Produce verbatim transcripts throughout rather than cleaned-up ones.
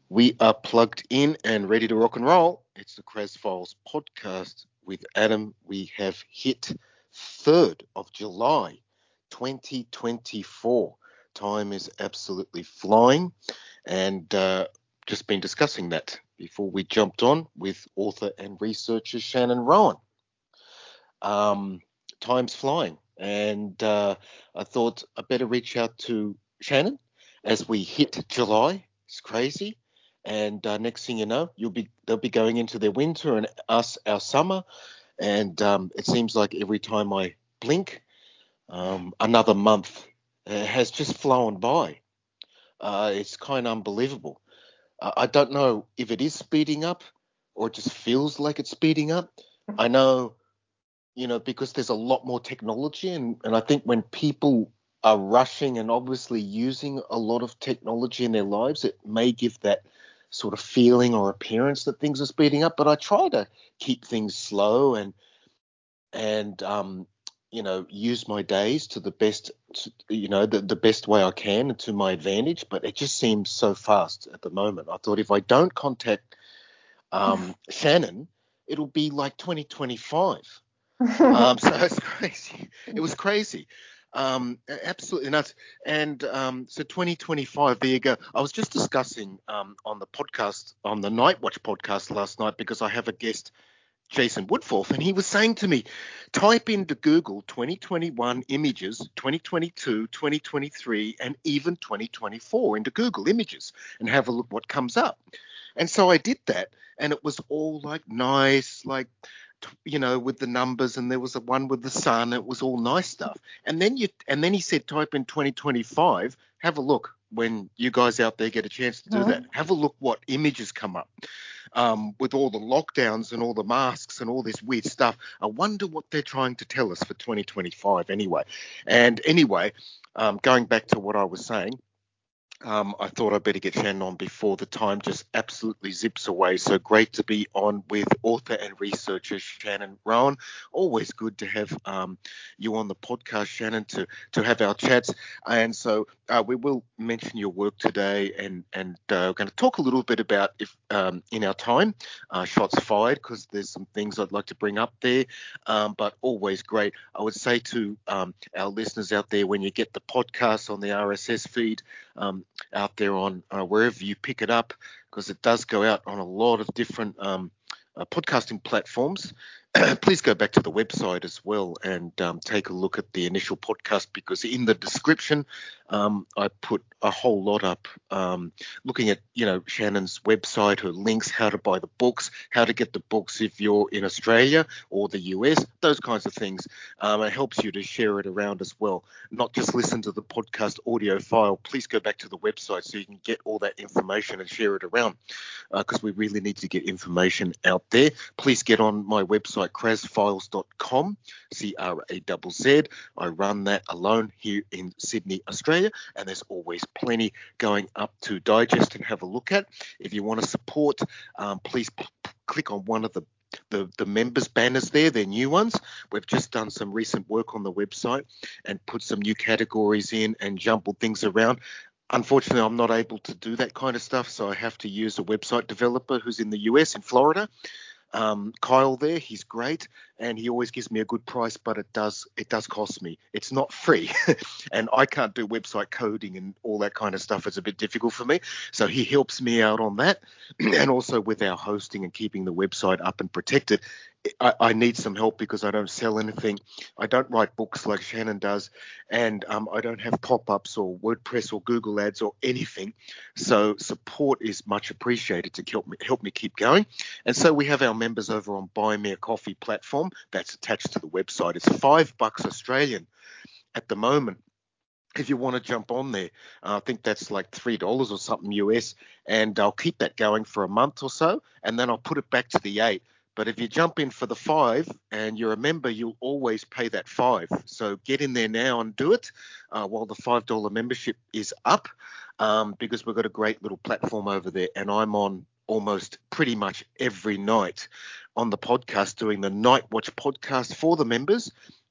We are plugged in and ready to rock and roll. It's the Kraz Files podcast with Adam. We have hit third of July, twenty twenty-four. Time is absolutely flying, and uh, just been discussing that before we jumped on with author and researcher Shannon Rowan. Um, Time's flying, and uh, I thought I better reach out to Shannon as we hit July. It's crazy, and uh, next thing you know, you'll be they'll be going into their winter and us our summer, and um, it seems like every time I blink, um, another month uh, has just flown by. Uh, it's kind of unbelievable. Uh, I don't know if it is speeding up or it just feels like it's speeding up. I know you know, because there's a lot more technology. And, and I think when people are rushing and obviously using a lot of technology in their lives, it may give that sort of feeling or appearance that things are speeding up. But I try to keep things slow and, and, um, you know, use my days to the best, you know, the, the best way I can and to my advantage. But it just seems so fast at the moment. I thought if I don't contact um, Shannon, it'll be like twenty twenty-five. Um, so it's crazy. It was crazy. Um, absolutely nuts. And um, so twenty twenty-five, there you go. I was just discussing um, on the podcast, on the Night Watch podcast last night, because I have a guest, Jason Woodforth, and he was saying to me, type into Google twenty twenty-one images, twenty twenty-two, twenty twenty-three, and even twenty twenty-four into Google Images and have a look what comes up. And so I did that, and it was all like nice, like, you know, with the numbers, and there was a one with the sun. It was all nice stuff. And then you, and then he said, type in twenty twenty-five. Have a look when you guys out there get a chance to do Huh? that. Have a look what images come up um, with all the lockdowns and all the masks and all this weird stuff. I wonder what they're trying to tell us for twenty twenty-five anyway. And anyway, um, going back to what I was saying. Um, I thought I'd better get Shannon on before the time just absolutely zips away. So great to be on with author and researcher Shannon Rowan. Always good to have um, you on the podcast, Shannon, to to have our chats. And so uh, we will mention your work today, and and uh, we're going to talk a little bit about if um, in our time uh, shots fired, because there's some things I'd like to bring up there. Um, but always great. I would say to um, our listeners out there, when you get the podcast on the R S S feed. Um, out there on uh, wherever you pick it up, because it does go out on a lot of different um, uh, podcasting platforms. Please go back to the website as well and um, take a look at the initial podcast, because in the description um, I put a whole lot up um, looking at, you know, Shannon's website, her links, how to buy the books, how to get the books if you're in Australia or the U S, those kinds of things. Um, it helps you to share it around as well, not just listen to the podcast audio file. Please go back to the website so you can get all that information and share it around, because uh, we really need to get information out there. Please get on my website, kraz files dot com, C R A Z Z. I run that alone here in Sydney, Australia, and there's always plenty going up to digest and have a look at. If you want to support, um, please p- p- click on one of the the, the members banners there. They're new ones. We've just done some recent work on the website and put some new categories in and jumbled things around. Unfortunately, I'm not able to do that kind of stuff, so I have to use a website developer who's in the U S, in Florida. Um, Kyle there, he's great, and he always gives me a good price, but it does it does cost me. It's not free, and I can't do website coding and all that kind of stuff. It's a bit difficult for me, so he helps me out on that, and also with our hosting and keeping the website up and protected. I, I need some help because I don't sell anything. I don't write books like Shannon does, and um, I don't have pop-ups or WordPress or Google Ads or anything. So support is much appreciated to help me help me keep going. And so we have our members over on Buy Me a Coffee platform that's attached to the website. It's five bucks Australian at the moment. If you want to jump on there, uh, I think that's like three dollars or something U S, and I'll keep that going for a month or so, and then I'll put it back to the eight. But if you jump in for the five and you're a member, you'll always pay that five. So get in there now and do it uh, while the five dollar membership is up, um, because we've got a great little platform over there, and I'm on almost pretty much every night on the podcast doing the Night Watch podcast for the members.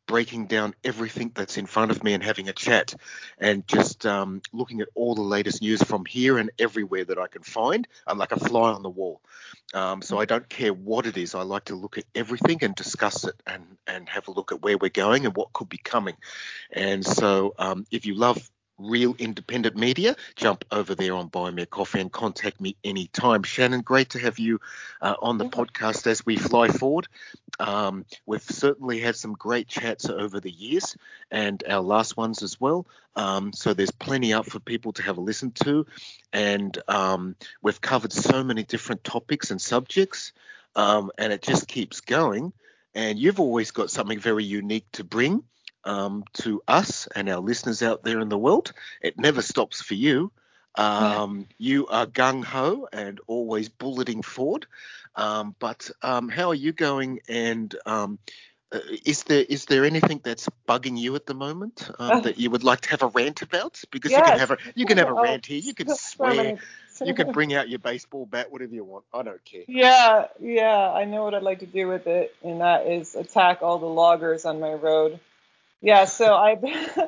breaking down everything that's in front of me and having a chat and just um, looking at all the latest news from here and everywhere that I can find. I'm like a fly on the wall. Um, so I don't care what it is. I like to look at everything and discuss it and, and have a look at where we're going and what could be coming. And so um, if you love real independent media, jump over there on Buy Me a Coffee and contact me anytime. Shannon, great to have you uh, on the podcast as we fly forward. Um, we've certainly had some great chats over the years and our last ones as well. Um, so there's plenty up for people to have a listen to. And um, we've covered so many different topics and subjects, um, and it just keeps going. And you've always got something very unique to bring um, to us and our listeners out there in the world. It never stops for you. Um, you are gung-ho and always bulleting forward. Um, but um, how are you going? And um, uh, is there is there anything that's bugging you at the moment um, that you would like to have a rant about? Because you can Yes. have a you can have a Oh, rant here. You can so swear. many. You can bring out your baseball bat, whatever you want. I don't care. Yeah, yeah, I know what I'd like to do with it, and that is attack all the loggers on my road. Yeah, so I've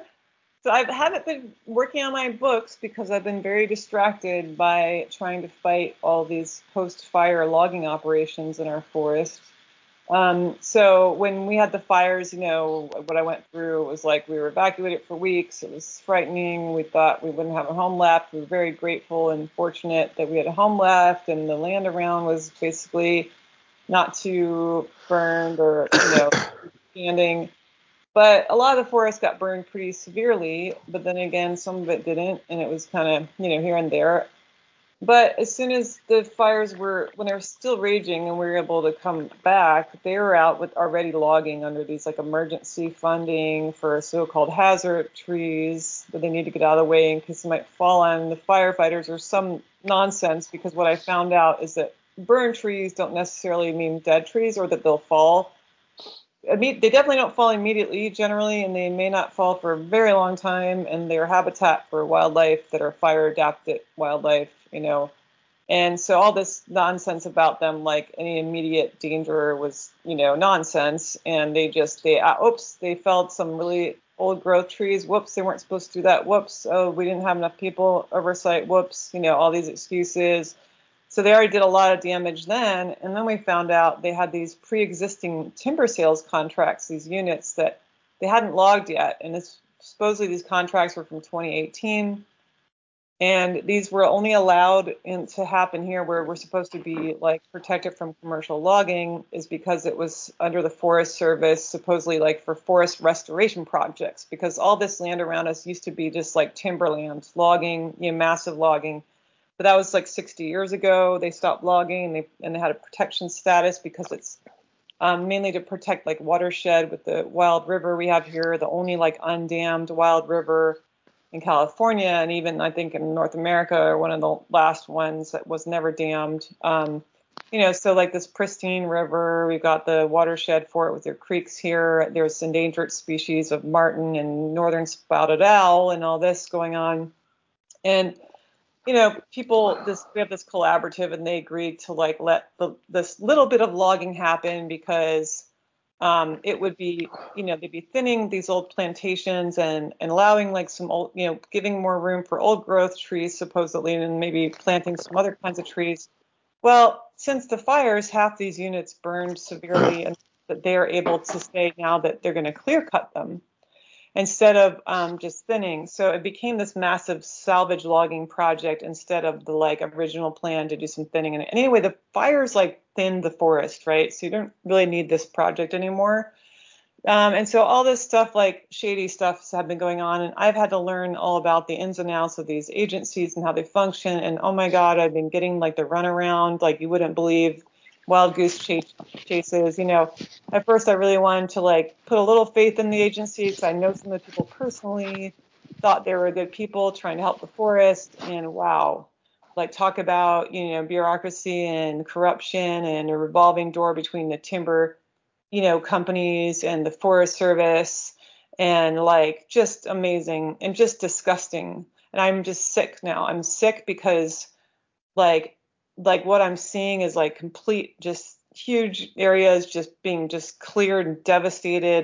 so I haven't been working on my books because I've been very distracted by trying to fight all these post-fire logging operations in our forest. Um, so when we had the fires, you know, what I went through was like we were evacuated for weeks. It was frightening. We thought we wouldn't have a home left. We were very grateful and fortunate that we had a home left, and the land around was basically not too burned or, you know, standing. But a lot of the forest got burned pretty severely, but then again, some of it didn't, and it was kind of, you know, here and there. But as soon as the fires were, when they were still raging and we were able to come back, they were out with already logging under these like emergency funding for so-called hazard trees that they need to get out of the way in case they might fall on the firefighters or some nonsense. Because what I found out is that burned trees don't necessarily mean dead trees or that they'll fall. I mean, they definitely don't fall immediately generally, and they may not fall for a very long time, and they're habitat for wildlife that are fire adapted wildlife, you know. And so all this nonsense about them, like any immediate danger was, you know, nonsense. And they just, they, uh, oops, they felled some really old growth trees. Whoops, they weren't supposed to do that. Whoops, oh, we didn't have enough people oversight. Whoops, you know, all these excuses. So they already did a lot of damage then. And then we found out they had these pre-existing timber sales contracts, these units that they hadn't logged yet. And this, supposedly these contracts were from twenty eighteen. And these were only allowed in, to happen here where we're supposed to be like protected from commercial logging is because it was under the Forest Service, supposedly like for forest restoration projects, because all this land around us used to be just like timberland, logging, you know, massive logging. But that was like sixty years ago. They stopped logging and they, and they had a protection status because it's um, mainly to protect like watershed with the wild river we have here, the only like undammed wild river in California, and even I think in North America, one of the last ones that was never dammed. Um, you know, so like this pristine river, we've got the watershed for it with their creeks here. There's endangered species of marten and northern spotted owl and all this going on. And you know, people, this we have this collaborative, and they agreed to like let the, this little bit of logging happen because um, it would be, you know, they'd be thinning these old plantations and, and allowing like some old, you know, giving more room for old growth trees supposedly, and maybe planting some other kinds of trees. Well, since the fires, half these units burned severely, and that they are able to say now that they're going to clear cut them instead of um, just thinning. So it became this massive salvage logging project instead of the like original plan to do some thinning. And anyway, the fires like thinned the forest, right? So you don't really need this project anymore. Um, and so all this stuff, like shady stuff, have been going on, and I've had to learn all about the ins and outs of these agencies and how they function. And oh my God, I've been getting like the runaround, like you wouldn't believe, wild goose chase, chases. You know, at first I really wanted to like put a little faith in the agency because I know some of the people personally, thought they were good people trying to help the forest. And wow, like talk about, you know, bureaucracy and corruption and a revolving door between the timber, you know, companies and the Forest Service, and like just amazing and just disgusting. And I'm just sick now. I'm sick because like like what I'm seeing is like complete just huge areas just being just cleared and devastated.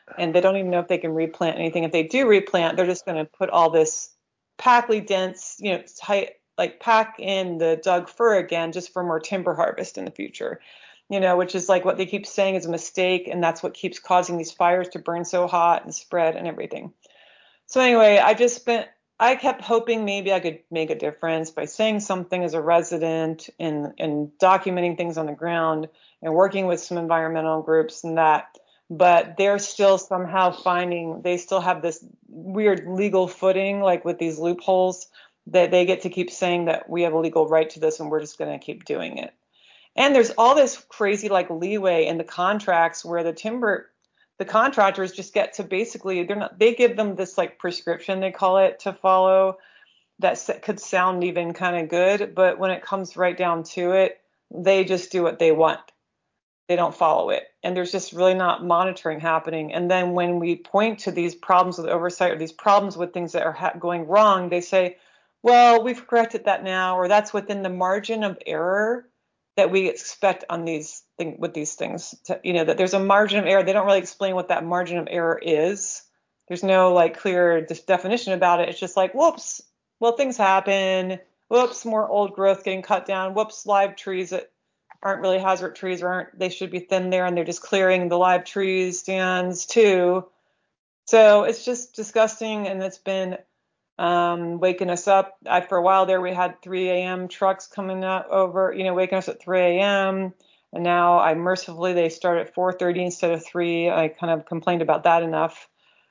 and they don't even know if they can replant anything. If they do replant, they're just going to put all this packly dense, you know, tight, like pack in the Doug fir again just for more timber harvest in the future, you know, which is like what they keep saying is a mistake. And that's what keeps causing these fires to burn so hot and spread and everything. So anyway, I just spent, I kept hoping maybe I could make a difference by saying something as a resident and, and documenting things on the ground and working with some environmental groups and that. But they're still somehow finding, they still have this weird legal footing, like with these loopholes that they get to keep saying that we have a legal right to this and we're just going to keep doing it. And there's all this crazy like leeway in the contracts where the timber, the contractors just get to basically, they're not, they give them this like prescription, they call it, to follow that could sound even kind of good. But when it comes right down to it, they just do what they want. They don't follow it. And there's just really not monitoring happening. And then when we point to these problems with oversight or these problems with things that are ha- going wrong, they say, well, we've corrected that now, or that's within the margin of error that we expect on these things with these things, to, you know, that there's a margin of error. They don't really explain what that margin of error is. There's no like clear definition about it. It's just like, whoops, well, things happen. Whoops, more old growth getting cut down. Whoops, live trees that aren't really hazard trees or aren't, they should be thin there and they're just clearing the live trees stands too. So it's just disgusting, and it's been um, waking us up. I, for a while there, we had three a.m. trucks coming up over, you know, waking us at three a.m. And now I mercifully, they start at four thirty instead of three. I kind of complained about that enough.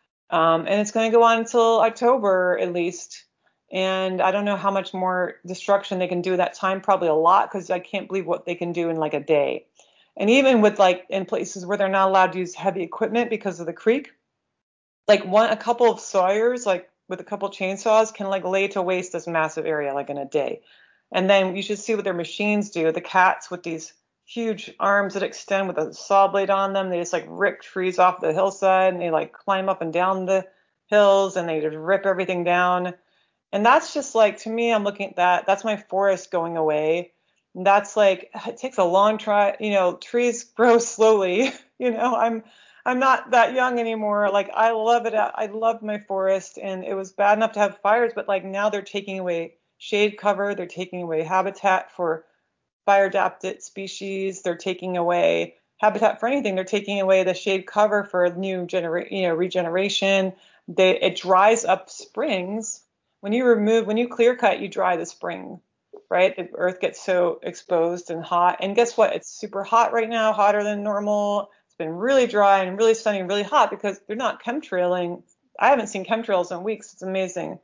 Um, and it's going to go on until October at least. And I don't know how much more destruction they can do at that time, probably a lot, because I can't believe what they can do in like a day. And even with like in places where they're not allowed to use heavy equipment because of the creek, like one, a couple of sawyers, like with a couple of chainsaws can like lay to waste this massive area like in a day. And then you should see what their machines do. The cats with these huge arms that extend with a saw blade on them, they just like rip trees off the hillside and they like climb up and down the hills and they just rip everything down. And that's just like, to me, I'm looking at that. That's my forest going away. And that's like, it takes a long try, you know, trees grow slowly. you know, I'm, I'm not that young anymore. Like, I love it. I love my forest, and it was bad enough to have fires, but like now they're taking away shade cover. They're taking away habitat for fire adapted species. They're taking away habitat for anything. They're taking away the shade cover for new genera- you know, regeneration. They, it dries up springs. When you remove, when you clear cut, you dry the spring, right? The earth gets so exposed and hot. And guess what? It's super hot right now, hotter than normal. It's been really dry and really sunny and really hot because they're not chemtrailing. I haven't seen chemtrails in weeks. It's amazing.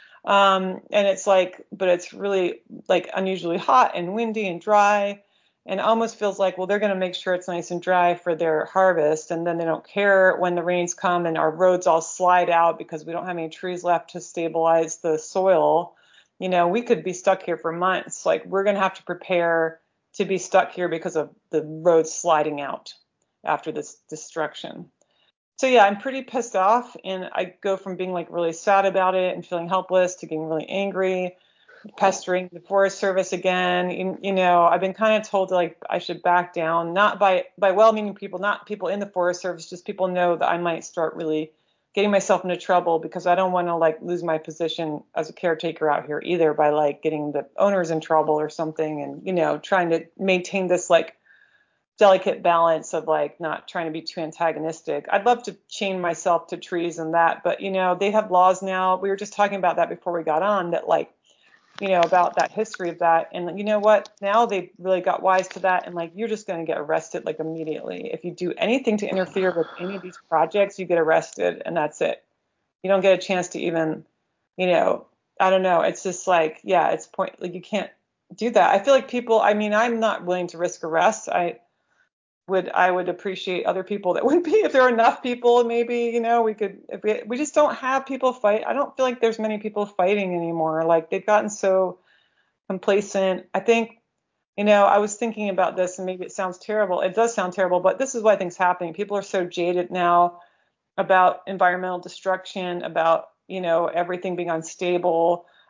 Um, and it's like, but it's really like unusually hot and windy and dry. And it almost feels like, well, they're going to make sure it's nice and dry for their harvest. And then they don't care when the rains come and our roads all slide out because we don't have any trees left to stabilize the soil. You know, we could be stuck here for months. Like, we're going to have to prepare to be stuck here because of the roads sliding out after this destruction. So yeah, I'm pretty pissed off, and I go from being like really sad about it and feeling helpless to getting really angry, pestering the Forest Service again. You, you know, I've been kind of told like I should back down, not by by well-meaning people, not people in the Forest Service, just people know that I might start really getting myself into trouble because I don't want to like lose my position as a caretaker out here either by like getting the owners in trouble or something, and you know, trying to maintain this like delicate balance of like not trying to be too antagonistic. I'd love to chain myself to trees and that, but you know, they have laws now. We were just talking about that before we got on, that like, you know, about that history of that. And you know what? Now they really got wise to that. And like, you're just going to get arrested like immediately. If you do anything to interfere with any of these projects, you get arrested and that's it. You don't get a chance to even, you know, I don't know. It's just like, yeah, it's point, like you can't do that. I feel like people, I mean, I'm not willing to risk arrest. I, would I would appreciate other people that would be, if there are enough people, maybe, you know, we could, if we, we just don't have people fight. I don't feel like there's many people fighting anymore. Like they've gotten so complacent. I think, you know, I was thinking about this and maybe it sounds terrible. It does sound terrible, but this is why things happening. People are so jaded now about environmental destruction, about, you know, everything being unstable.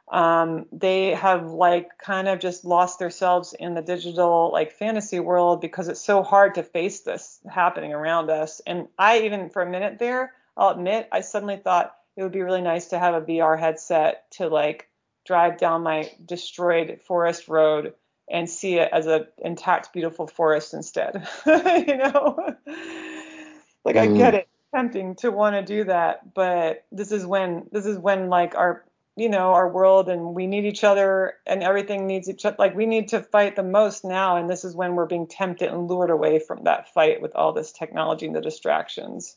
um, they have like kind of just lost themselves in the digital like fantasy world because it's so hard to face this happening around us. And I even for a minute there, I'll admit, I suddenly thought it would be really nice to have a V R headset to like drive down my destroyed forest road and see it as a intact, beautiful forest instead. You know, like I get Mm, it, tempting to want to do that, but this is when this is when like our you know our world and we need each other and everything needs each other. Like we need to fight the most now, and this is when we're being tempted and lured away from that fight with all this technology and the distractions.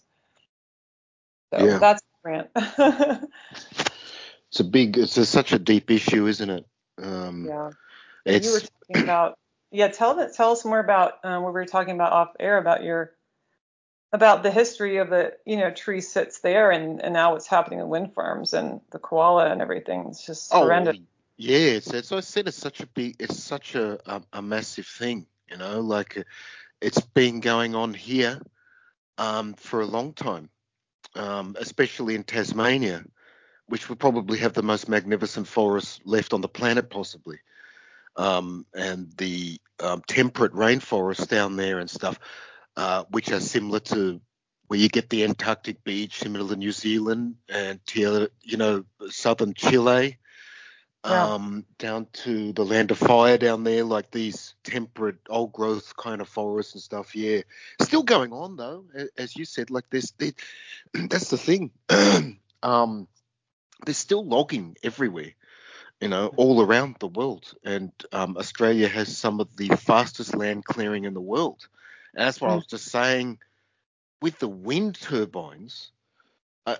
So yeah, that's the rant. it's a big, it's a, such a deep issue, isn't it? Um, Yeah. And you were it's talking about, yeah, tell that tell us more about um, what we were talking about off air about your about the history of the you know tree sits there and and now what's happening in wind farms and the koala and everything. It's just oh horrendous. yeah, it's as I said, it's such a big, it's such a a, a massive thing, you know, like uh, it's been going on here um, for a long time, um, especially in Tasmania, which would probably have the most magnificent forests left on the planet, possibly. Um, and the um, temperate rainforests down there and stuff, uh, which are similar to where you get the Antarctic beach, similar to New Zealand and to, you know, southern Chile, Yeah. um, down to the Land of Fire down there, like these temperate old growth kind of forests and stuff. Yeah, still going on though, as you said. Like this, that's the thing. um, there's still logging everywhere, you know, all around the world. And um, Australia has some of the fastest land clearing in the world. And that's what I Mm. was just saying with the wind turbines. Uh,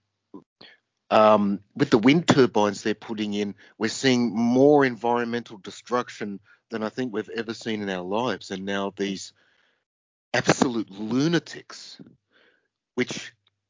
um, with the wind turbines they're putting in, we're seeing more environmental destruction than I think we've ever seen in our lives. And now these absolute lunatics, which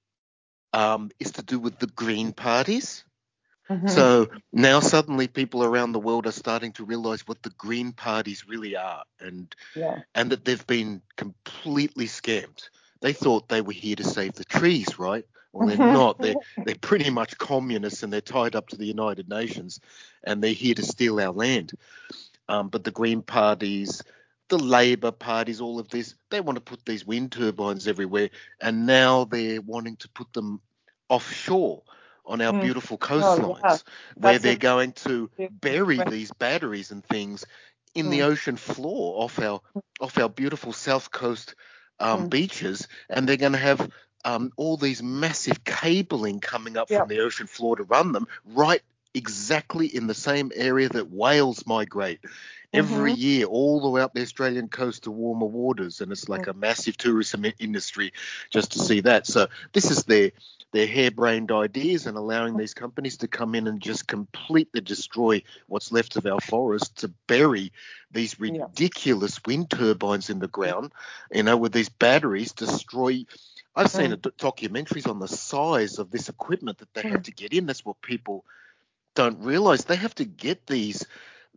um, is to do with the Green parties. Hmm. So now suddenly people around the world are starting to realize what the Green parties really are, and Yeah. and that they've been completely scammed. They thought they were here to save the trees, right? Well, they're not. They're they're pretty much communists, and they're tied up to the United Nations, and they're here to steal our land. Um, but the Green parties, the Labor parties, all of this, they want to put these wind turbines everywhere, and now they're wanting to put them offshore on our Mm. beautiful Oh yeah. coastlines, where That's they're a going to big bury right. these batteries and things in the Mm. ocean floor off our off our beautiful south coast um, Mm. beaches, and they're going to have um, all these massive cabling coming up Yeah. from the ocean floor to run them right exactly in the same area that whales migrate every Hmm. year all the way up the Australian coast to warmer waters, and it's like a massive tourism industry just to see that. So this is their their harebrained ideas and allowing these companies to come in and just completely destroy what's left of our forest to bury these Yeah. ridiculous wind turbines in the ground, you know, with these batteries destroy. I've seen a Mm. documentaries on the size of this equipment that they have Mm. to get in. That's what people don't realize. They have to get these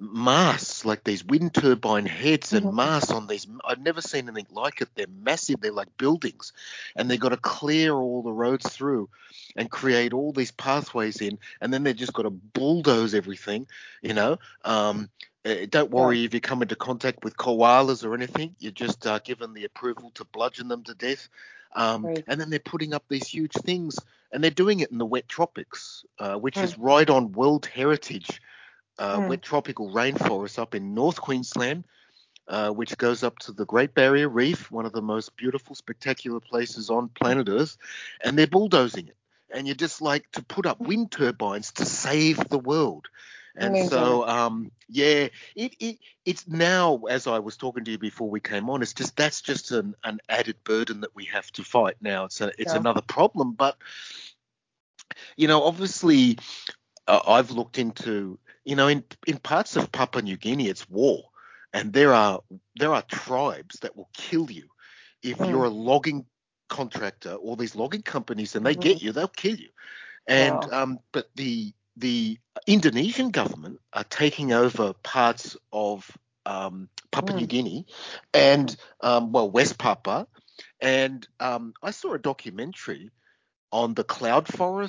masts, like these wind turbine heads and Mhm. masts on these. I've never seen anything like it. They're massive. They're like buildings, and they've got to clear all the roads through and create all these pathways in, and then they've just got to bulldoze everything, you know. Um, uh, don't Yeah. worry if you come into contact with koalas or anything. You're just uh, given the approval to bludgeon them to death. Um, Right. and then they're putting up these huge things, and they're doing it in the wet tropics, uh, which Mm. is right on World Heritage uh, Mm. wet tropical rainforest up in North Queensland, uh, which goes up to the Great Barrier Reef, one of the most beautiful, spectacular places on planet Earth, and they're bulldozing it. And you're just like to put up wind turbines to save the world. And Amazing. so, um, yeah, it, it it's now, as I was talking to you before we came on, it's just that's just an, an added burden that we have to fight now. It's a, it's Yeah. another problem, but you know, obviously, uh, I've looked into, you know, in in parts of Papua New Guinea, it's war, and there are there are tribes that will kill you if you're Mm. a logging contractor or these logging companies, and they Mhm. get you, they'll kill you. And Wow. um, but the the Indonesian government are taking over parts of um, Papua New Mm. Guinea and um, well West Papua, and um, I saw a documentary on the cloud forests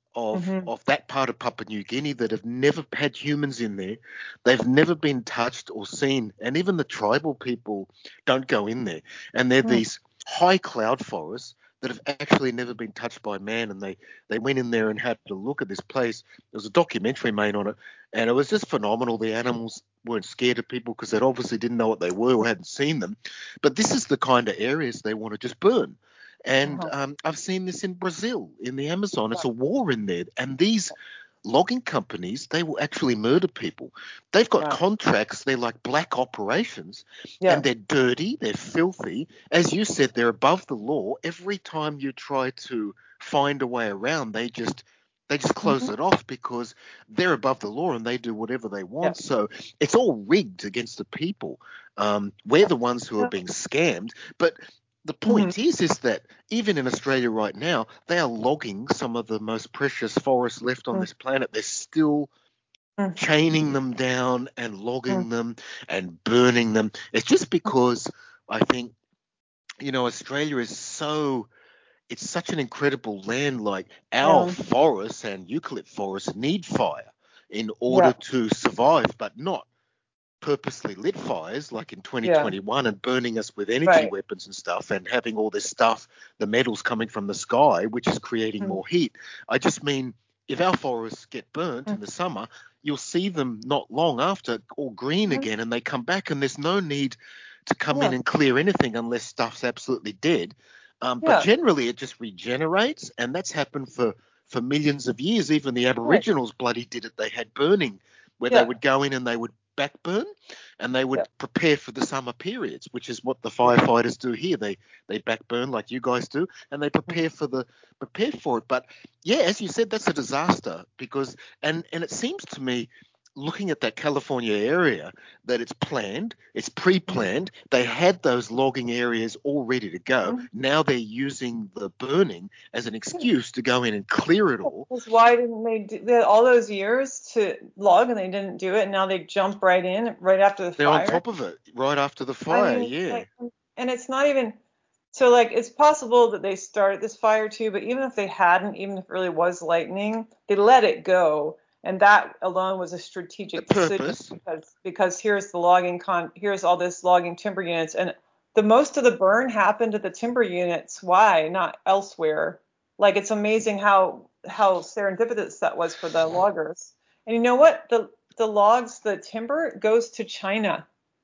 of Mm-hmm. of that part of Papua New Guinea that have never had humans in there. They've never been touched or seen, and even the tribal people don't go in there. And they're Mm. these high cloud forests that have actually never been touched by man. And they they went in there and had to look at this place. There was a documentary made on it, and it was just phenomenal. The animals weren't scared of people because they obviously didn't know what they were or hadn't seen them. But this is the kind of areas they want to just burn. And Uh-huh. um, I've seen this in Brazil, in the Amazon. It's a war in there. And these logging companies, they will actually murder people. They've got Right. contracts. They're like black operations, Yeah. and they're dirty. They're filthy. As you said, they're above the law. Every time you try to find a way around, they just they just close Mm-hmm. it off because they're above the law and they do whatever they Yeah. want. So it's all rigged against the people. Um, we're the ones who are Yeah. being scammed. But the Mm-hmm. point is, is that even in Australia right now, they are logging some of the most precious forests left on this planet. They're still Mm-hmm. chaining them down and logging them and burning them. It's just because I think, you know, Australia is so, it's such an incredible land. Like our Yeah. forests and eucalypt forests need fire in order Yeah. to survive, but not purposely lit fires like in Yeah. twenty twenty-one and burning us with energy Right. weapons and stuff and having all this stuff, the metals coming from the sky, which is creating Mm-hmm. more heat. I just mean if our forests get burnt in the summer, you'll see them not long after all green Mm-hmm. again and they come back and there's no need to come in Yeah. and clear anything unless stuff's absolutely dead. Um, but Yeah. generally it just regenerates and that's happened for, for millions of years. Even the Right. Aboriginals bloody did it. They had burning where they Yeah. would go in and they would backburn and they Yeah. would prepare for the summer periods, which is what the firefighters do here. They they backburn like you guys do, and they prepare for the prepare for it. But yeah, as you said, that's a disaster because and and it seems to me, looking at that California area, that it's planned, it's pre-planned. They had those logging areas all ready to go. Mm-hmm. Now they're using the burning as an excuse to go in and clear it all. Because why didn't they do they had all those years to log and they didn't do it and now they jump right in right after the They're on fire? top of it right after the I fire. mean, Yeah. like, and it's not even so like it's possible that they started this fire too, but even if they hadn't, even if it really was lightning, they let it go, and that alone was a The strategic decision purpose. because because here's the logging con here's all this logging timber units, and the most of the burn happened at the timber units. Why not elsewhere? Like it's amazing how how serendipitous that was for the loggers. And you know what? The the logs, the timber goes to China.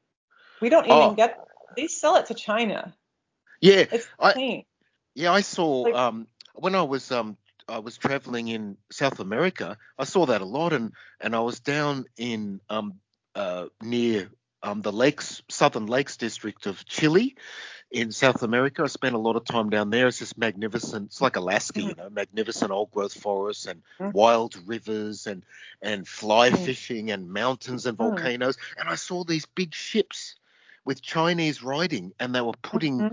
We don't even Oh, get, they sell it to China. yeah. It's I insane. yeah, I saw Like, um when I was um I was traveling in South America, I saw that a lot and and I was down in um uh near um the lakes Southern Lakes district of Chile in South America. I spent a lot of time down there. It's just magnificent. It's like Alaska, you know, magnificent old growth forests and wild rivers and and fly fishing and mountains and volcanoes. And I saw these big ships with Chinese writing and they were putting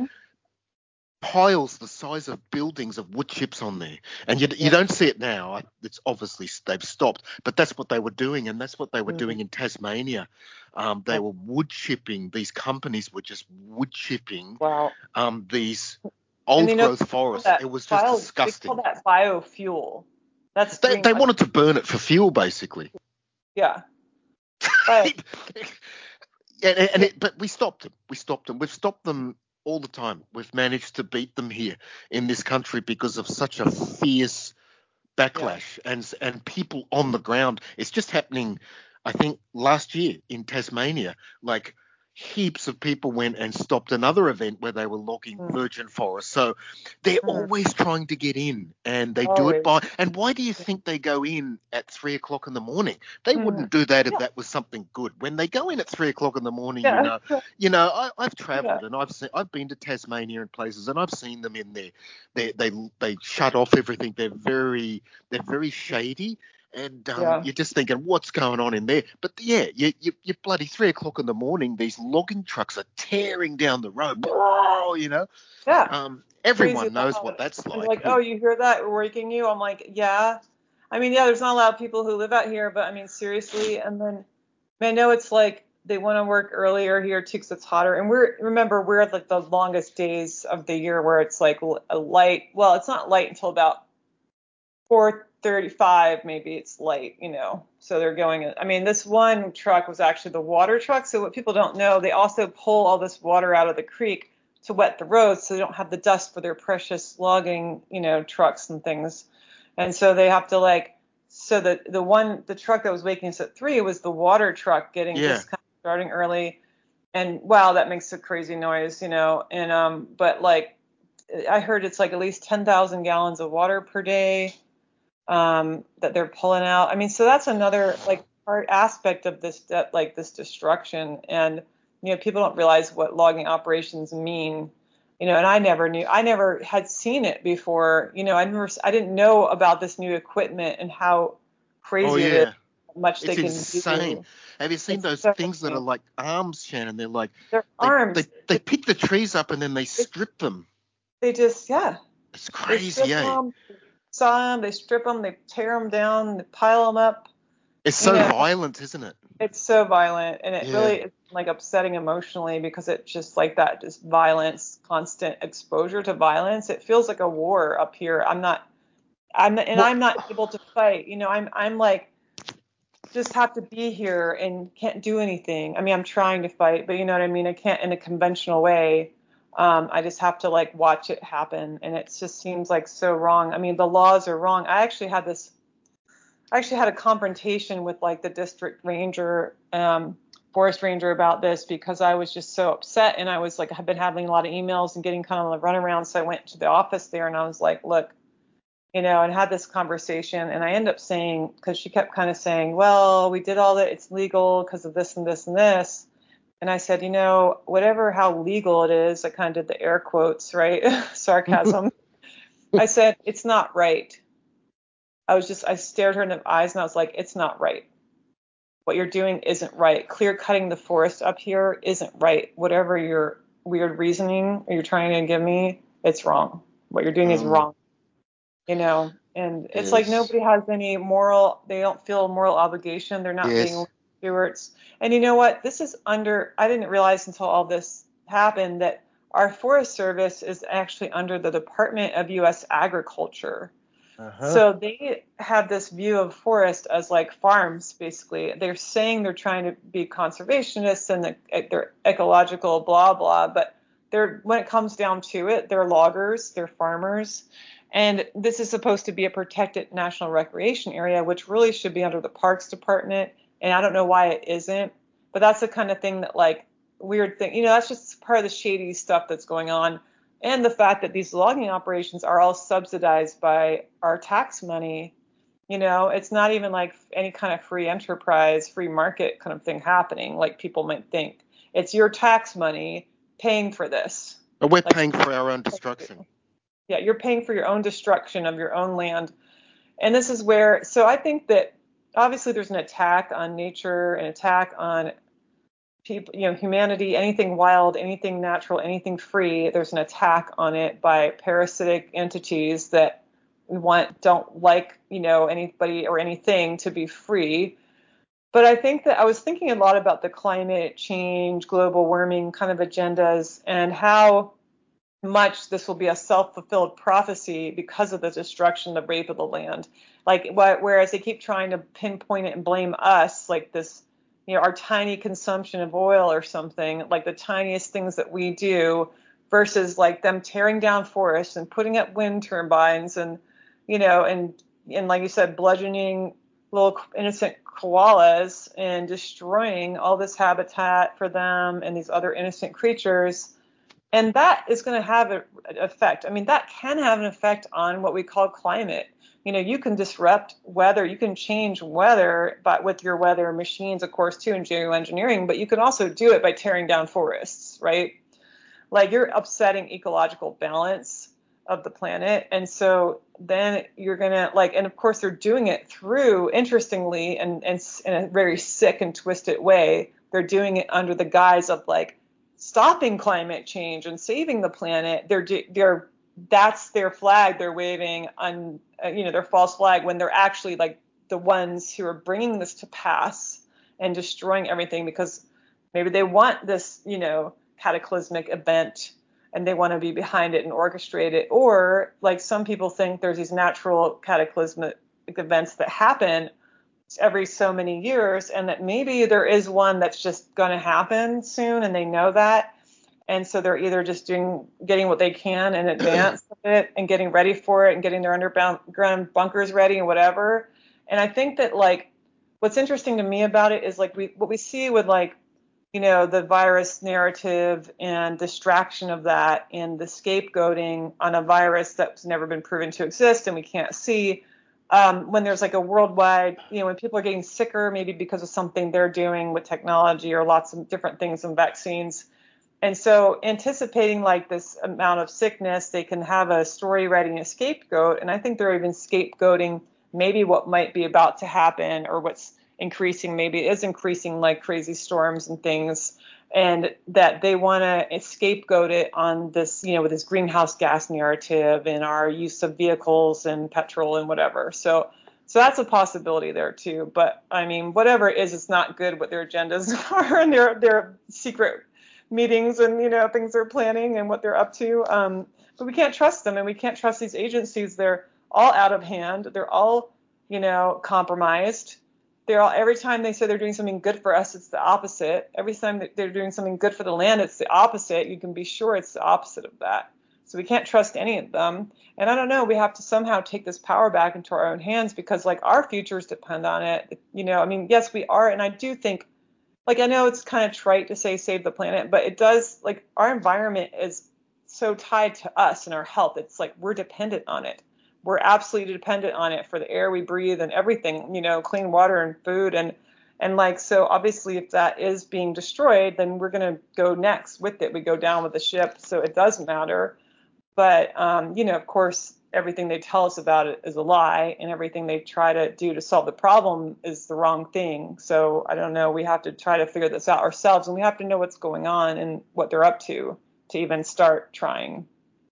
piles the size of buildings of wood chips on there. And you, you yeah. don't see it now. It's obviously they've stopped, but that's what they were doing. And that's what they were doing in Tasmania. Um, they were wood chipping. These companies were just wood chipping Wow. um, these And old you know, growth they call forests. that It was just bio, they call disgusting. that biofuel. That's They, green. they wanted to burn it for fuel, basically. Yeah. Bio, and, and yeah. it, but we stopped them. We stopped them. We've stopped them all the time. We've managed to beat them here in this country because of such a fierce Yeah. backlash and and people on the ground. It's just happening. I think last year in Tasmania, like heaps of people went and stopped another event where they were logging Mm, virgin forest. So they're mm, always trying to get in, and they do it always. by. And why do you think they go in at three o'clock in the morning? They Mm, wouldn't do that if yeah. that was something good. When they go in at three o'clock in the morning, you Yeah. know, you know, I, I've Yeah. travelled and I've seen, I've been to Tasmania and places, and I've seen them in there. They they they shut off everything. They're very they're very shady, and um, Yeah. you're just thinking, what's going on in there? But yeah, you, you, you bloody three o'clock in the morning, these logging trucks are tearing down the road. Oh, you know, Yeah. um, Crazy everyone knows what loud. that's And like. like, oh, you hear that waking you? I'm like, yeah. I mean, yeah, there's not a lot of people who live out here, but I mean, seriously. And then I know it's like they want to work earlier here too because it's hotter. And we're remember we're at like the longest days of the year where it's like a light. Well, it's not light until about four thirty-five, maybe it's light, you know. So they're going. I mean, this one truck was actually the water truck. So what people don't know, they also pull all this water out of the creek to wet the roads, so they don't have the dust for their precious logging, you know, trucks and things. And so they have to like. So the the one the truck that was waking us at three was the water truck getting Yeah. just kind of starting early. And wow, that makes a crazy noise, you know. And um, but like I heard it's like at least ten thousand gallons of water per day um, that they're pulling out. I mean, so that's another like part aspect of this that like this destruction. And you know, people don't realize what logging operations mean. You know, and I never knew. I never had seen it before. You know, I never. I didn't know about this new equipment and how Oh crazy it is, yeah. how much they It's can insane. do. Have you seen It's those so things that are insane. like arms, Shannon? They're like Their they they arms, they they, pick the trees up and then they strip them. they just yeah, It's they crazy, strip eh? them, saw them, they strip them, they tear them down, they pile them up. It's You so know, violent, isn't it? it's so violent, and it Yeah. really is like upsetting emotionally because it's just like that, just violence, constant exposure to violence. It feels like a war up here. I'm not, I'm, and What? I'm not able to fight. You know, I'm, I'm like, just have to be here and can't do anything. I mean, I'm trying to fight, but you know what I mean? I can't in a conventional way. Um, I just have to like watch it happen, and it just seems like so wrong. I mean, the laws are wrong. I actually had this I actually had a confrontation with like the district ranger, um, forest ranger about this because I was just so upset, and I was like, I've been having a lot of emails and getting kind of the runaround. So I went to the office there and I was like, look, you know, and had this conversation. And I ended up saying, because she kept kind of saying, well, we did all that, it's legal because of this and this and this. And I said, you know, whatever how legal it is, I kind of did the air quotes, right? Sarcasm. I said, it's not right. I was just, I stared her in the eyes and I was like, it's not right. What you're doing isn't right. Clear cutting the forest up here isn't right. Whatever your weird reasoning you're trying to give me, it's wrong. What you're doing is Um, wrong, you know? And it's like yes. nobody has any moral, they don't feel a moral obligation. They're not being Yes. stewards. And you know what? This is under, I didn't realize until all this happened that our Forest Service is actually under the Department of U S Agriculture. Uh-huh. So they have this view of forest as like farms, basically. They're saying they're trying to be conservationists and the, they're ecological, blah, blah. But they're, when it comes down to it, they're loggers, they're farmers. And this is supposed to be a protected national recreation area, which really should be under the Parks Department. And I don't know why it isn't. But that's the kind of thing that like weird thing, you know, that's just part of the shady stuff that's going on, and the fact that these logging operations are all subsidized by our tax money. You know, it's not even like any kind of free enterprise, free market kind of thing happening like people might think. It's your tax money paying for this. But we're Like, paying for our own destruction. yeah, you're paying for your own destruction of your own land. And this is where, so I think that obviously there's an attack on nature, an attack on people, you know, humanity, anything wild, anything natural, anything free. There's an attack on it by parasitic entities that we want, don't like, you know, anybody or anything to be free. But I think that I was thinking a lot about the climate change, global warming kind of agendas, and how much this will be a self-fulfilled prophecy because of the destruction, the rape of the land. Like, whereas they keep trying to pinpoint it and blame us, like this, you know, our tiny consumption of oil or something, like the tiniest things that we do, versus like them tearing down forests and putting up wind turbines and, you know, and and like you said, bludgeoning little innocent koalas and destroying all this habitat for them and these other innocent creatures. And that is going to have an effect. I mean, that can have an effect on what we call climate. You know, you can disrupt weather, you can change weather, but with your weather machines, of course, too, in geoengineering, but you can also do it by tearing down forests, right? Like you're upsetting ecological balance of the planet. And so then you're going to like, and of course they're doing it through, interestingly, and, and in a very sick and twisted way, they're doing it under the guise of like stopping climate change and saving the planet. They're, they're, that's their flag they're waving on, uh, you know, their false flag, when they're actually like the ones who are bringing this to pass and destroying everything because maybe they want this, you know, cataclysmic event and they want to be behind it and orchestrate it. Or like some people think there's these natural cataclysmic events that happen every so many years, and that maybe there is one that's just going to happen soon, and they know that. And so they're either just doing, getting what they can in advance of it and getting ready for it and getting their underground bunkers ready and whatever. And I think that, like, what's interesting to me about it is, like, we, what we see with, like, you know, the virus narrative and distraction of that and the scapegoating on a virus that's never been proven to exist and we can't see. Um, when there's like a worldwide, you know, when people are getting sicker, maybe because of something they're doing with technology or lots of different things and vaccines. And so anticipating like this amount of sickness, they can have a story writing a scapegoat. And I think they're even scapegoating maybe what might be about to happen or what's increasing, maybe is increasing, like crazy storms and things. And that they want to scapegoat it on this, you know, with this greenhouse gas narrative and our use of vehicles and petrol and whatever. So, so that's a possibility there too. But I mean, whatever it is, it's not good what their agendas are and their their secret meetings and, you know, things they're planning and what they're up to. Um, but we can't trust them, and we can't trust these agencies. They're all out of hand. They're all, you know, compromised. They're all, every time they say they're doing something good for us, it's the opposite. Every time that they're doing something good for the land, it's the opposite. You can be sure it's the opposite of that. So we can't trust any of them. And I don't know, we have to somehow take this power back into our own hands because, like, our futures depend on it. You know, I mean, yes, we are. And I do think, like, I know it's kind of trite to say save the planet, but it does, like, our environment is so tied to us and our health. It's like we're dependent on it. We're absolutely dependent on it for the air we breathe and everything, you know, clean water and food. And, and like, so obviously if that is being destroyed, then we're going to go next with it. We go down with the ship. So it does matter. But, um, you know, of course, everything they tell us about it is a lie, and everything they try to do to solve the problem is the wrong thing. So I don't know. We have to try to figure this out ourselves, and we have to know what's going on and what they're up to to even start trying.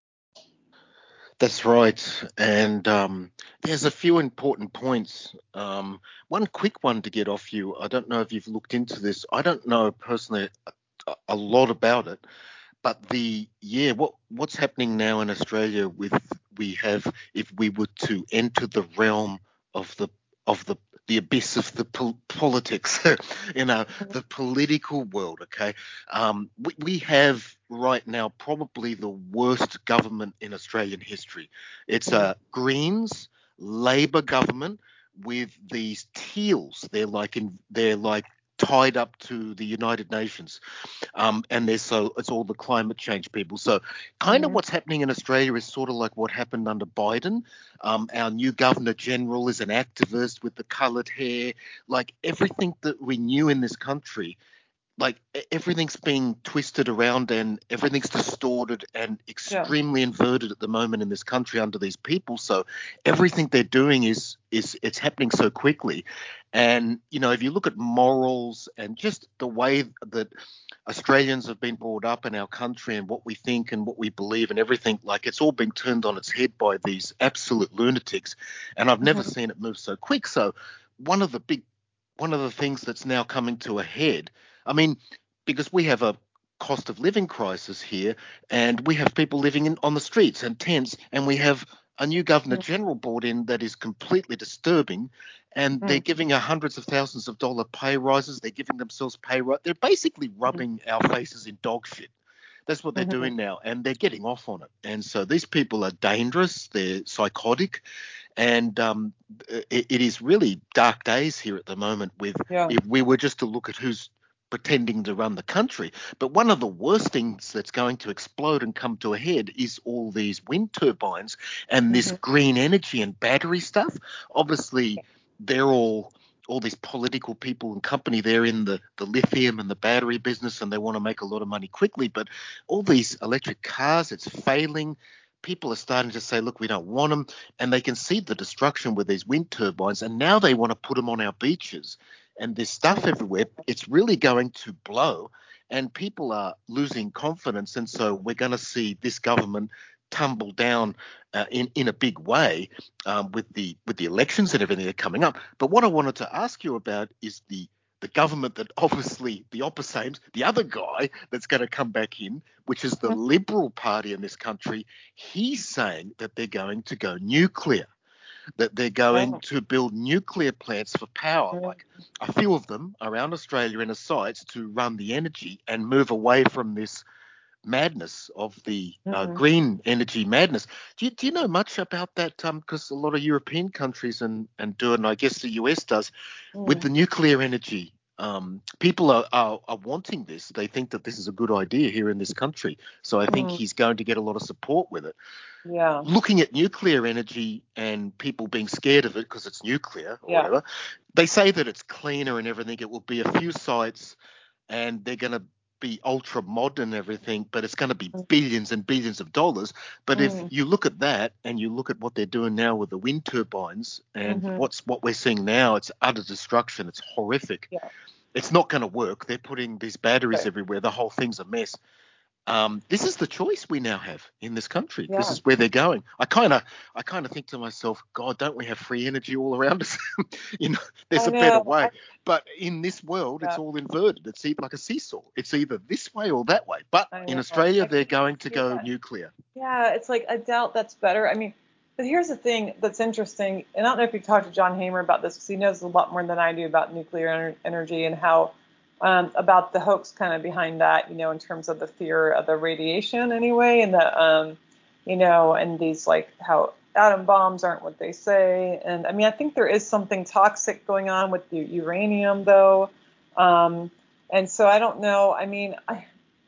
That's right. And um, there's a few important points. Um, one quick one to get off you. I don't know if you've looked into this. I don't know personally a, a lot about it, but the yeah, what what's happening now in Australia with we have if we were to enter the realm of the of the the abyss of the pol- politics, you know, the political world. Okay, um, we we have right now probably the worst government in Australian history. It's a Greens Labor government with these teals. They're like in they're like tied up to the United Nations. Um, and there's so it's all the climate change people. So kind of Mm-hmm. what's happening in Australia is sort of like what happened under Biden. Um, our new Governor General is an activist with the coloured hair. Like everything that we knew in this country, like e- everything's being twisted around and everything's distorted and Yeah. extremely inverted at the moment in this country under these people. So everything they're doing is is it's happening so quickly. And you know, if you look at morals and just the way that Australians have been brought up in our country and what we think and what we believe and everything, like it's all been turned on its head by these absolute lunatics. And I've never Mm-hmm. seen it move so quick. So one of the big one of the things that's now coming to a head, I mean, because we have a cost of living crisis here and we have people living in, on the streets and tents, and we have a new governor general brought in that is completely disturbing, and they're Mm-hmm. giving her hundreds of thousands of dollar pay rises. They're giving themselves pay rise. They're basically rubbing our faces in dog shit. That's what they're Mm-hmm. doing now, and they're getting off on it. And so these people are dangerous. They're psychotic, and um, it, it is really dark days here at the moment. With Yeah. if we were just to look at who's pretending to run the country. But one of the worst things that's going to explode and come to a head is all these wind turbines and this Mm-hmm. green energy and battery stuff. Obviously, they're all all these political people and company. They're in the, the lithium and the battery business, and they want to make a lot of money quickly. But all these electric cars, it's failing. People are starting to say, look, we don't want them. And they can see the destruction with these wind turbines. And now they want to put them on our beaches. And there's stuff everywhere. It's really going to blow. And people are losing confidence. And so we're going to see this government tumble down uh, in, in a big way um, with the with the elections and everything that are coming up. But what I wanted to ask you about is the the government that obviously the opposite, the other guy that's going to come back in, which is the Liberal Party in this country. He's saying that they're going to go nuclear. that they're going Oh. to build nuclear plants for power. Mm. Like a few of them around Australia in a sites to run the energy and move away from this madness of the uh, Mm. green energy madness. Do you, do you know much about that? Because um, a lot of European countries and, and do it, and I guess the U S does, with Mm. the nuclear energy. Um, people are, are, are wanting this. They think that this is a good idea here in this country. So I think Mm. he's going to get a lot of support with it. Yeah. Looking at nuclear energy and people being scared of it because it's nuclear or Yeah. whatever, they say that it's cleaner and everything. It will be a few sites and they're going to be ultra modern and everything, but it's going to be billions and billions of dollars. But if Mm. you look at that and you look at what they're doing now with the wind turbines and Mm-hmm. what's what we're seeing now, it's utter destruction. It's horrific. Yeah. It's not going to work. They're putting these batteries Right. everywhere. The whole thing's a mess. Um, this is the choice we now have in this country. This Yeah. is where they're going. I kind of, I kind of think to myself, God, don't we have free energy all around us? you know, there's I a better know. way. I, But in this world, it's yeah. all inverted. It's either like a seesaw. It's either this way or that way. But I in know. Australia, I they're can going to see go that. nuclear. Yeah, it's like I doubt that's better. I mean, but here's the thing that's interesting, and I don't know if you talked to John Hamer about this because he knows a lot more than I do about nuclear ener- energy and how um, about the hoax kind of behind that, you know, in terms of the fear of the radiation anyway, and the um, you know, and these like how atom bombs aren't what they say, and I mean, I think there is something toxic going on with the uranium though, um, and so I don't know. I mean, I.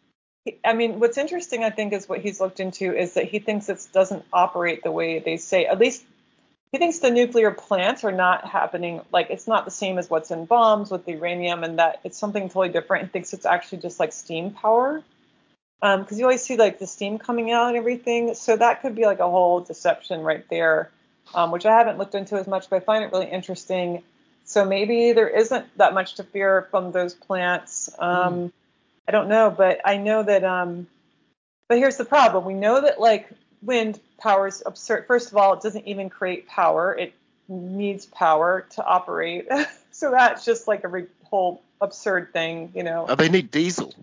I mean, what's interesting, I think, is what he's looked into is that he thinks it doesn't operate the way they say. At least he thinks the nuclear plants are not happening, like it's not the same as what's in bombs with the uranium, and that it's something totally different. He thinks it's actually just like steam power, because um, you always see like the steam coming out and everything. So that could be like a whole deception right there, um, which I haven't looked into as much, but I find it really interesting. So maybe there isn't that much to fear from those plants. Um, Mm. I don't know, but I know that. Um, but here's the problem: we know that like wind power is absurd. First of all, it doesn't even create power; it needs power to operate. So that's just like a re- whole absurd thing, you know. Oh, they need diesel.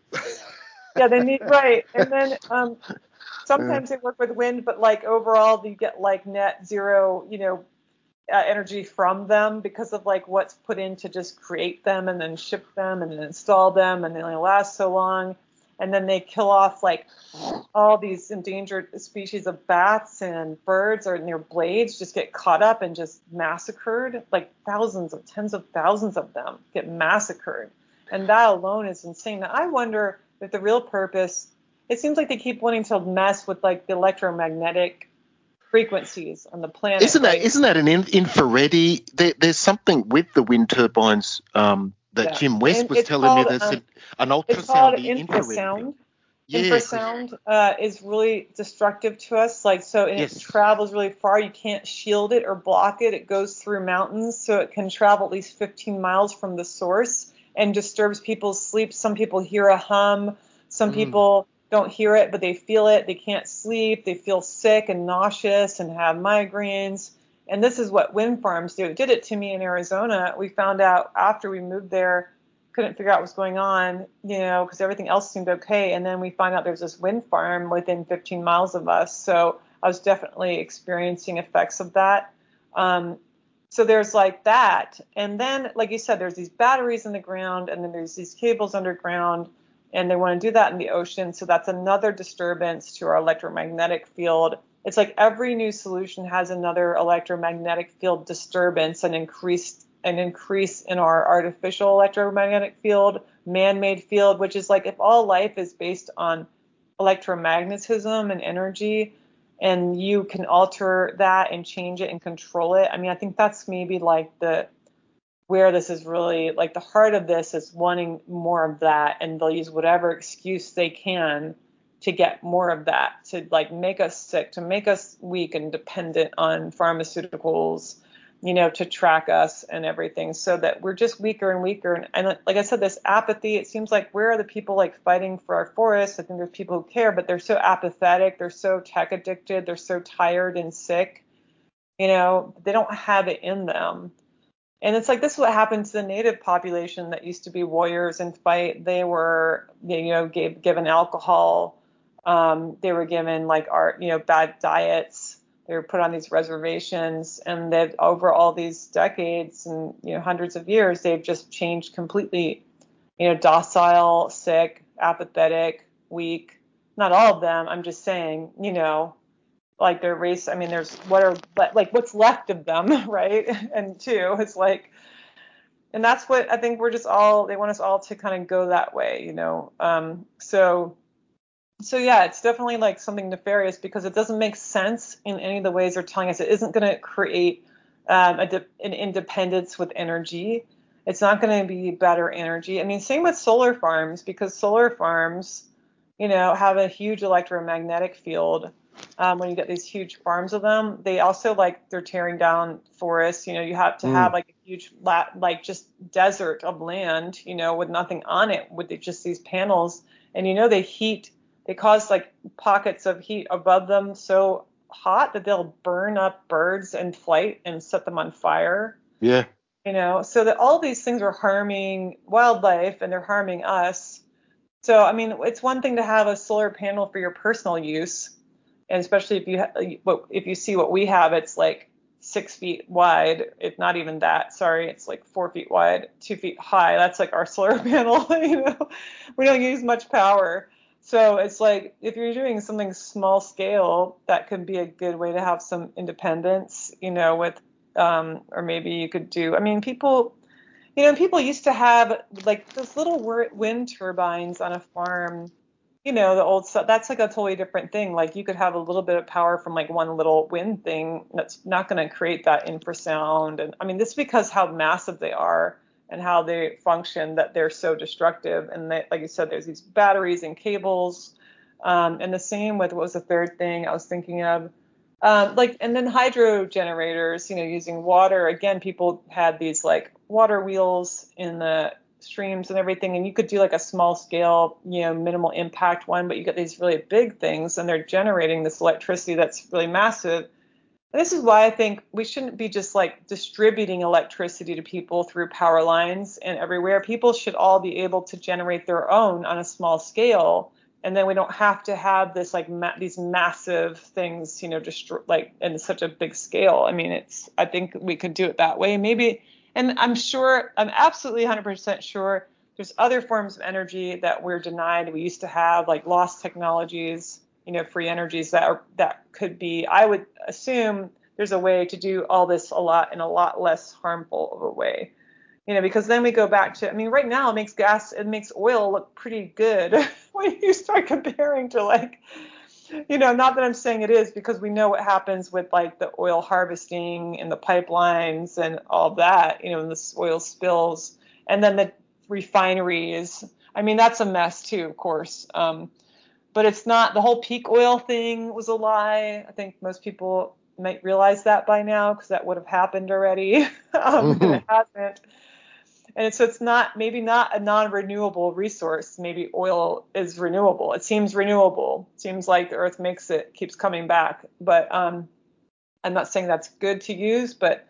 Yeah, they need right. And then um, Uh, sometimes they work with wind, but like overall, you get like net zero, you know, uh, energy from them because of like what's put in to just create them and then ship them and then install them, and they only last so long. And then they kill off like all these endangered species of bats and birds, or their blades just get caught up and just massacred. Like thousands of tens of thousands of them get massacred. And that alone is insane. Now, I wonder if the real purpose, it seems like they keep wanting to mess with like the electromagnetic frequencies on the planet, isn't that right? isn't that an in, infrared? There, there's something with the wind turbines um, that Yeah. Jim West And was it's telling me. called There's um, an, an it's called ultrasoundy infrared thing. infrasound. Yeah, because Infrasound uh, is really destructive to us. Like so, and it yes. travels really far. You can't shield it or block it. It goes through mountains, so it can travel at least fifteen miles from the source and disturbs people's sleep. Some people hear a hum. Some Mm. people don't hear it, but they feel it. They can't sleep. They feel sick and nauseous and have migraines. And this is what wind farms do. It did it to me in Arizona. We found out after we moved there, couldn't figure out what's going on, you know, because everything else seemed okay. And then we find out there's this wind farm within fifteen miles of us. So I was definitely experiencing effects of that. Um, so there's like that. And then, like you said, there's these batteries in the ground, and then there's these cables underground, and they want to do that in the ocean. So that's another disturbance to our electromagnetic field. It's like every new solution has another electromagnetic field disturbance and increased an increase in our artificial electromagnetic field, man-made field, which is like if all life is based on electromagnetism and energy, and you can alter that and change it and control it. I mean, I think that's maybe like the where this is really like the heart of this is wanting more of that, and they'll use whatever excuse they can to get more of that, to like make us sick, to make us weak and dependent on pharmaceuticals, you know, to track us and everything, so that we're just weaker and weaker. And, and like I said, this apathy, it seems like where are the people like fighting for our forests? I think there's people who care, but they're so apathetic, they're so tech addicted, they're so tired and sick, you know, they don't have it in them. And it's like this is what happened to the native population that used to be warriors and fight. They were, you know, gave, given alcohol. Um, they were given like art, you know, bad diets. They were put on these reservations, and that over all these decades and you know hundreds of years, they've just changed completely. You know, docile, sick, apathetic, weak. Not all of them. I'm just saying. You know, like their race. I mean, there's what are like what's left of them, right? And two, it's like, and that's what I think we're just all. They want us all to kind of go that way. You know, um, so. So yeah, it's definitely like something nefarious because it doesn't make sense in any of the ways they're telling us. It isn't going to create um, a de- an independence with energy. It's not going to be better energy. I mean, same with solar farms because solar farms, you know, have a huge electromagnetic field. Um, when you get these huge farms of them, they also like they're tearing down forests. You know, you have to have Mm. like a huge la- like just desert of land, you know, with nothing on it, with just these panels, and you know they heat they cause like pockets of heat above them so hot that they'll burn up birds in flight and set them on fire. Yeah. You know, so that all these things are harming wildlife and they're harming us. So, I mean, it's one thing to have a solar panel for your personal use, and especially if you ha- if you see what we have, it's like six feet wide, if not even that. Sorry, it's like four feet wide, two feet high. That's like our solar panel. You know, we don't use much power. So it's like if you're doing something small scale, that could be a good way to have some independence, you know, with, um, or maybe you could do, I mean, people, you know, people used to have like those little wind turbines on a farm, you know, the old stuff. That's like a totally different thing. Like you could have a little bit of power from like one little wind thing that's not going to create that infrasound. And I mean, this is because how massive they are and how they function that they're so destructive. And they, like you said, there's these batteries and cables. Um, and the same with what was the third thing I was thinking of? Um, like, and then hydro generators, you know, using water. Again, people had these like water wheels in the streams and everything, and you could do like a small scale, you know, minimal impact one, but you get these really big things and they're generating this electricity that's really massive. And this is why I think we shouldn't be just like distributing electricity to people through power lines and everywhere. People should all be able to generate their own on a small scale. And then we don't have to have this like ma- these massive things, you know, just like in such a big scale. I mean, it's I think we could do it that way. Maybe, and I'm sure, I'm absolutely one hundred percent sure there's other forms of energy that we're denied. We used to have like lost technologies, you know, free energies that are that could be. I would assume there's a way to do all this a lot in a lot less harmful of a way. You know, because then we go back to, I mean, right now it makes gas, it makes oil look pretty good when you start comparing to like, you know, not that I'm saying it is because we know what happens with like the oil harvesting and the pipelines and all that, you know, and the oil spills and then the refineries. I mean, that's a mess too, of course. Um, but it's not, the whole peak oil thing was a lie. I think most people might realize that by now because that would have happened already. um, and Mm-hmm. it hasn't. And so it's not, maybe not a non-renewable resource. Maybe oil is renewable. It seems renewable. It seems like the earth makes it, keeps coming back. But um, I'm not saying that's good to use, but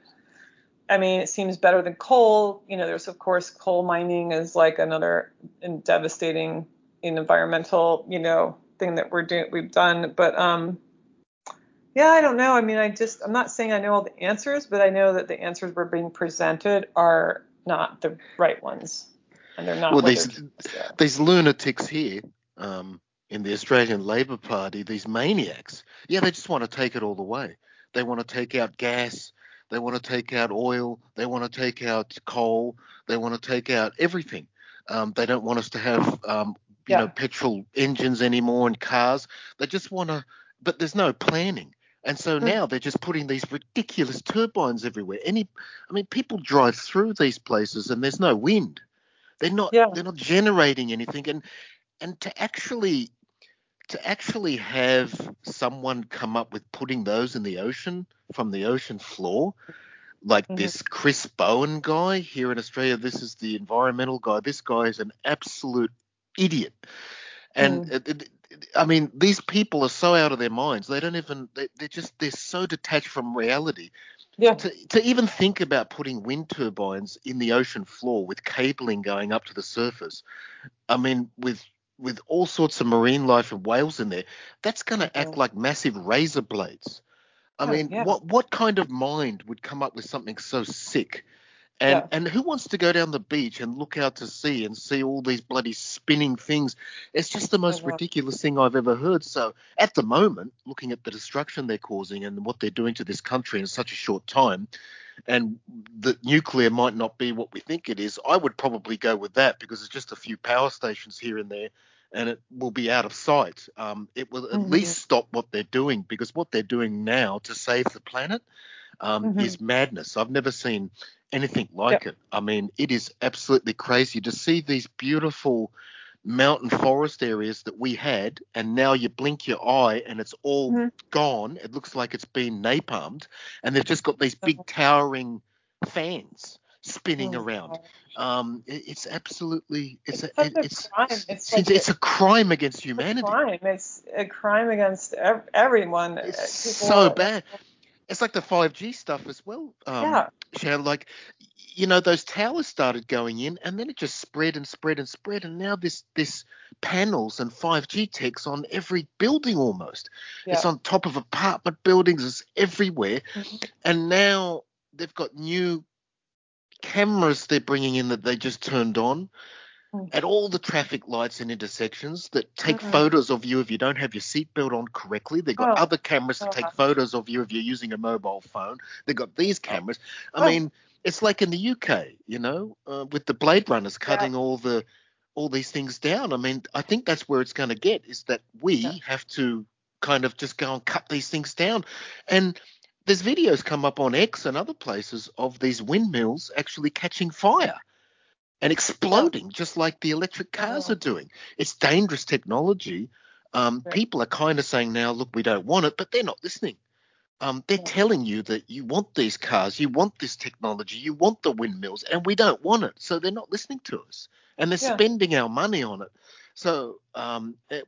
I mean, it seems better than coal. You know, there's of course coal mining is like another devastating environmental, you know, thing that we're doing, we've done. But um, yeah, I don't know. I mean, I just, I'm not saying I know all the answers, but I know that the answers we're being presented are not the right ones, and they're not Well, what they're these telling us they are. these lunatics here, um, in the Australian Labor Party, these maniacs, yeah, they just want to take it all away. They want to take out gas. They want to take out oil. They want to take out coal. They want to take out everything. Um, they don't want us to have, um, you know, Yeah. petrol engines anymore in cars. They just want to, but there's no planning. And so Mm. now they're just putting these ridiculous turbines everywhere. Any, I mean, people drive through these places and there's no wind. They're not Yeah. they're not generating anything, and and to actually to actually have someone come up with putting those in the ocean from the ocean floor, like Hmm. this Chris Bowen guy here in Australia. This is the environmental guy. This guy is an absolute idiot. And Mm. it, it, I mean, these people are so out of their minds. They don't even. They, they're just. They're so detached from reality Yeah. to to even think about putting wind turbines in the ocean floor with cabling going up to the surface. I mean, with with all sorts of marine life and whales in there, that's going to act Mhm. like massive razor blades. I Oh, mean, yeah. what what kind of mind would come up with something so sick? And Yeah. and who wants to go down the beach and look out to sea and see all these bloody spinning things? It's just the I most know. ridiculous thing I've ever heard. So at the moment, looking at the destruction they're causing and what they're doing to this country in such a short time, and the nuclear might not be what we think it is, I would probably go with that because it's just a few power stations here and there, and it will be out of sight. Um, it will at Mm-hmm. least stop what they're doing, because what they're doing now to save the planet um, Mm-hmm. is madness. I've never seen anything Yep. like it. I mean, it is absolutely crazy to see these beautiful mountain forest areas that we had, and now you blink your eye and it's all Mm-hmm. gone. It looks like it's been napalmed, and they've just got these big Oh, towering fans spinning oh, around. God. Um, it, it's absolutely, it's It's a, such it, a it's, crime. it's, It's like a, it's a crime against a humanity. crime. It's a crime against ev- everyone. It's Uh, so People. bad. It's like the five G stuff as well, um, Yeah. Shannon. Like, you know, those towers started going in, and then it just spread and spread and spread, and now this this panels and five G techs on every building almost. It's Yeah. on top of apartment buildings. It's everywhere, Mhm. and now they've got new cameras they're bringing in that they just turned on at all the traffic lights and intersections that take Mhm. photos of you if you don't have your seatbelt on correctly. They've got Oh, other cameras to oh, take photos of you if you're using a mobile phone. They've got these oh, cameras. I oh, mean, it's like in the U K, you know, uh, with the Blade Runners yeah, cutting all the all these things down. I mean, I think that's where it's going to get, is that yeah, we have to kind of just go and cut these things down. And there's videos come up on X and other places of these windmills actually catching fire and yeah. exploding just like the electric cars are Oh, doing. It's dangerous technology. Um, right. people are kind of saying now, look, we don't want it, but they're not listening. Um, they're Yeah, telling you that you want these cars, you want this technology, you want the windmills, and we don't want it. So they're not listening to us, and they're yeah, spending our money on it. So um, it,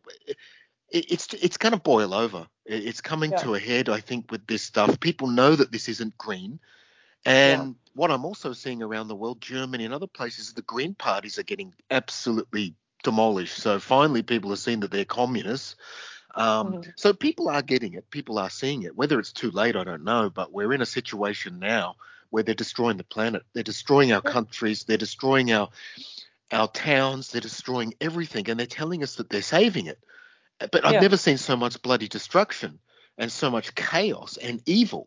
it, it's it's going to boil over. It, it's coming yeah, to a head, I think, with this stuff. People know that this isn't green. yeah. And what I'm also seeing around the world, Germany and other places, the green parties are getting absolutely demolished. So finally, people are seeing that they're communists. Um, Mhm. so people are getting it. People are seeing it. Whether it's too late, I don't know. But we're in a situation now where they're destroying the planet. They're destroying our Yeah, countries. They're destroying our our towns. They're destroying everything, and they're telling us that they're saving it. But I've yeah, never seen so much bloody destruction and so much chaos and evil.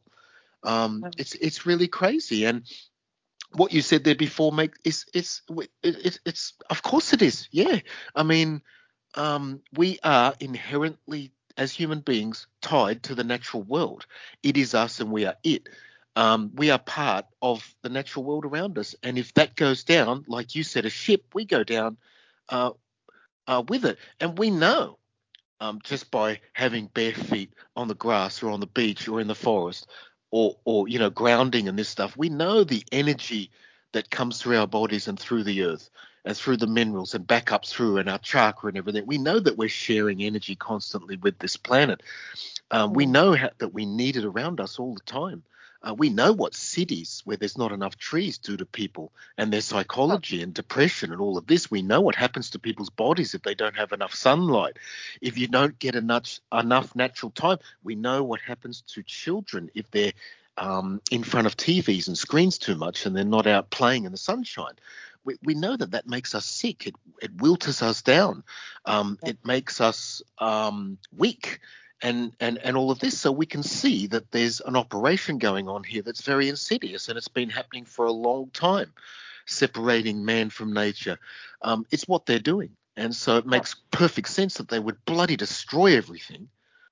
Um, um, it's it's really crazy. And what you said there before make is it's it, it, it's of course it is. Yeah, I mean, um, we are inherently as human beings tied to the natural world. It is us and we are it. Um, we are part of the natural world around us, and if that goes down, like you said, a ship, we go down uh, uh, with it, and we know um, just by having bare feet on the grass or on the beach or in the forest, or or you know grounding and this stuff, we know the energy that comes through our bodies and through the earth and through the minerals and back up through and our chakra and everything. We know that we're sharing energy constantly with this planet. Um, we mhm. know how, that we need it around us all the time. Uh, we know what cities where there's not enough trees do to people and their Oh, psychology and depression and all of this. We know what happens to people's bodies if they don't have enough sunlight. If you don't get enough, enough natural time, we know what happens to children if they're um, in front of T Vs and screens too much and they're not out playing in the sunshine. We, we know that that makes us sick. It, it wilts us down. Um, yeah, it makes us um, weak and and and all of this, so we can see that there's an operation going on here that's very insidious, and it's been happening for a long time, separating man from nature. Um, it's what they're doing, and so it yeah, makes perfect sense that they would bloody destroy everything.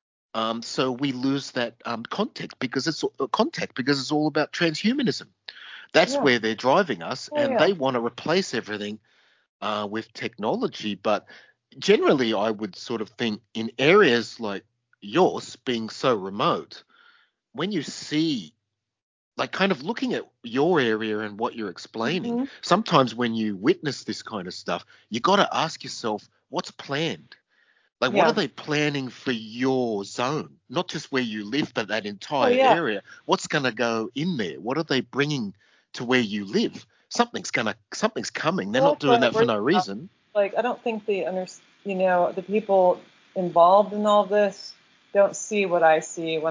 Um, so we lose that um, contact because it's uh, contact because it's all about transhumanism. That's yeah. where they're driving us, Oh, and yeah. they want to replace everything uh, with technology. But generally, I would sort of think in areas like yours being so remote, when you see, like, kind of looking at your area and what you're explaining, Hmm. sometimes when you witness this kind of stuff, you got to ask yourself, what's planned? Like, what are Yeah. they planning for your zone? Not just where you live, but that Oh, entire yeah. area. What's going to go in there? What are they bringing to where you live? Something's gonna, something's coming. They're Well, not that's what doing I that for worry no about. reason. Like, I don't think the under, you know, the people involved in all this don't see what I see when I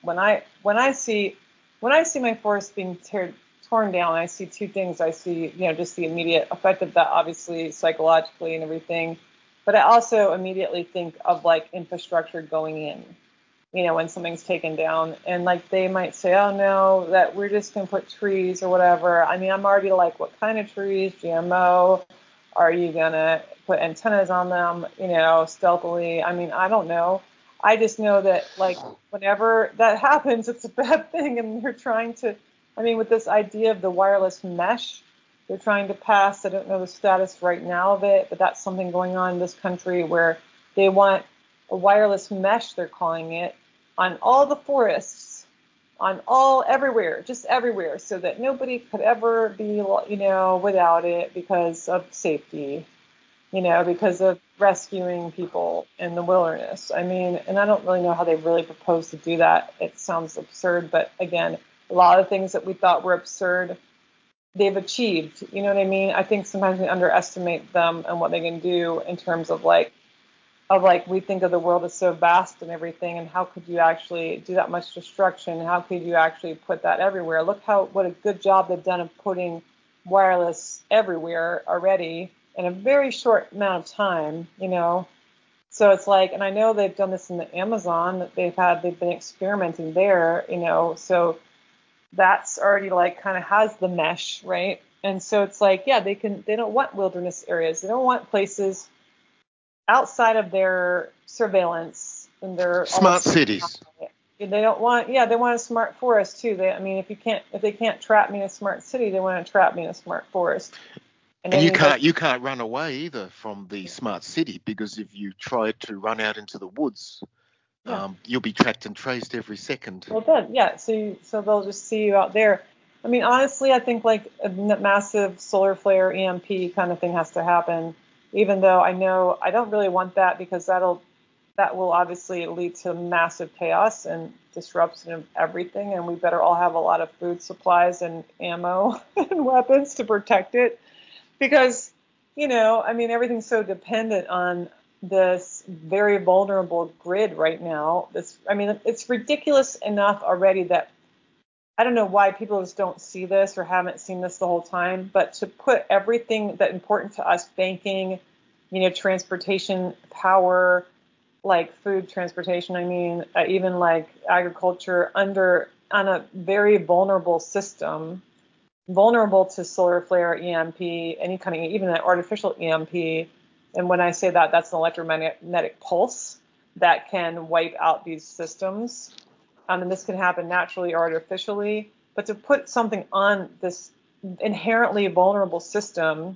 when I when I see when I see my forest being tear, torn down, I see two things. I see, you know, just the immediate effect of that, obviously psychologically and everything, but I also immediately think of like infrastructure going in. You know, when something's taken down, and like they might say, oh no, that we're just gonna put trees or whatever. I mean, I'm already like, what kind of trees? G M O? Are you gonna put antennas on them? You know, stealthily? I mean, I don't know. I just know that like whenever that happens, it's a bad thing, and they're trying to. I mean, with this idea of the wireless mesh, they're trying to pass. I don't know the status right now of it, but that's something going on in this country where they want a wireless mesh, they're calling it, on all the forests, on all, everywhere, just everywhere, so that nobody could ever be, you know, without it because of safety, you know, because of rescuing people in the wilderness. I mean, and I don't really know how they really propose to do that. It sounds absurd, but again, a lot of things that we thought were absurd, they've achieved. You know what I mean? I think sometimes we underestimate them and what they can do in terms of like, of like we think of the world as so vast and everything, and how could you actually do that much destruction? How could you actually put that everywhere? Look how what a good job they've done of putting wireless everywhere already in a very short amount of time, you know. So it's like, and I know they've done this in the Amazon, that they've had they've been experimenting there, you know, so that's already like kind of has the mesh, right? And so it's like, yeah, they can they don't want wilderness areas. They don't want places outside of their surveillance and their Smart cities. They don't want, yeah, they want a smart forest too. They, I mean, if you can't, if they can't trap me in a smart city, they want to trap me in a smart forest. And, and you can't, you can't run away either from the smart city, because if you try to run out into the woods, yeah. um, you'll be tracked and traced every second. Well, then, yeah. So, you, so they'll just see you out there. I mean, honestly, I think like a massive solar flare E M P kind of thing has to happen. Even though I know I don't really want that, because that'll that will obviously lead to massive chaos and disruption of everything, and we better all have a lot of food supplies and ammo and weapons to protect it, because, you know, I mean, everything's so dependent on this very vulnerable grid right now. This, I mean, it's ridiculous enough already that I don't know why people just don't see this or haven't seen this the whole time, but to put everything that important to us, banking, you know, transportation, power, like food transportation, I mean, uh, even like agriculture, under on a very vulnerable system, vulnerable to solar flare, E M P, any kind of, even an artificial E M P. And when I say that, that's an electromagnetic pulse that can wipe out these systems. Um, and this can happen naturally or artificially, but to put something on this inherently vulnerable system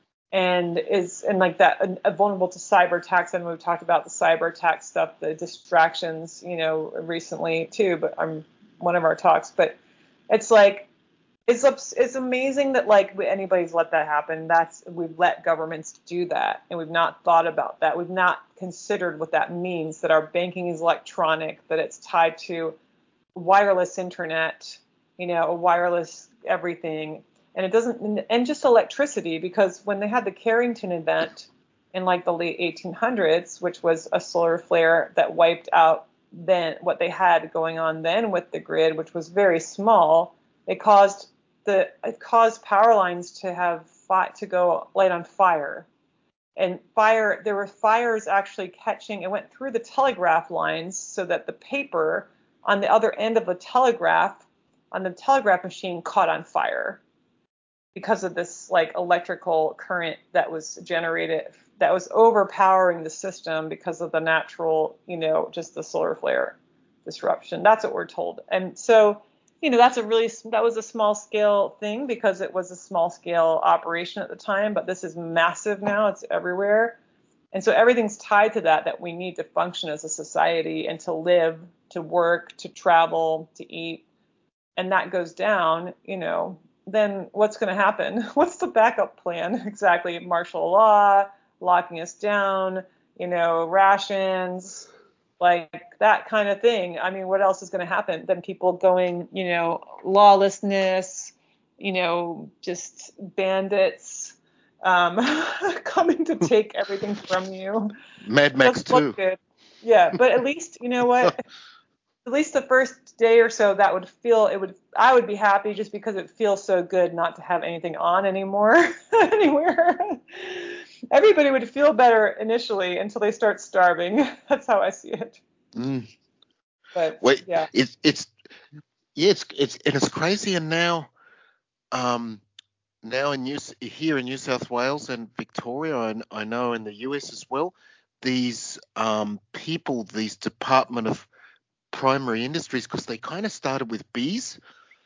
and is and like that uh, vulnerable to cyber attacks, and we've talked about the cyber attack stuff, the distractions, you know, recently too, but I'm um, one of our talks, but it's like it's it's amazing that like anybody's let that happen. That's we've let governments do that, and we've not thought about that. We've not considered what that means, that our banking is electronic, that it's tied to wireless internet, you know, a wireless everything. And it doesn't, and just electricity, because when they had the Carrington event in like the late eighteen hundreds, which was a solar flare that wiped out then what they had going on then with the grid, which was very small, it caused the it caused power lines to have fought to go light on fire. And fire, there were fires actually catching, it went through the telegraph lines so that the paper on the other end of the telegraph, on the telegraph machine, caught on fire because of this like electrical current that was generated, that was overpowering the system because of the natural, you know, just the solar flare disruption. That's what we're told. And so, you know, that's a really, that was a small scale thing because it was a small scale operation at the time, but this is massive now. It's everywhere. And so everything's tied to that, that we need to function as a society and to live, to work, to travel, to eat. And that goes down, you know, then what's going to happen? What's the backup plan? Exactly. Martial law, locking us down, you know, rations, like that kind of thing. I mean, what else is going to happen? Then people going, you know, lawlessness, you know, just bandits um, coming to take everything from you. Mad Max two. Yeah, but at least, you know what? at least the first day or so, that would feel it would I would be happy just because it feels so good not to have anything on anymore anywhere. Everybody would feel better initially until they start starving. That's how I see it. Mm. But Wait, yeah. it's it's yeah, it's it's and it's crazy. And now, um, now in New here in New South Wales and Victoria, and I know in the U S as well, these um people, these Department of Primary Industries, because they kind of started with bees.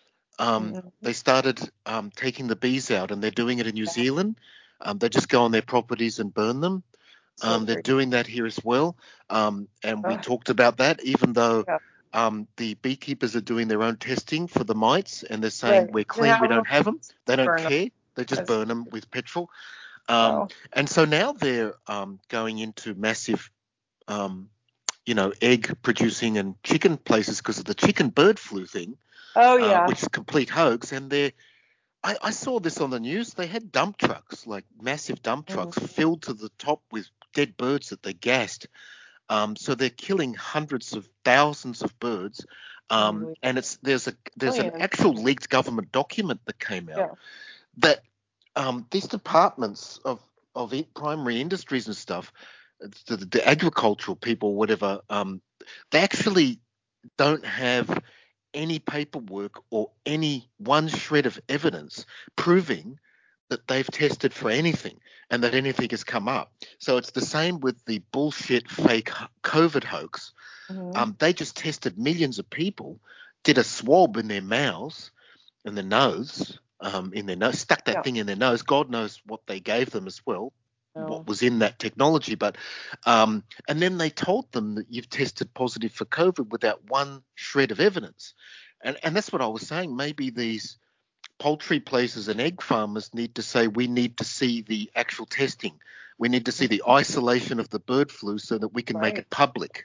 Um, Mm-hmm. they started um, taking the bees out, and they're doing it in New Zealand. Um, they just go on their properties and burn them. So Um, they're crazy. doing that here as well. Um, and we Uh, talked about that, even though yeah. um, the beekeepers are doing their own testing for the mites, and they're saying Right. we're And clean, we have don't them have them. They don't burn them. care. They just That's burn them with petrol. Um, wow. and so now they're um, going into massive, um, you know, egg producing and chicken places because of the chicken bird flu thing, Oh uh, yeah. which is a complete hoax. And they're I, I saw this on the news. They had dump trucks, like massive dump Mm-hmm. trucks, filled to the top with dead birds that they gassed. Um, so they're killing hundreds of thousands of birds. Um, Unbelievable. and it's there's a there's an Millions. actual leaked government document that came out Yeah. that um, these departments of of i- primary industries and stuff, the, the agricultural people, whatever, um, they actually don't have any paperwork or any one shred of evidence proving that they've tested for anything and that anything has come up. So it's the same with the bullshit fake COVID hoax. Mm-hmm. Um, they just tested millions of people, did a swab in their mouths and their nose, um, in their nose, stuck that Yeah. thing in their nose. God knows what they gave them as well, what No. was in that technology. But um, and then they told them that you've tested positive for COVID without one shred of evidence. And and that's what I was saying. Maybe these poultry places and egg farmers need to say we need to see the actual testing. We need to see the isolation of the bird flu so that we can make Right. it public.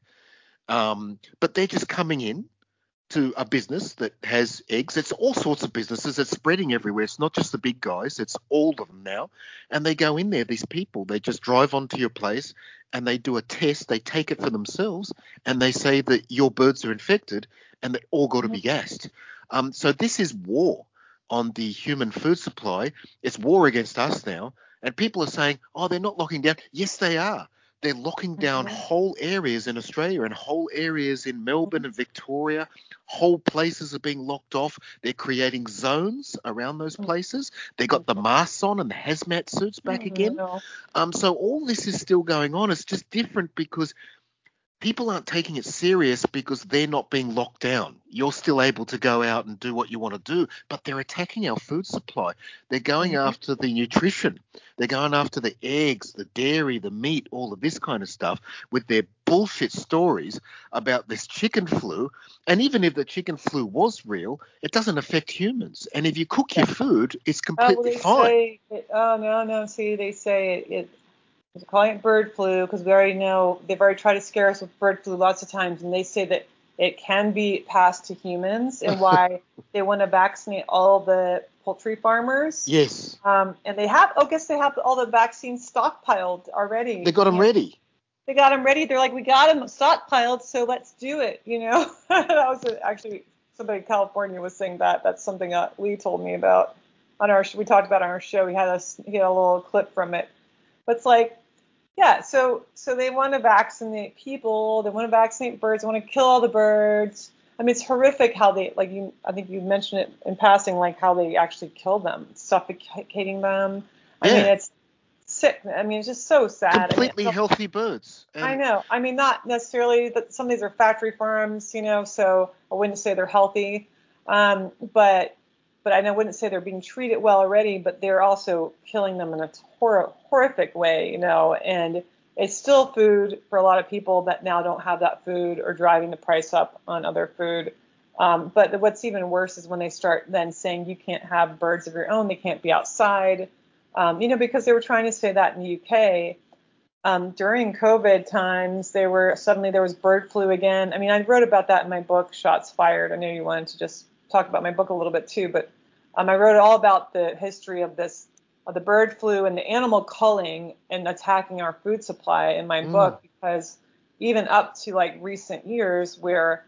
Um, but they're just coming in to a business that has eggs. It's all sorts of businesses. It's spreading everywhere. It's not just the big guys. It's all of them now. And they go in there, these people, they just drive onto your place and they do a test. They take it for themselves and they say that your birds are infected and they all got to Mhm. be gassed. Um, so this is war on the human food supply. It's war against us now. And people are saying, oh, they're not locking down. Yes, they are. They're locking down Mhm. whole areas in Australia and whole areas in Melbourne and Victoria. Whole places are being locked off. They're creating zones around those places. They got the masks on and the hazmat suits back Mhm. again. No. Um, so all this is still going on. It's just different because people aren't taking it serious because they're not being locked down. You're still able to go out and do what you want to do, but they're attacking our food supply. They're going Mhm. after the nutrition. They're going after the eggs, the dairy, the meat, all of this kind of stuff with their bullshit stories about this chicken flu. And even if the chicken flu was real, it doesn't affect humans. And if you cook Yeah. your food, it's Oh, well, completely they fine. say it, oh no, no. See, they say it. it they're calling it bird flu because we already know they've already tried to scare us with bird flu lots of times, and they say that it can be passed to humans, and why they want to vaccinate all the poultry farmers. Yes, Um, and they have, oh, guess they have all the vaccines stockpiled they already. got them You know, ready. they got them ready. They're like, we got them stockpiled, so let's do it. You know, that was a, actually somebody in California was saying that. That's something that Lee told me about on our. We talked about on our show. He had a he had a little clip from it. But it's like, yeah, so so they want to vaccinate people. They want to vaccinate birds. They want to kill all the birds. I mean, it's horrific how they, like you, I think you mentioned it in passing, like how they actually kill them, suffocating them. I mean, Yeah, it's sick. I mean, it's just so sad. I mean, completely healthy birds. I And know. I mean, not necessarily that some of these are factory farms, you know, so I wouldn't say they're healthy. Um, but but I wouldn't say they're being treated well already, but they're also killing them in a hor- horrific way, you know, and it's still food for a lot of people that now don't have that food or driving the price up on other food. Um, but what's even worse is when they start then saying you can't have birds of your own, they can't be outside, um, you know, because they were trying to say that in the U K. Um, during COVID times, they were suddenly there was bird flu again. I mean, I wrote about that in my book, Shots Fired. I know you wanted to just talk about my book a little bit too, but um, I wrote all about the history of this, of the bird flu and the animal culling and attacking our food supply in my mm, book, because even up to like recent years, where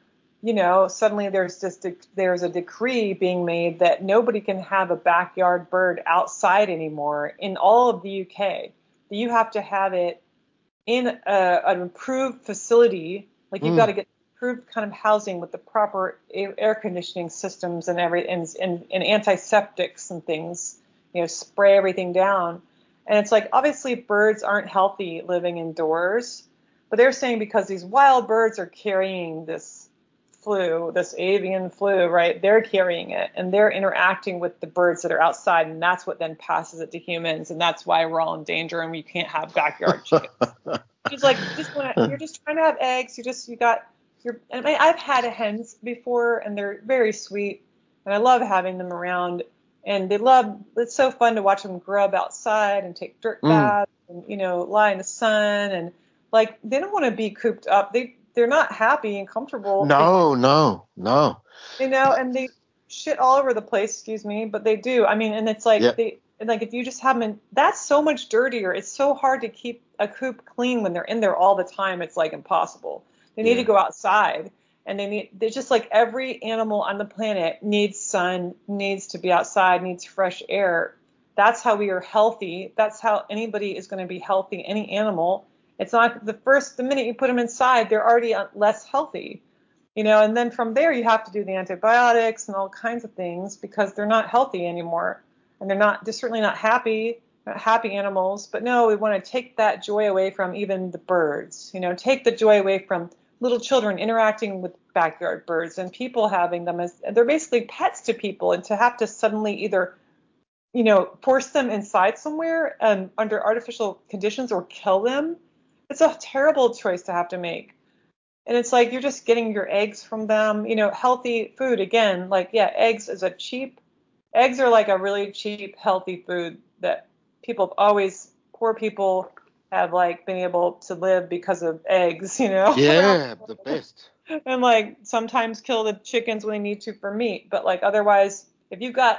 you know, suddenly there's just a, there's a decree being made that nobody can have a backyard bird outside anymore in all of the U K. You have to have it in a, an approved facility. Like you've got Mm. to get approved kind of housing with the proper air, air conditioning systems and every and, and, and antiseptics and things. You know, spray everything down. And it's like obviously birds aren't healthy living indoors, but they're saying because these wild birds are carrying this flu, this avian flu, right? They're carrying it and they're interacting with the birds that are outside, and that's what then passes it to humans, and that's why we're all in danger and we can't have backyard chickens. It's like you just want to, you're just trying to have eggs. You just you got your. And I, I've had hens before, and they're very sweet, and I love having them around. And they love. It's so fun to watch them grub outside and take dirt Mm. baths, and you know lie in the sun, and like they don't want to be cooped up. They they're not happy and comfortable. They, No, no, no. you know, and they shit all over the place, excuse me, but they do. I mean, and it's like Yeah, they and like if you just have them in, that's so much dirtier. It's so hard to keep a coop clean when they're in there all the time. It's like impossible. They need to yeah. go outside, and they need they're just like every animal on the planet needs sun, needs to be outside, needs fresh air. That's how we are healthy. That's how anybody is going to be healthy, any animal. It's not the first the minute you put them inside, they're already less healthy. You know, and then from there you have to do the antibiotics and all kinds of things because they're not healthy anymore, and they're not, they're certainly not happy, not happy animals. But no, we want to take that joy away from even the birds. You know, take the joy away from little children interacting with backyard birds and people having them as they're basically pets to people, and to have to suddenly either, you know, force them inside somewhere um, under artificial conditions or kill them. It's a terrible choice to have to make. And it's like you're just getting your eggs from them, you know, healthy food. Again, like, yeah, eggs is a cheap, eggs are like a really cheap, healthy food that people have always, poor people have like been able to live because of eggs, you know, around Yeah, the best. and like sometimes kill the chickens when they need to for meat. But like otherwise, if you've got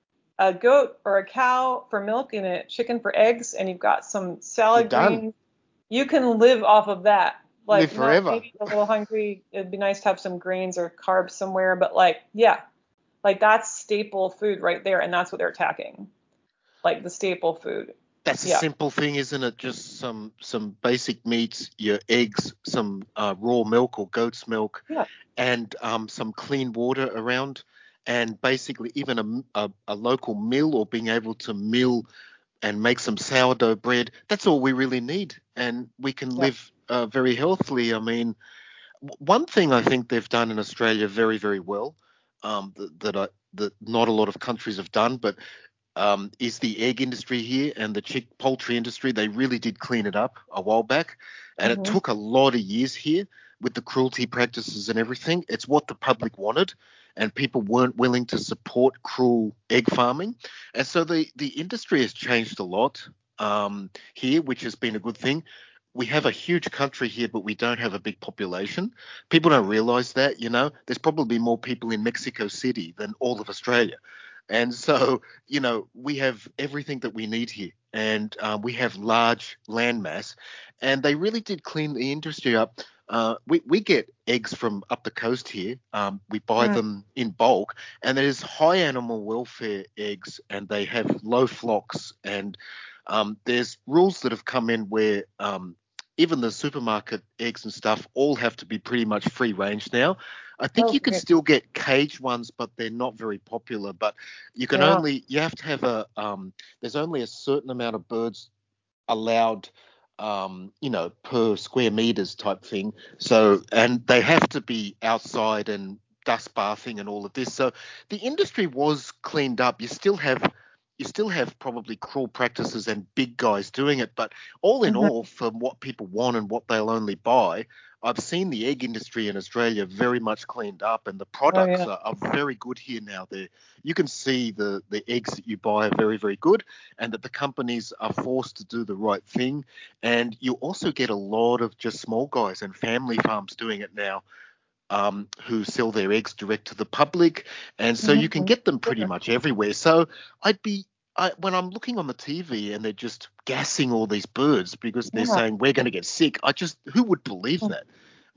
a goat or a cow for milk and a chicken for eggs, and you've got some You're salad done. greens, you can live off of that. Live Like, not forever. maybe a little hungry. It'd be nice to have some grains or carbs somewhere, but like, yeah, like that's staple food right there, and that's what they're attacking. Like the staple food. That's a Yeah. simple thing, isn't it? Just some some basic meats, your eggs, some uh, raw milk or goat's milk, Yeah. and um, some clean water around, and basically even a, a, a local mill or being able to mill and make some sourdough bread. That's all we really need, and we can Yeah. live uh, very healthily. I mean, w- one thing I think they've done in Australia very, very well, um, that, that I that not a lot of countries have done, but um, is the egg industry here and the chick poultry industry. They really did clean it up a while back, and it Hmm. took a lot of years here with the cruelty practices and everything. It's what the public wanted, and people weren't willing to support cruel egg farming, and so the the industry has changed a lot um, here, which has been a good thing. We have a huge country here, but we don't have a big population. People don't realize that, you know. There's probably more people in Mexico City than all of Australia. And so, you know, we have everything that we need here, and uh, we have large land mass, and they really did clean the industry up. Uh, we, we get eggs from up the coast here. Um, we buy Mm. them in bulk, and there's high animal welfare eggs, and they have low flocks. And um, there's rules that have come in where um, even the supermarket eggs and stuff all have to be pretty much free range now. I think you can Okay. still get caged ones, but they're not very popular. But you can Yeah. only you have to have a um, there's only a certain amount of birds allowed, um, you know, per square meters type thing. So and they have to be outside and dust bathing and all of this. So the industry was cleaned up. You still have you still have probably cruel practices and big guys doing it, but all in Hmm. all, from what people want and what they'll only buy, I've seen the egg industry in Australia very much cleaned up, and the Oh products yeah. are, are very good here now. They You can see the the eggs that you buy are very, very good, and that the companies are forced to do the right thing. And you also get a lot of just small guys and family farms doing it now, um, who sell their eggs direct to the public, and so you can Hmm. get them pretty Sure. much everywhere. So I'd be I, when I'm looking on the T V and they're just gassing all these birds because they're Yeah. saying we're going to get sick, I just who would believe that?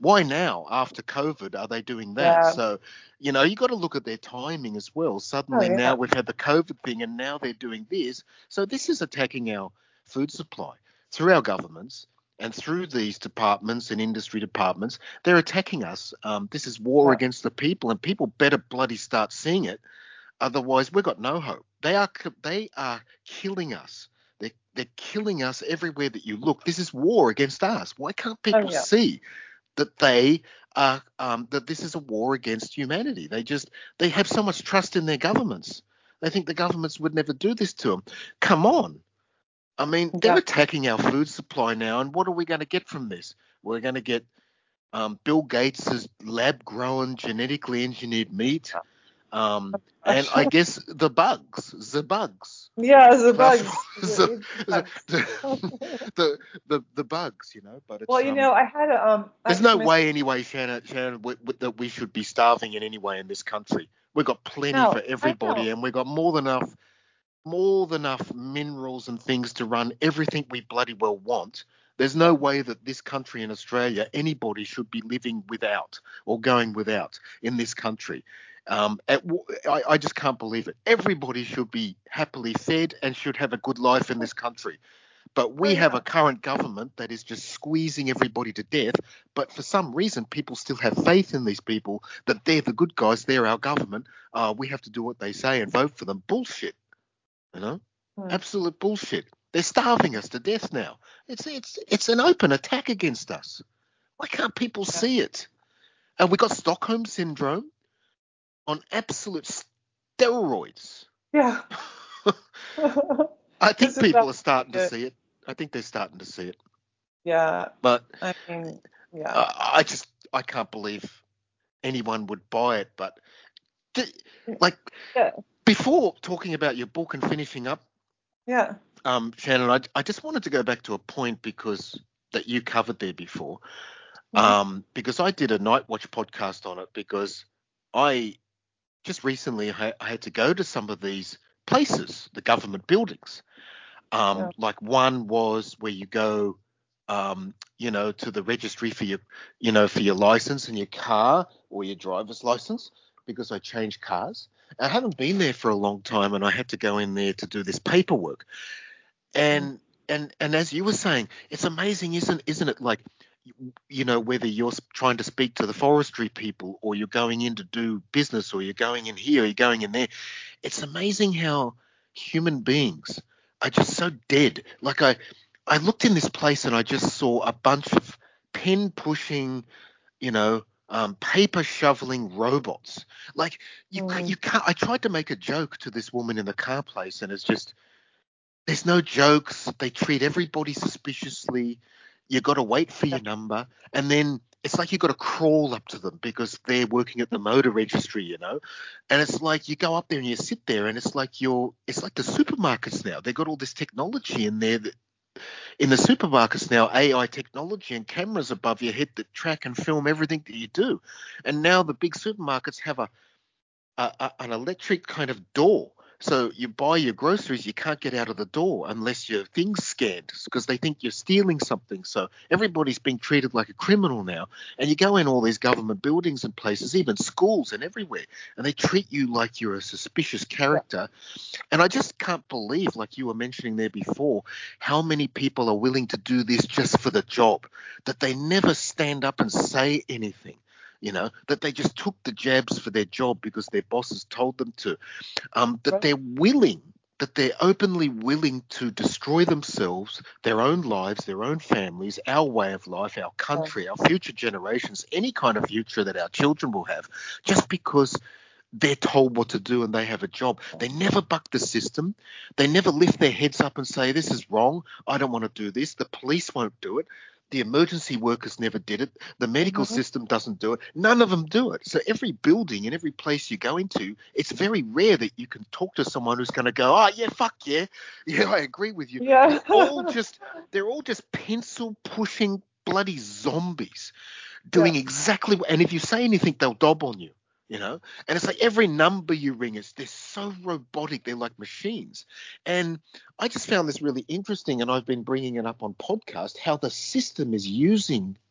Why now, after COVID, are they doing that? Yeah. So, you know, you got to look at their timing as well. Oh, Suddenly yeah. now we've had the COVID thing and now they're doing this. So this is attacking our food supply through our governments and through these departments and industry departments. They're attacking us. Um, this is war Yeah. against the people, and people better bloody start seeing it. Otherwise, we've got no hope. They are they are killing us. They're, they're killing us everywhere that you look. This is war against us. Why can't Oh, people yeah. see that they are um, that this is a war against humanity? They just they have so much trust in their governments. They think the governments would never do this to them. Come on. I mean, they're Yeah. attacking our food supply now, and what are we going to get from this? We're going to get um, Bill Gates's lab-grown, genetically engineered meat, um, and I guess the bugs, the bugs. Yeah, the That's bugs. the, The the, bugs. the, the, the bugs, you know. But Well, it's you um, know, I had a um. I there's just no missed. way anyway, Shannon, Shannon, w- w- that we should be starving in any way in this country. We've got plenty No, for I everybody, know. and we've got more than enough, more than enough minerals and things to run everything we bloody well want. There's no way that this country in Australia, anybody should be living without or going without in this country. Um, at, I, I just can't believe it. Everybody should be happily fed and should have a good life in this country. But Oh, we have yeah. a current government that is just squeezing everybody to death. But for some reason, people still have faith in these people that they're the good guys. They're our government. Uh, we have to do what they say and vote for them. Bullshit. You know, Hmm. absolute bullshit. They're starving us to death now. It's it's it's an open attack against us. Why can't people Yeah. see it? And we got Stockholm syndrome on absolute steroids. Yeah. I think This is people are actually starting to good. see it. I think they're starting to see it. Yeah. But I mean, yeah. uh, I just I can't believe anyone would buy it. But like Yeah. before talking about your book and finishing up, Yeah. um, Shannon, I, I just wanted to go back to a point because that you covered there before. Mhm. Um, because I did a Night Watch podcast on it because I just recently I, I had to go to some of these places, the government buildings. Um, Yeah. like one was where you go, um, you know, to the registry for your, you know, for your license and your car or your driver's license because I changed cars. I haven't been there for a long time and I had to go in there to do this paperwork. Mm. And and and as you were saying, it's amazing, isn't isn't it? Like, you know, whether you're trying to speak to the forestry people or you're going in to do business or you're going in here or you're going in there, it's amazing how human beings are just so dead. Like I, I looked in this place and I just saw a bunch of pen pushing, you know, um, paper shoveling robots. Like you, Mm. you can't. I tried to make a joke to this woman in the car place, and it's just there's no jokes. They treat everybody suspiciously. You got to wait for Yeah. your number, and then it's like you got to crawl up to them because they're working at the motor registry, you know. And it's like you go up there and you sit there, and it's like you're. It's like the supermarkets now. They've got all this technology in there. That, in the supermarkets now, A I technology and cameras above your head that track and film everything that you do. And now the big supermarkets have a a, a, an electric kind of door. So you buy your groceries, you can't get out of the door unless your thing's scanned because they think you're stealing something. So everybody's being treated like a criminal now. And you go in all these government buildings and places, even schools and everywhere, and they treat you like you're a suspicious Yeah. character. And I just can't believe, like you were mentioning there before, how many people are willing to do this just for the job, that they never stand up and say anything. You know, that they just took the jabs for their job because their bosses told them to, um, that Right. they're willing, that they're openly willing to destroy themselves, their own lives, their own families, our way of life, our Yeah. country, our future generations, any kind of future that our children will have, just because they're told what to do and they have a job. They never buck the system. They never lift their heads up and say, this is wrong. I don't want to do this. The police won't do it. The emergency workers never did it. The medical Mhm. system doesn't do it. None of them do it. So every building and every place you go into, it's very rare that you can talk to someone who's going to go, oh, yeah, fuck yeah. Yeah, I agree with you. Yeah. They're all just, they're all just pencil pushing bloody zombies Yeah. doing exactly what, and if you say anything, they'll dob on you, you know? And it's like every number you ring is, they're so robotic, they're like machines. And I just found this really interesting, and I've been bringing it up on podcast, how the system is using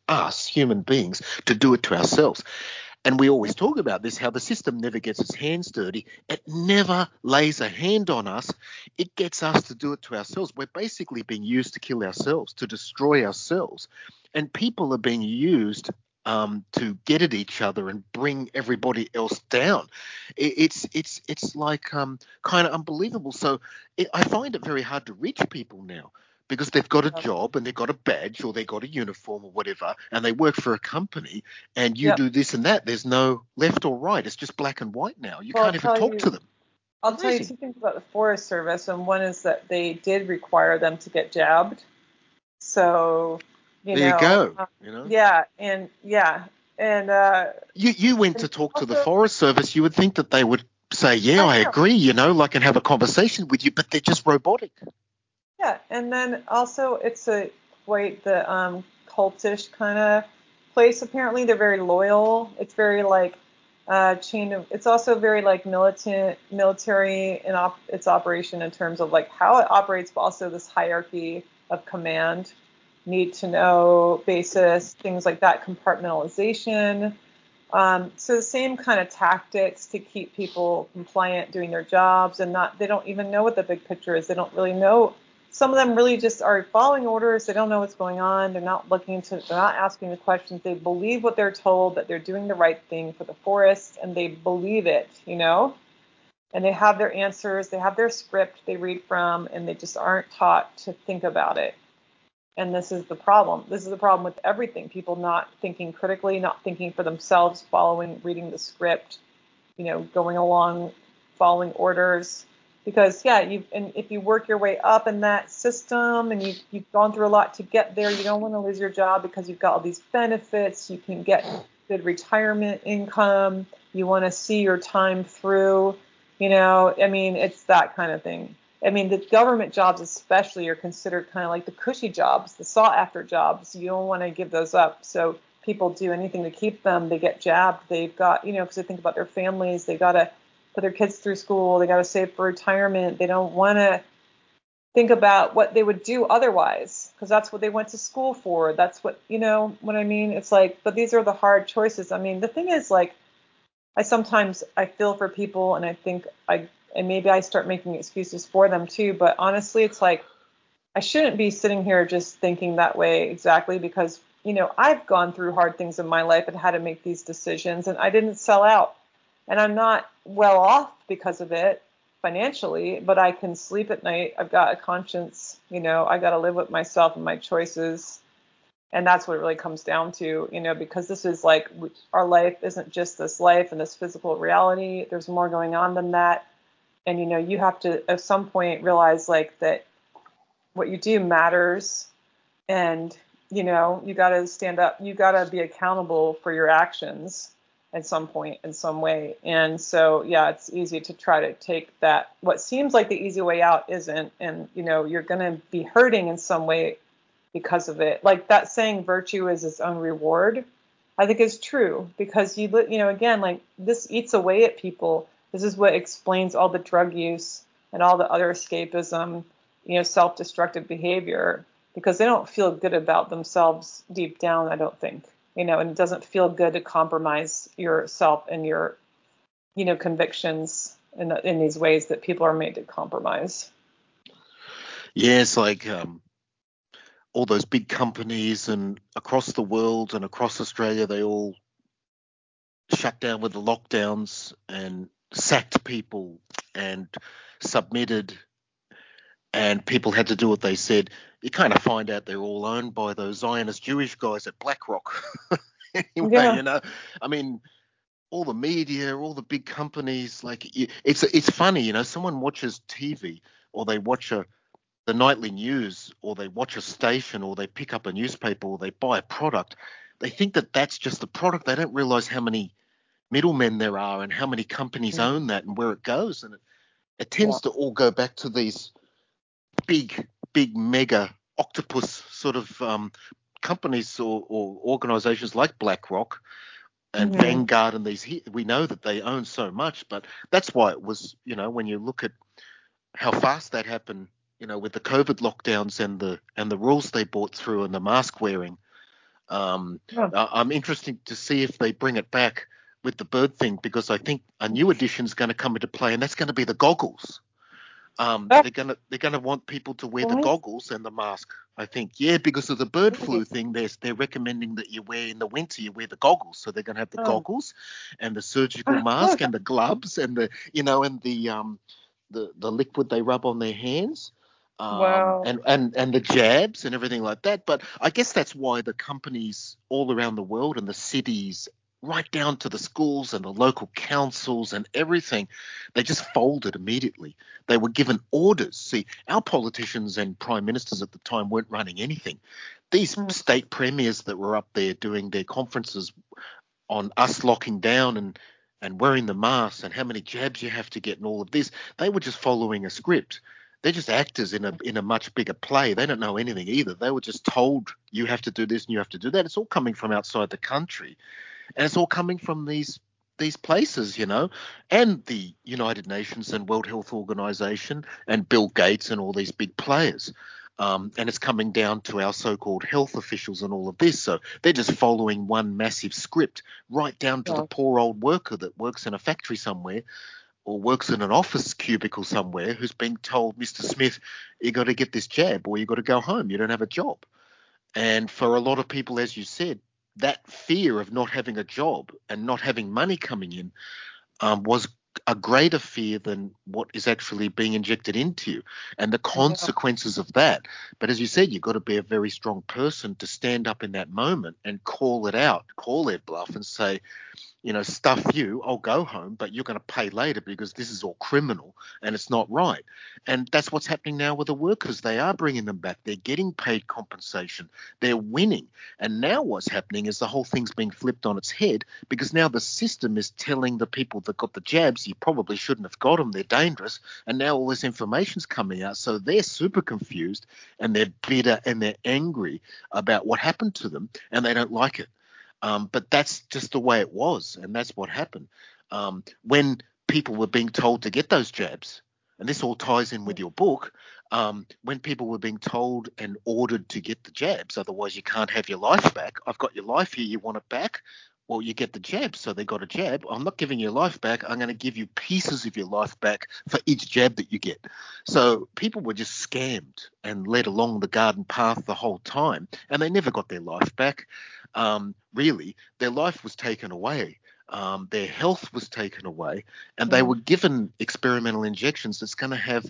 us human beings to do it to ourselves. And we always talk about this, how the system never gets its hands dirty. It never lays a hand on us. It gets us to do it to ourselves. We're basically being used to kill ourselves, to destroy ourselves. And people are being used um, to get at each other and bring everybody else down. It, it's it's it's like um, kind of unbelievable. So it, I find it very hard to reach people now, because they've got a Yep. job and they've got a badge or they've got a uniform or whatever, and they work for a company, and you Yep. do this and that. There's no left or right. It's just black and white now. You Well, I'll can't even tell talk to you, them. I'll tell you Crazy. two things about the Forest Service, and one is that they did require them to get jabbed. So, you There you know, go. uh, You know, yeah, and yeah, and uh, you you went to and talk to the also, Forest Service. You would think that they would say, "Yeah, I I know, agree," you know, like and have a conversation with you, but they're just robotic. yeah, and then also it's a quite the um cultish kind of place. Apparently, they're very loyal. It's very like uh chain of. It's also very like militant, military in op, its operation in terms of like how it operates, but also this hierarchy of command, need to know basis, things like that, compartmentalization. Um, so the same kind of tactics to keep people compliant doing their jobs, and not they don't even know what the big picture is. They don't really know. Some of them really just are following orders. They don't know what's going on. They're not looking to. They're not asking the questions. They believe what they're told, that they're doing the right thing for the forest, and they believe it. You know, and they have their answers. They have their script they read from, and they just aren't taught to think about it. And this is the problem. This is the problem with everything. People not thinking critically, not thinking for themselves, following, reading the script, you know, going along, following orders. Because yeah, you and if you work your way up in that system and you you've gone through a lot to get there, you don't want to lose your job because you've got all these benefits. You can get good retirement income. You want to see your time through. You know, I mean, it's that kind of thing. I mean, the government jobs especially are considered kind of like the cushy jobs, the sought after jobs. You don't want to give those up. So people do anything to keep them. They get jabbed. They've got, you know, because they think about their families. They got to put their kids through school. They got to save for retirement. They don't want to think about what they would do otherwise because that's what they went to school for. That's what, you know what I mean? It's like, but these are the hard choices. I mean, the thing is like, I sometimes I feel for people and I think I and maybe I start making excuses for them too, but honestly it's like I shouldn't be sitting here just thinking that way exactly because you know, I've gone through hard things in my life and had to make these decisions and I didn't sell out. And I'm not well off because of it financially, but I can sleep at night. I've got a conscience, you know, I got to live with myself and my choices and that's what it really comes down to, you know, because this is like our life isn't just this life and this physical reality. There's more going on than that. And, you know, you have to at some point realize like that what you do matters. And, you know, you got to stand up. You got to be accountable for your actions at some point in some way. And so, yeah, it's easy to try to take that. What seems like the easy way out isn't. And, you know, you're going to be hurting in some way because of it. Like that saying, virtue is its own reward, I think is true because you, you know, again, like this eats away at people. This is what explains all the drug use and all the other escapism, you know, self-destructive behavior because they don't feel good about themselves deep down, I don't think, you know, and it doesn't feel good to compromise yourself and your, you know, convictions in, in these ways that people are made to compromise. Yeah, it's like um, all those big companies and across the world and across Australia, they all shut down with the lockdowns and sacked people and submitted, and people had to do what they said. You kind of find out they're all owned by those Zionist Jewish guys at BlackRock. Anyway, Yeah. you know, I mean, all the media, all the big companies, like it's it's funny, you know, someone watches T V or they watch a the nightly news or they watch a station or they pick up a newspaper or they buy a product. They think that that's just the product. They don't realize how many middlemen there are and how many companies own that and where it goes. And it, it Yeah. tends to all go back to these big, big, mega octopus sort of um, companies or, or organizations like BlackRock and Mm-hmm. Vanguard and these. We know that they own so much, but that's why it was, you know, when you look at how fast that happened, you know, with the COVID lockdowns and the and the rules they brought through and the mask wearing. Um, Yeah. uh, I'm interested to see if they bring it back with the bird thing, because I think a new edition is going to come into play, and that's going to be the goggles. Um, Ah, they're gonna they're gonna want people to wear the what? goggles and the mask. I think, yeah, because of the bird Really? flu thing. They're they're recommending that you wear in the winter, you wear the goggles. So they're gonna have the Oh. goggles and the surgical Ah, mask look. and the gloves and the you know and the um the the liquid they rub on their hands. Um, Wow. and, and, and the jabs and everything like that. But I guess that's why the companies all around the world and the cities, right down to the schools and the local councils and everything, they just folded immediately. They were given orders. See, our politicians and prime ministers at the time weren't running anything. These Mm. state premiers that were up there doing their conferences on us locking down and and wearing the masks and how many jabs you have to get and all of this, they were just following a script. They're just actors in a in a much bigger play. They don't know anything either. They were just told you have to do this and you have to do that. It's all coming from outside the country, and it's all coming from these these places, you know, and the United Nations and World Health Organization and Bill Gates and all these big players. Um, and it's coming down to our so-called health officials and all of this. So they're just following one massive script, right down to the Yeah. poor old worker that works in a factory somewhere or works in an office cubicle somewhere, who's being told, Mister Smith, you got to get this jab or you got to go home. You don't have a job. And for a lot of people, as you said, that fear of not having a job and not having money coming in um, was a greater fear than what is actually being injected into you and the Yeah. consequences of that. But as you said, you've got to be a very strong person to stand up in that moment and call it out, call their bluff and say, you know, stuff you, I'll go home, but you're going to pay later because this is all criminal and it's not right. And that's what's happening now with the workers. They are bringing them back. They're getting paid compensation. They're winning. And now what's happening is the whole thing's being flipped on its head, because now the system is telling the people that got the jabs, you probably shouldn't have got them. They're dangerous. And now all this information's coming out. So they're super confused and they're bitter and they're angry about what happened to them and they don't like it. Um, but that's just the way it was, and that's what happened. Um, when people were being told to get those jabs, and this all ties in with your book, um, when people were being told and ordered to get the jabs, otherwise you can't have your life back. I've got your life here, you want it back? Well, you get the jab. So they got a jab. I'm not giving your life back. I'm going to give you pieces of your life back for each jab that you get. So people were just scammed and led along the garden path the whole time, and they never got their life back. Um, really, their life was taken away. Um, their health was taken away, and they Mm. were given experimental injections that's going to have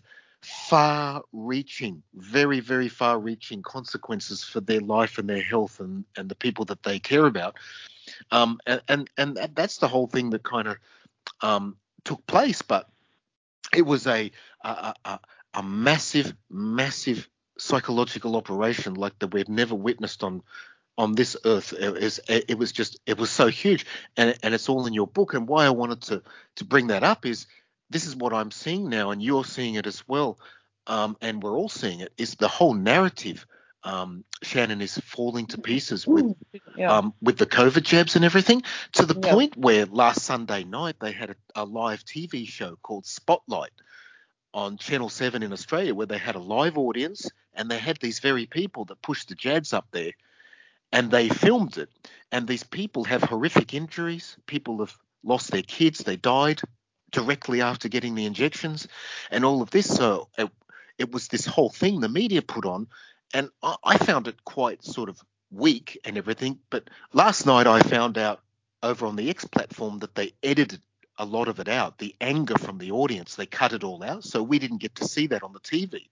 far-reaching, very, very far-reaching consequences for their life and their health and, and the people that they care about. Um, and, and and that's the whole thing that kind of um, took place. But it was a a, a a massive, massive psychological operation like that we've never witnessed on on this earth. It was, it was just, it was so huge, and and it's all in your book. And why I wanted to to bring that up is this is what I'm seeing now, and you're seeing it as well, um, and we're all seeing it. Is the whole narrative, um, Shannon, is falling to pieces with Mm. Yeah. um, with the COVID jabs and everything, to the Yeah. point where last Sunday night they had a, a live T V show called Spotlight on Channel seven in Australia, where they had a live audience and they had these very people that pushed the jabs up there and they filmed it. And these people have horrific injuries. People have lost their kids. They died directly after getting the injections and all of this. So it, it was this whole thing the media put on. And I, I found it quite sort of weak and everything. But last night I found out over on the X platform that they edited a lot of it out, the anger from the audience. They cut it all out. So we didn't get to see that on the T V.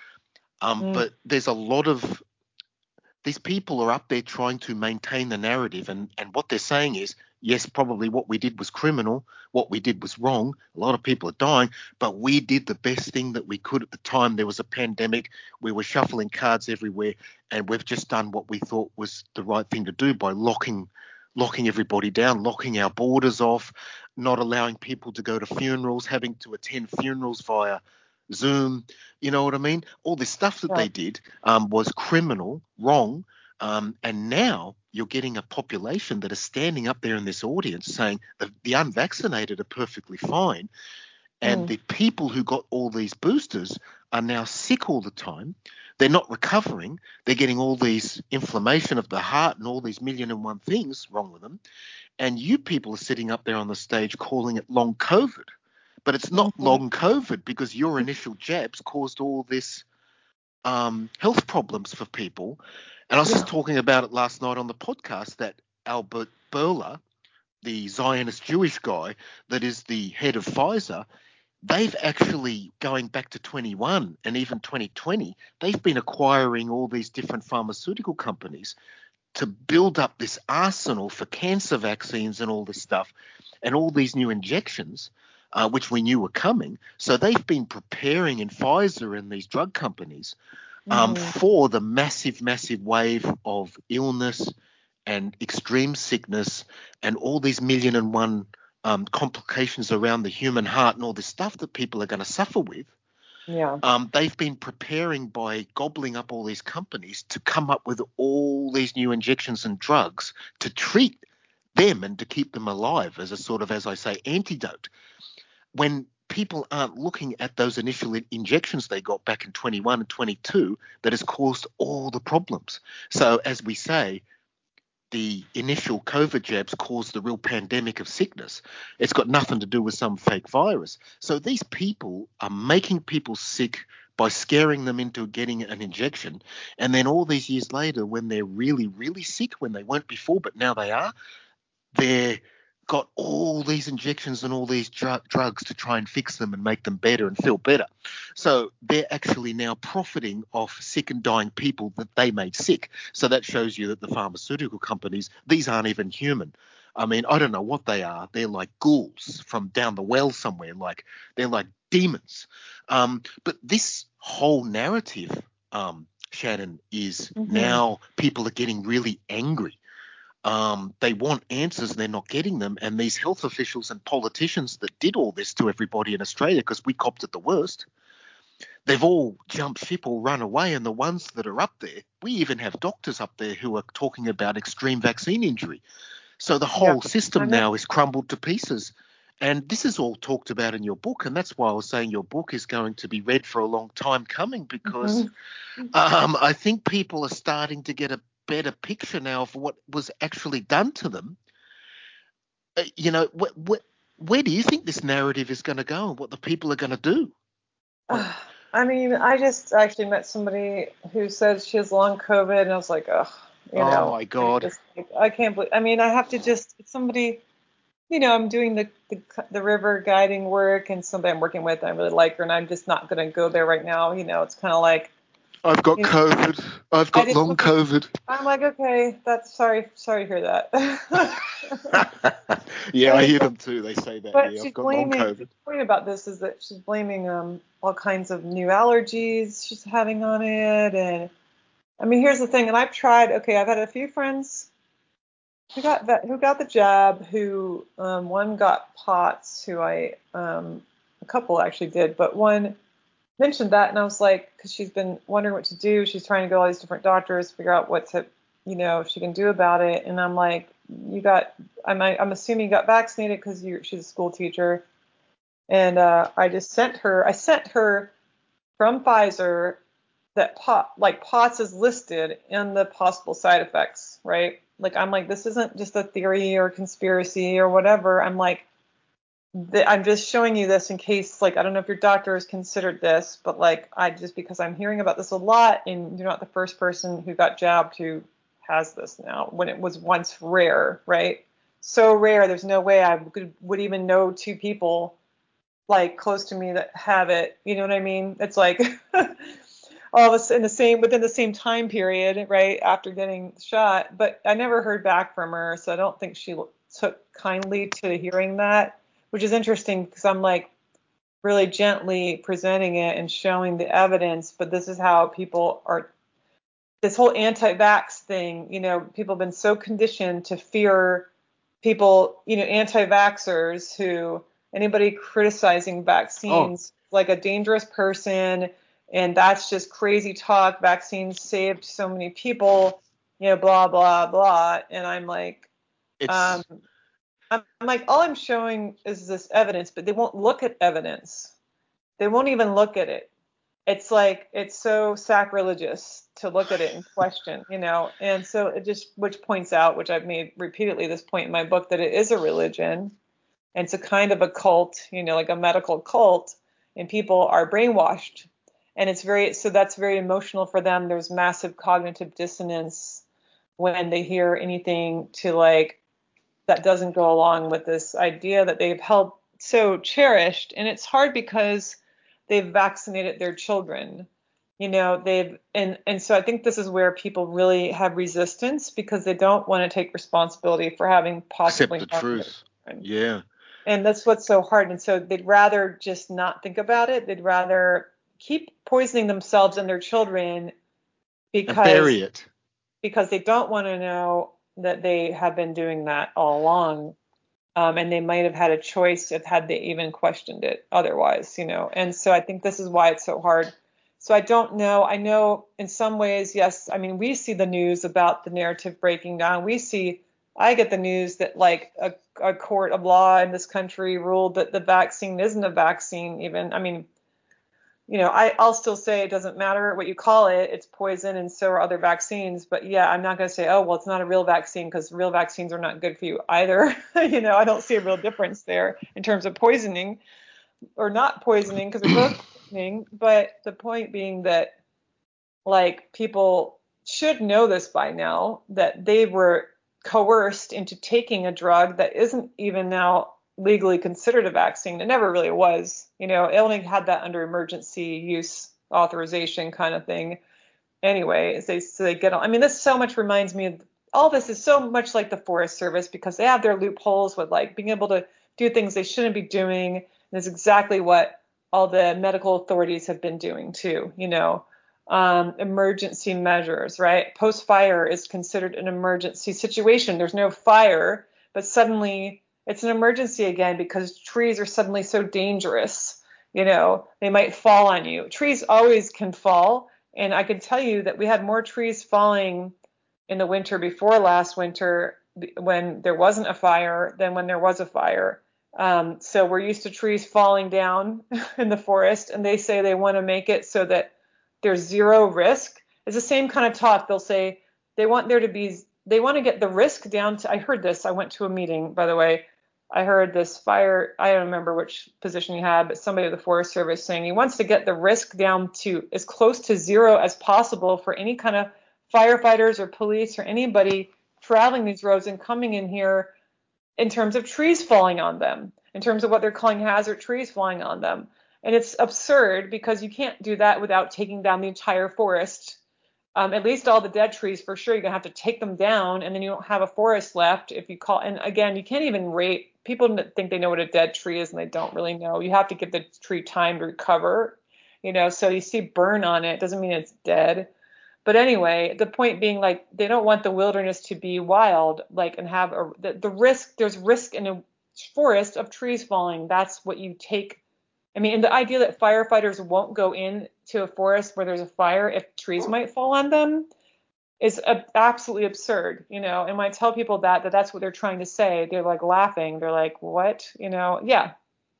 Um, Mm. but there's a lot of these people are up there trying to maintain the narrative, and, and what they're saying is, yes, probably what we did was criminal, what we did was wrong, a lot of people are dying, but we did the best thing that we could at the time. There was a pandemic, we were shuffling cards everywhere, and we've just done what we thought was the right thing to do by locking locking everybody down, locking our borders off, not allowing people to go to funerals, having to attend funerals via Zoom. You know what I mean? All this stuff that Yeah. they did um, was criminal, wrong. Um, and now you're getting a population that is standing up there in this audience saying the, the unvaccinated are perfectly fine. And Mm. the people who got all these boosters are now sick all the time. They're not recovering. They're getting all these inflammation of the heart and all these million and one things wrong with them. And you people are sitting up there on the stage calling it long COVID. But it's not Mm-hmm. long COVID because your initial jabs caused all this um, health problems for people. And I was Yeah. just talking about it last night on the podcast that Albert Bourla, the Zionist Jewish guy that is the head of Pfizer, they've actually, going back to twenty-one and even twenty twenty, they've been acquiring all these different pharmaceutical companies to build up this arsenal for cancer vaccines and all this stuff and all these new injections, uh, which we knew were coming. So they've been preparing in Pfizer and these drug companies um, Mm-hmm. for the massive, massive wave of illness and extreme sickness and all these million and one um, complications around the human heart and all this stuff that people are going to suffer with. Yeah. Um, they've been preparing by gobbling up all these companies to come up with all these new injections and drugs to treat them and to keep them alive as a sort of, as I say, antidote. When people aren't looking at those initial injections they got back in twenty-one and twenty-two, that has caused all the problems. So as we say, the initial COVID jabs caused the real pandemic of sickness. It's got nothing to do with some fake virus. So these people are making people sick by scaring them into getting an injection. And then all these years later, when they're really, really sick, when they weren't before, but now they are, they're got all these injections and all these dr- drugs to try and fix them and make them better and feel better. So they're actually now profiting off sick and dying people that they made sick. So that shows you that the pharmaceutical companies, these aren't even human. I mean, I don't know what they are. They're like ghouls from down the well somewhere. Like they're like demons. Um, but this whole narrative, um, Shannon, is Mm-hmm. now people are getting really angry. Um, they want answers and they're not getting them. And these health officials and politicians that did all this to everybody in Australia, because we copped it the worst, they've all jumped ship or run away. And the ones that are up there, we even have doctors up there who are talking about extreme vaccine injury. So the Yeah. whole system now is crumbled to pieces. And this is all talked about in your book. And that's why I was saying your book is going to be read for a long time coming, because Mm-hmm. um, I think people are starting to get a better picture now of what was actually done to them. Uh, you know, wh- wh- where do you think this narrative is going to go and what the people are going to do? Like, I mean, I just actually met somebody who said she has long COVID, and I was like, ugh, you oh know, my I God. just, like, I can't believe. I mean, I have to just it's somebody, you know, I'm doing the, the the river guiding work, and somebody I'm working with, I really like her, and I'm just not gonna go there right now. You know, it's kind of like, I've got you know, COVID. I've I got just long want to. COVID. I'm like, okay, that's sorry, sorry to hear that. Yeah, But I it's hear like, them too. They say that. but Yeah, I've she's got long blaming. The COVID. point about this is that she's blaming um all kinds of new allergies she's having on it, and I mean, here's the thing, and I've tried. Okay, I've had a few friends who got that who got the jab. Who um, one got POTS, who I um, a couple actually did, but one mentioned that, and I was like, because she's been wondering what to do. She's trying to go to all these different doctors, figure out what to, you know, if she can do about it. And I'm like, you got, I'm I'm assuming you got vaccinated because you she's a school teacher, and uh, I just sent her. I sent her from Pfizer that pot like POTS is listed in the possible side effects, right? Like I'm like, this isn't just a theory or conspiracy or whatever. I'm like, th- I'm just showing you this in case, like, I don't know if your doctor has considered this, but like, I just because I'm hearing about this a lot, and you're not the first person who got jabbed who has this now when it was once rare, right? So rare, there's no way I could, would even know two people like close to me that have it. You know what I mean? It's like all of us in the same within the same time period, right after getting shot. But I never heard back from her, so I don't think she took kindly to hearing that, which is interesting because I'm like really gently presenting it and showing the evidence. But this is how people are. This whole anti-vax thing, you know, people have been so conditioned to fear people, you know, anti-vaxxers who anybody criticizing Oh, vaccines like a dangerous person, and that's just crazy talk. Vaccines saved so many people, you know, blah blah blah. And I'm like, um, it's I'm, I'm like, all I'm showing is this evidence, but they won't look at evidence. They won't even look at it. it's like it's so sacrilegious to look at it and question, you know. And so it just, which points out, which I've made repeatedly this point in my book, that it is a religion and it's a kind of a cult, you know, like a medical cult, and people are brainwashed. And it's very, so that's very emotional for them. There's massive cognitive dissonance when they hear anything to like that doesn't go along with this idea that they've held so cherished. And it's hard because they've vaccinated their children, you know, they've, and, and so I think this is where people really have resistance because they don't want to take responsibility for having possibly Accept the harmed their truth. children. Yeah. And that's what's so hard. And so they'd rather just not think about it. They'd rather keep poisoning themselves and their children And because bury it. because they don't want to know that they have been doing that all along. Um, and they might have had a choice if had they even questioned it otherwise, you know. And so I think this is why it's so hard. So I don't know. I know in some ways, yes. I mean, we see the news about the narrative breaking down. We see, I get the news that like a, a court of law in this country ruled that the vaccine isn't a vaccine even. I mean, you know, I, I'll still say it doesn't matter what you call it. It's poison, and so are other vaccines. But yeah, I'm not going to say, oh, well, it's not a real vaccine because real vaccines are not good for you either. You know, I don't see a real difference there in terms of poisoning or not poisoning because they're both poisoning. But the point being that, like, people should know this by now, that they were coerced into taking a drug that isn't even now legally considered a vaccine. It never really was. You know, it only had that under emergency use authorization kind of thing. Anyway, they so they get on. I mean, this so much reminds me of all this is so much like the Forest Service because they have their loopholes with like being able to do things they shouldn't be doing. And it's exactly what all the medical authorities have been doing too. You know, um, emergency measures, right? Post fire is considered an emergency situation. There's no fire, but suddenly it's an emergency again because trees are suddenly so dangerous. You know, they might fall on you. Trees always can fall. And I can tell you that we had more trees falling in the winter before last winter when there wasn't a fire than when there was a fire. Um, so we're used to trees falling down in the forest, and they say they want to make it so that there's zero risk. It's the same kind of talk. They'll say they want there to be, they want to get the risk down to, I heard this, I went to a meeting, by the way. I heard this fire, I don't remember which position he had, but somebody at the Forest Service saying he wants to get the risk down to as close to zero as possible for any kind of firefighters or police or anybody traveling these roads and coming in here in terms of trees falling on them, in terms of what they're calling hazard trees falling on them. And it's absurd because you can't do that without taking down the entire forest. Um, at least all the dead trees, for sure, you're going to have to take them down, and then you don't have a forest left if you call. And again, you can't even rate. People think they know what a dead tree is, and they don't really know. You have to give the tree time to recover, you know. So you see burn on it, doesn't mean it's dead. But anyway, the point being, like, they don't want the wilderness to be wild, like, and have a the, the risk. There's risk in a forest of trees falling. That's what you take. I mean, and the idea that firefighters won't go in to a forest where there's a fire if trees might fall on them is a, absolutely absurd, you know. And when I tell people that, that that's what they're trying to say, they're like laughing. They're like, what? You know, yeah.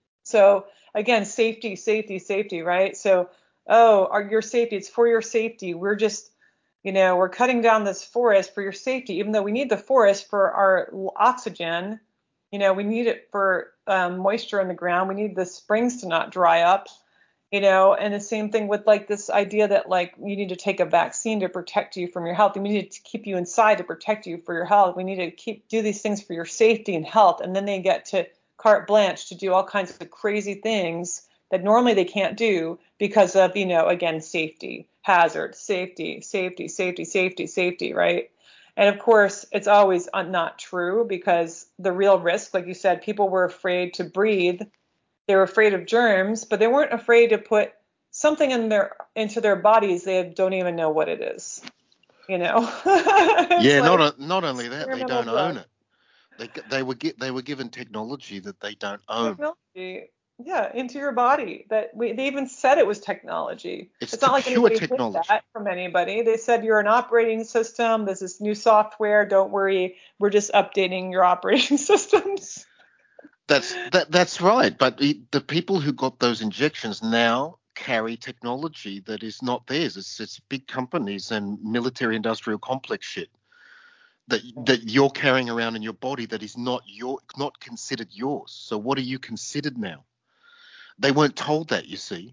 So again, safety, safety, safety, right? So, oh, our, your safety, it's for your safety. We're just, you know, we're cutting down this forest for your safety, even though we need the forest for our oxygen. You know, we need it for um, moisture in the ground. We need the springs to not dry up, you know, and the same thing with like this idea that like you need to take a vaccine to protect you from your health. We need to keep you inside to protect you for your health. We need to keep do these things for your safety and health. And then they get to carte blanche to do all kinds of crazy things that normally they can't do because of, you know, again, safety, hazard, safety, safety, safety, safety, safety, right? And of course, it's always not true because the real risk, like you said, people were afraid to breathe. They were afraid of germs, but they weren't afraid to put something in their into their bodies they don't even know what it is. You know? Yeah, like not not only that, they don't drug. own it. They they were get they were given technology that they don't own. Technology, yeah, into your body. That we they even said it was technology. It's It's to not like cure anybody hid technology. that from anybody. They said you're an operating system. This is new software. Don't worry, we're just updating your operating systems. That's that that's right. But the, the people who got those injections now carry technology that is not theirs. It's it's big companies and military industrial complex shit that that you're carrying around in your body that is not your not considered yours. So what are you considered now? They weren't told that, you see.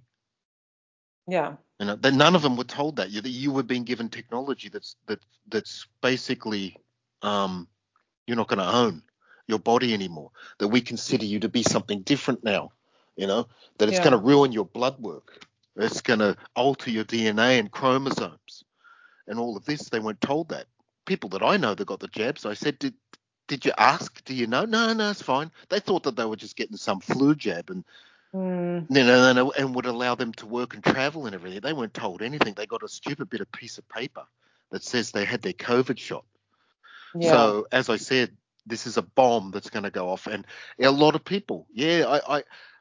Yeah. You know, that none of them were told that you that you were being given technology that's that that's basically um, you're not going to own your body anymore. That we consider you to be something different now. You know, that it's Yeah. going to ruin your blood work. It's going to alter your D N A and chromosomes and all of this. They weren't told that. People that I know that got the jabs, I said, did did you ask? Do you know? No, no, it's fine. They thought that they were just getting some flu jab and Mm. you know, and, and would allow them to work and travel and everything. They weren't told anything. They got a stupid bit of piece of paper that says they had their COVID shot. Yeah. So as I said, this is a bomb that's going to go off, and a lot of people. Yeah, I, I,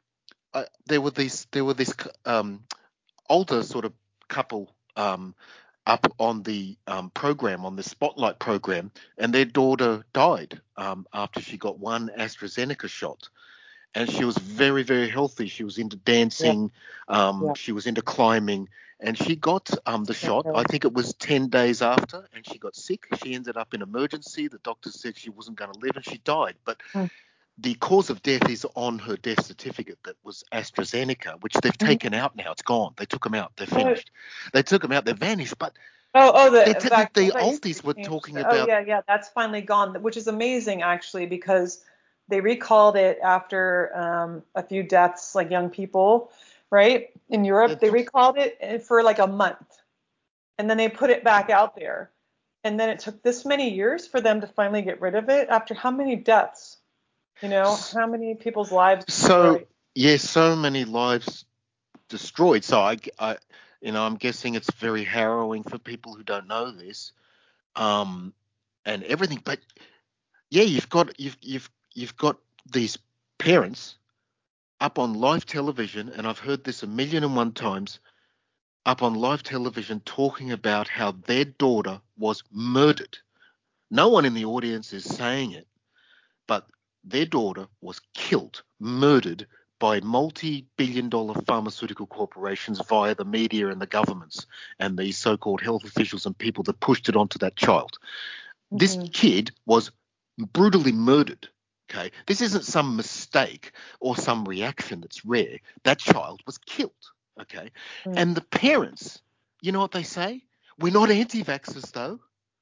I there were these, there were this um, older sort of couple um, up on the um, program, on the Spotlight program, and their daughter died um, after she got one AstraZeneca shot. And she was very, very healthy. She was into Yeah. dancing. Um, Yeah. she was into climbing. And she got um, the shot, Okay. I think it was ten days after, and she got sick. She ended up in emergency. The doctor said she wasn't going to live, and she died. But Mm. the cause of death is on her death certificate that was AstraZeneca, which they've Mhm. taken out now. It's gone. They took them out. They're What? finished. They took them out. They're vanished. But Oh, oh, they're the t- the, vaccine. I the thought you said oldies were they changed talking it. Oh, about. yeah, yeah, that's finally gone, which is amazing actually because they recalled it after um, a few deaths, like young people, right? In They Europe, they took, recalled it for like a month, and then they put it back out there, and then it took this many years for them to finally get rid of it after how many deaths? You know, how many people's lives so, destroyed? yeah, so many lives destroyed. So I, I, you know, I'm guessing it's very harrowing for people who don't know this, um, and everything. But yeah, you've got you've you've you've got these parents up on live television, and I've heard this a million and one times, up on live television talking about how their daughter was murdered. No one in the audience is saying it, but their daughter was killed, murdered by multi-billion dollar pharmaceutical corporations via the media and the governments and the so-called health officials and people that pushed it onto that child. This Hmm. kid was brutally murdered. Okay, this isn't some mistake or some reaction that's rare. That child was killed. Okay, and the parents, you know what they say? We're not anti-vaxxers though.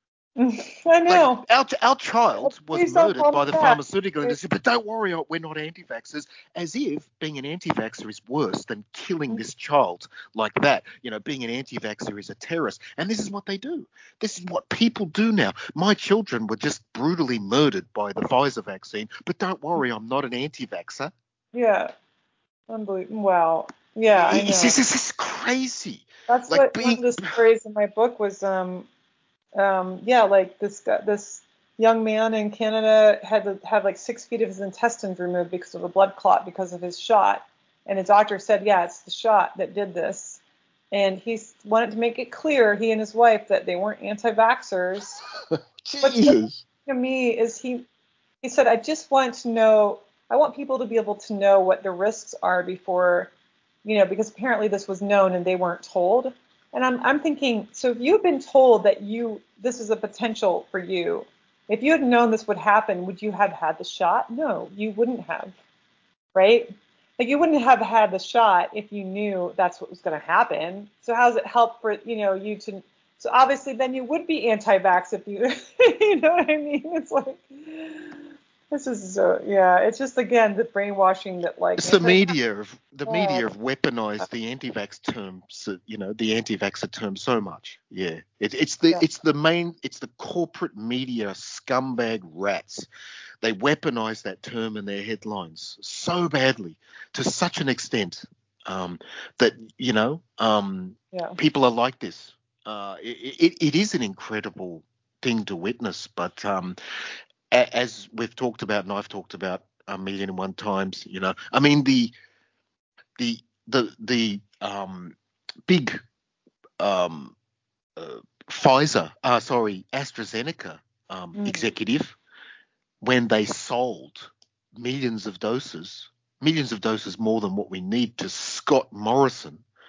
I Like know. our our child was Please don't murdered call me by the that. pharmaceutical industry, but don't worry, we're not anti-vaxxers. As if being an anti-vaxxer is worse than killing this child like that. You know, being an anti-vaxxer is a terrorist, and this is what they do. This is what people do now. My children were just brutally murdered by the Pfizer vaccine, but don't worry, I'm not an anti-vaxxer. Yeah. Unbelievable. Wow. Yeah, I It's know. just, it's just crazy. That's Like what one of being, the stories in my book was. Um, um, yeah, like this guy, this young man in Canada had to have like six feet of his intestines removed because of a blood clot because of his shot, and his doctor said, yeah, it's the shot that did this, and he wanted to make it clear, he and his wife, that they weren't anti-vaxxers. What's so interesting Jesus. to me is he he said, I just want to know, I want people to be able to know what the risks are before, you know, because apparently this was known and they weren't told. And I'm, I'm thinking, so if you've been told that you, this is a potential for you, if you had known this would happen, would you have had the shot? No, you wouldn't have, right? Like you wouldn't have had the shot if you knew that's what was going to happen. So how does it help for, you know, you to, so obviously then you would be anti-vax if you, you know what I mean? It's like, this is so, yeah, it's just, again, the brainwashing that like It's the anti-vax, media of the media have weaponized the anti-vax term, so, you know, the anti-vaxxer term so much. Yeah, it, it's the yeah, it's the main it's the corporate media scumbag rats. They weaponize that term in their headlines so badly to such an extent um, that you know um, yeah, people are like this. Uh, it, it, it is an incredible thing to witness, but um, a- as we've talked about and I've talked about a million and one times, you know, I mean the the the the um, big um, uh, Pfizer, uh, sorry, AstraZeneca um, mm, executive when they sold millions of doses, millions of doses more than what we need to Scott Morrison,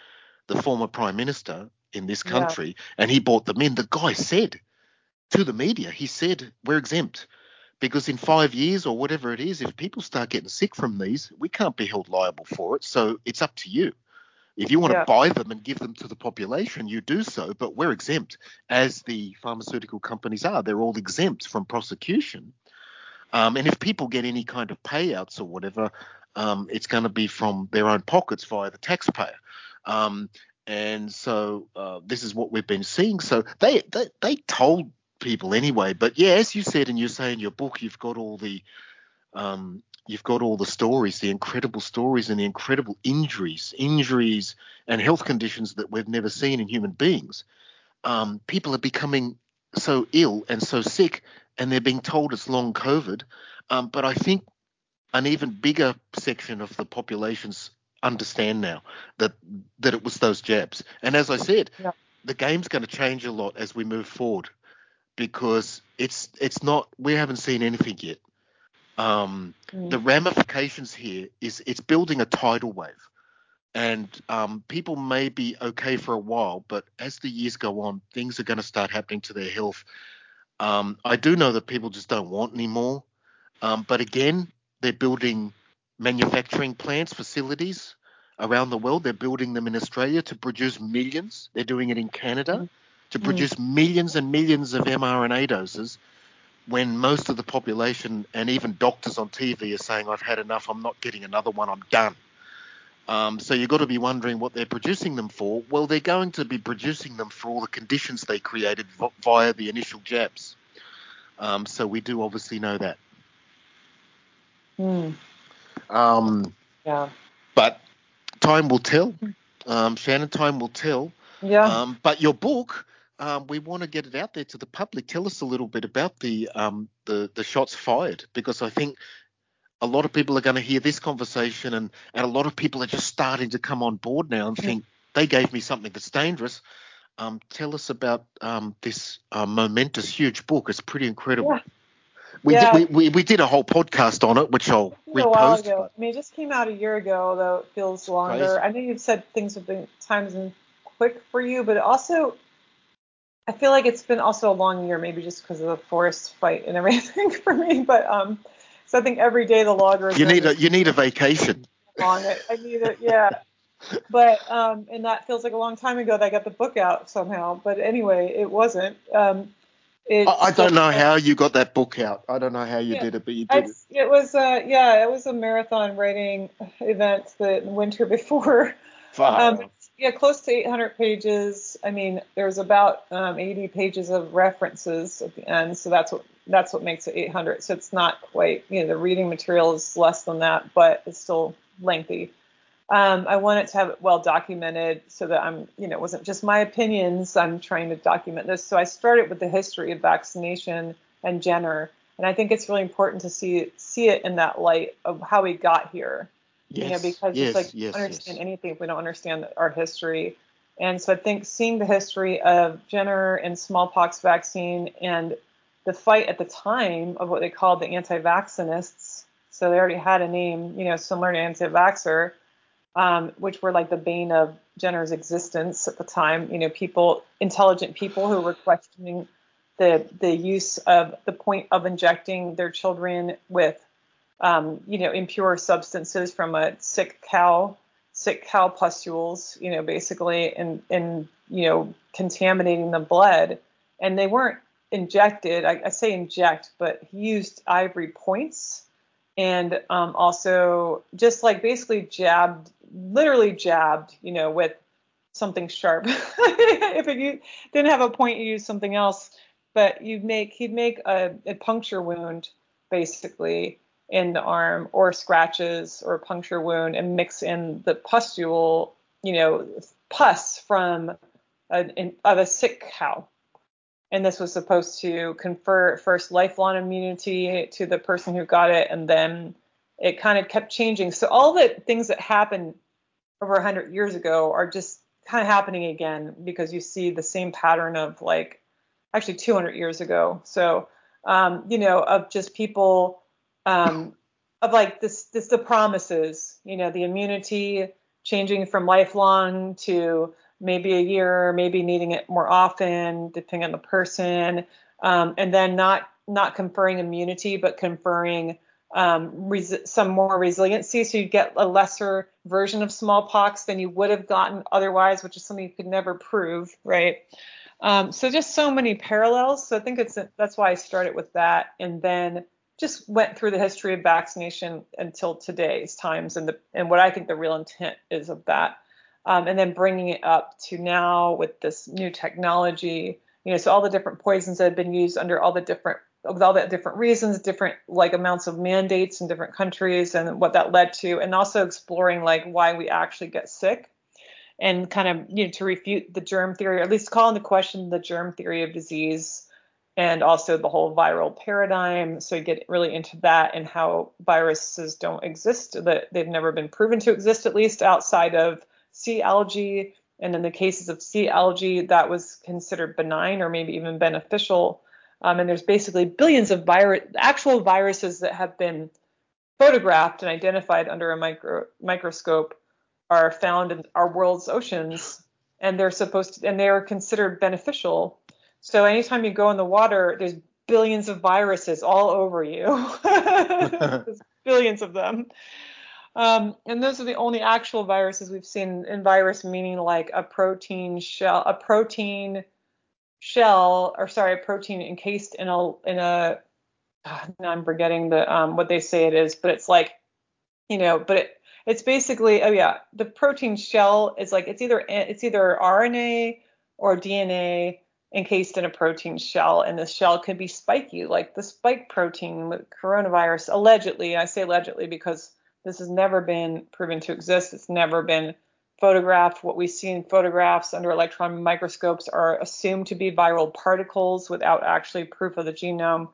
the former prime minister in this Yeah. country, and he bought them in. The guy said to the media, he said, we're exempt because in five years or whatever it is, if people start getting sick from these, we can't be held liable for it. So it's up to you. If you want to Yeah. buy them and give them to the population, you do so, but we're exempt, as the pharmaceutical companies are. They're all exempt from prosecution. Um, and if people get any kind of payouts or whatever, um, it's going to be from their own pockets via the taxpayer. Um, and so uh, this is what we've been seeing. So they, they they told people anyway. But yeah, as you said, and you say in your book, you've got all the um, you've got all the stories, the incredible stories and the incredible injuries, injuries and health conditions that we've never seen in human beings. Um, people are becoming so ill and so sick, and they're being told it's long COVID. Um, but I think an even bigger section of the populations understand now that that it was those jabs. And as I said, Yeah. the game's going to change a lot as we move forward because it's it's not we haven't seen anything yet. Um, the Mm. ramifications here is it's building a tidal wave, and um, people may be okay for a while, but as the years go on, things are going to start happening to their health. Um, I do know that people just don't want any more, um, but again, they're building manufacturing plants, facilities around the world. They're building them in Australia to produce millions. They're doing it in Canada to Mm. produce millions and millions of mRNA doses when most of the population and even doctors on T V are saying, I've had enough, I'm not getting another one, I'm done. Um, so you've got to be wondering what they're producing them for. Well, they're going to be producing them for all the conditions they created v- via the initial jabs. Um, so we do obviously know that. Mm. Um, Yeah. but time will tell. Um, Shannon, time will tell. Yeah. Um, but your book, um, we want to get it out there to the public. Tell us a little bit about the um, the, the shots fired, because I think a lot of people are going to hear this conversation, and, and a lot of people are just starting to come on board now and think they gave me something that's dangerous. Um, tell us about um, this uh, momentous, huge book. It's pretty incredible. Yeah. We did Yeah. we, we, we did a whole podcast on it, which I'll A while repost. ago. But I mean, it just came out a year ago, though it feels it's longer. crazy. I know you've said things have been times been quick for you, but it also I feel like it's been also a long year, maybe just because of the forest fight and everything for me. But um, so I think every day the You logarithm need is a you need a vacation. long. I, I need it, yeah. But um, and that feels like a long time ago that I got the book out somehow. But anyway, it wasn't. Um, I, it's I still. don't know how you got that book out. I don't know how you Yeah, did it, but you did it. it's, it was uh yeah, it was a marathon writing event the winter before. Far Um, out. yeah, close to eight hundred pages. I mean, there's about um, eighty pages of references at the end, so that's what that's what makes it eight hundred. So it's not quite, you know, the reading material is less than that, but it's still lengthy. Um, I wanted to have it well documented so that I'm, you know, it wasn't just my opinions. I'm trying to document this. So I started with the history of vaccination and Jenner, and I think it's really important to see see it in that light of how we got here. You know, Yes, because it's like yes, we don't yes, understand yes. anything if we don't understand our history. And so I think seeing the history of Jenner and smallpox vaccine and the fight at the time of what they called the anti-vaccinists. So they already had a name, you know, similar to anti-vaxxer, um, which were like the bane of Jenner's existence at the time. You know, people, intelligent people who were questioning the the use of the point of injecting their children with, um, you know, impure substances from a sick cow, sick cow pustules, you know, basically, and and you know, contaminating the blood. And they weren't injected. I, I say inject, but he used ivory points and um, also just like basically jabbed, literally jabbed, you know, with something sharp. If it, you didn't have a point, you use something else. But you'd make he'd make a, a puncture wound basically in the arm, or scratches or a puncture wound, and mix in the pustule, you know, pus from a, in, of a sick cow. And this was supposed to confer first lifelong immunity to the person who got it, and then it kind of kept changing. So all the things that happened over one hundred years ago are just kind of happening again, because you see the same pattern of like actually two hundred years ago. So, um, you know, of just people, um, of like this, this, the promises, you know, the immunity, changing from lifelong to maybe a year, maybe needing it more often, depending on the person, um, and then not not conferring immunity, but conferring um, res- some more resiliency. So you get a lesser version of smallpox than you would have gotten otherwise, which is something you could never prove, right? Um, so just so many parallels. So I think it's that's why I started with that, and then just went through the history of vaccination until today's times, and the and what I think the real intent is of that, um, and then bringing it up to now with this new technology. You know, so all the different poisons that have been used under all the different with all the different reasons, different like amounts of mandates in different countries, and what that led to, and also exploring like why we actually get sick. And kind of, you know, to refute the germ theory, or at least call into question the germ theory of disease, and also the whole viral paradigm. So you get really into that and how viruses don't exist, that they've never been proven to exist, at least outside of sea algae. And in the cases of sea algae, that was considered benign or maybe even beneficial. Um, and there's basically billions of virus, actual viruses that have been photographed and identified under a micro, microscope are found in our world's oceans, and they're supposed to, and they are considered beneficial. So anytime you go in the water, there's billions of viruses all over you. There's billions of them. Um, and those are the only actual viruses we've seen. In virus meaning like a protein shell, a protein shell, or sorry, a protein encased in a in a. Now I'm forgetting the um, what they say it is, but it's like, you know, but it, it's basically, oh yeah, the protein shell is like, it's either it's either R N A or D N A encased in a protein shell, and the shell can be spiky, like the spike protein with coronavirus, allegedly. I say allegedly because this has never been proven to exist. It's never been photographed. What we see in photographs under electron microscopes are assumed to be viral particles without actually proof of the genome.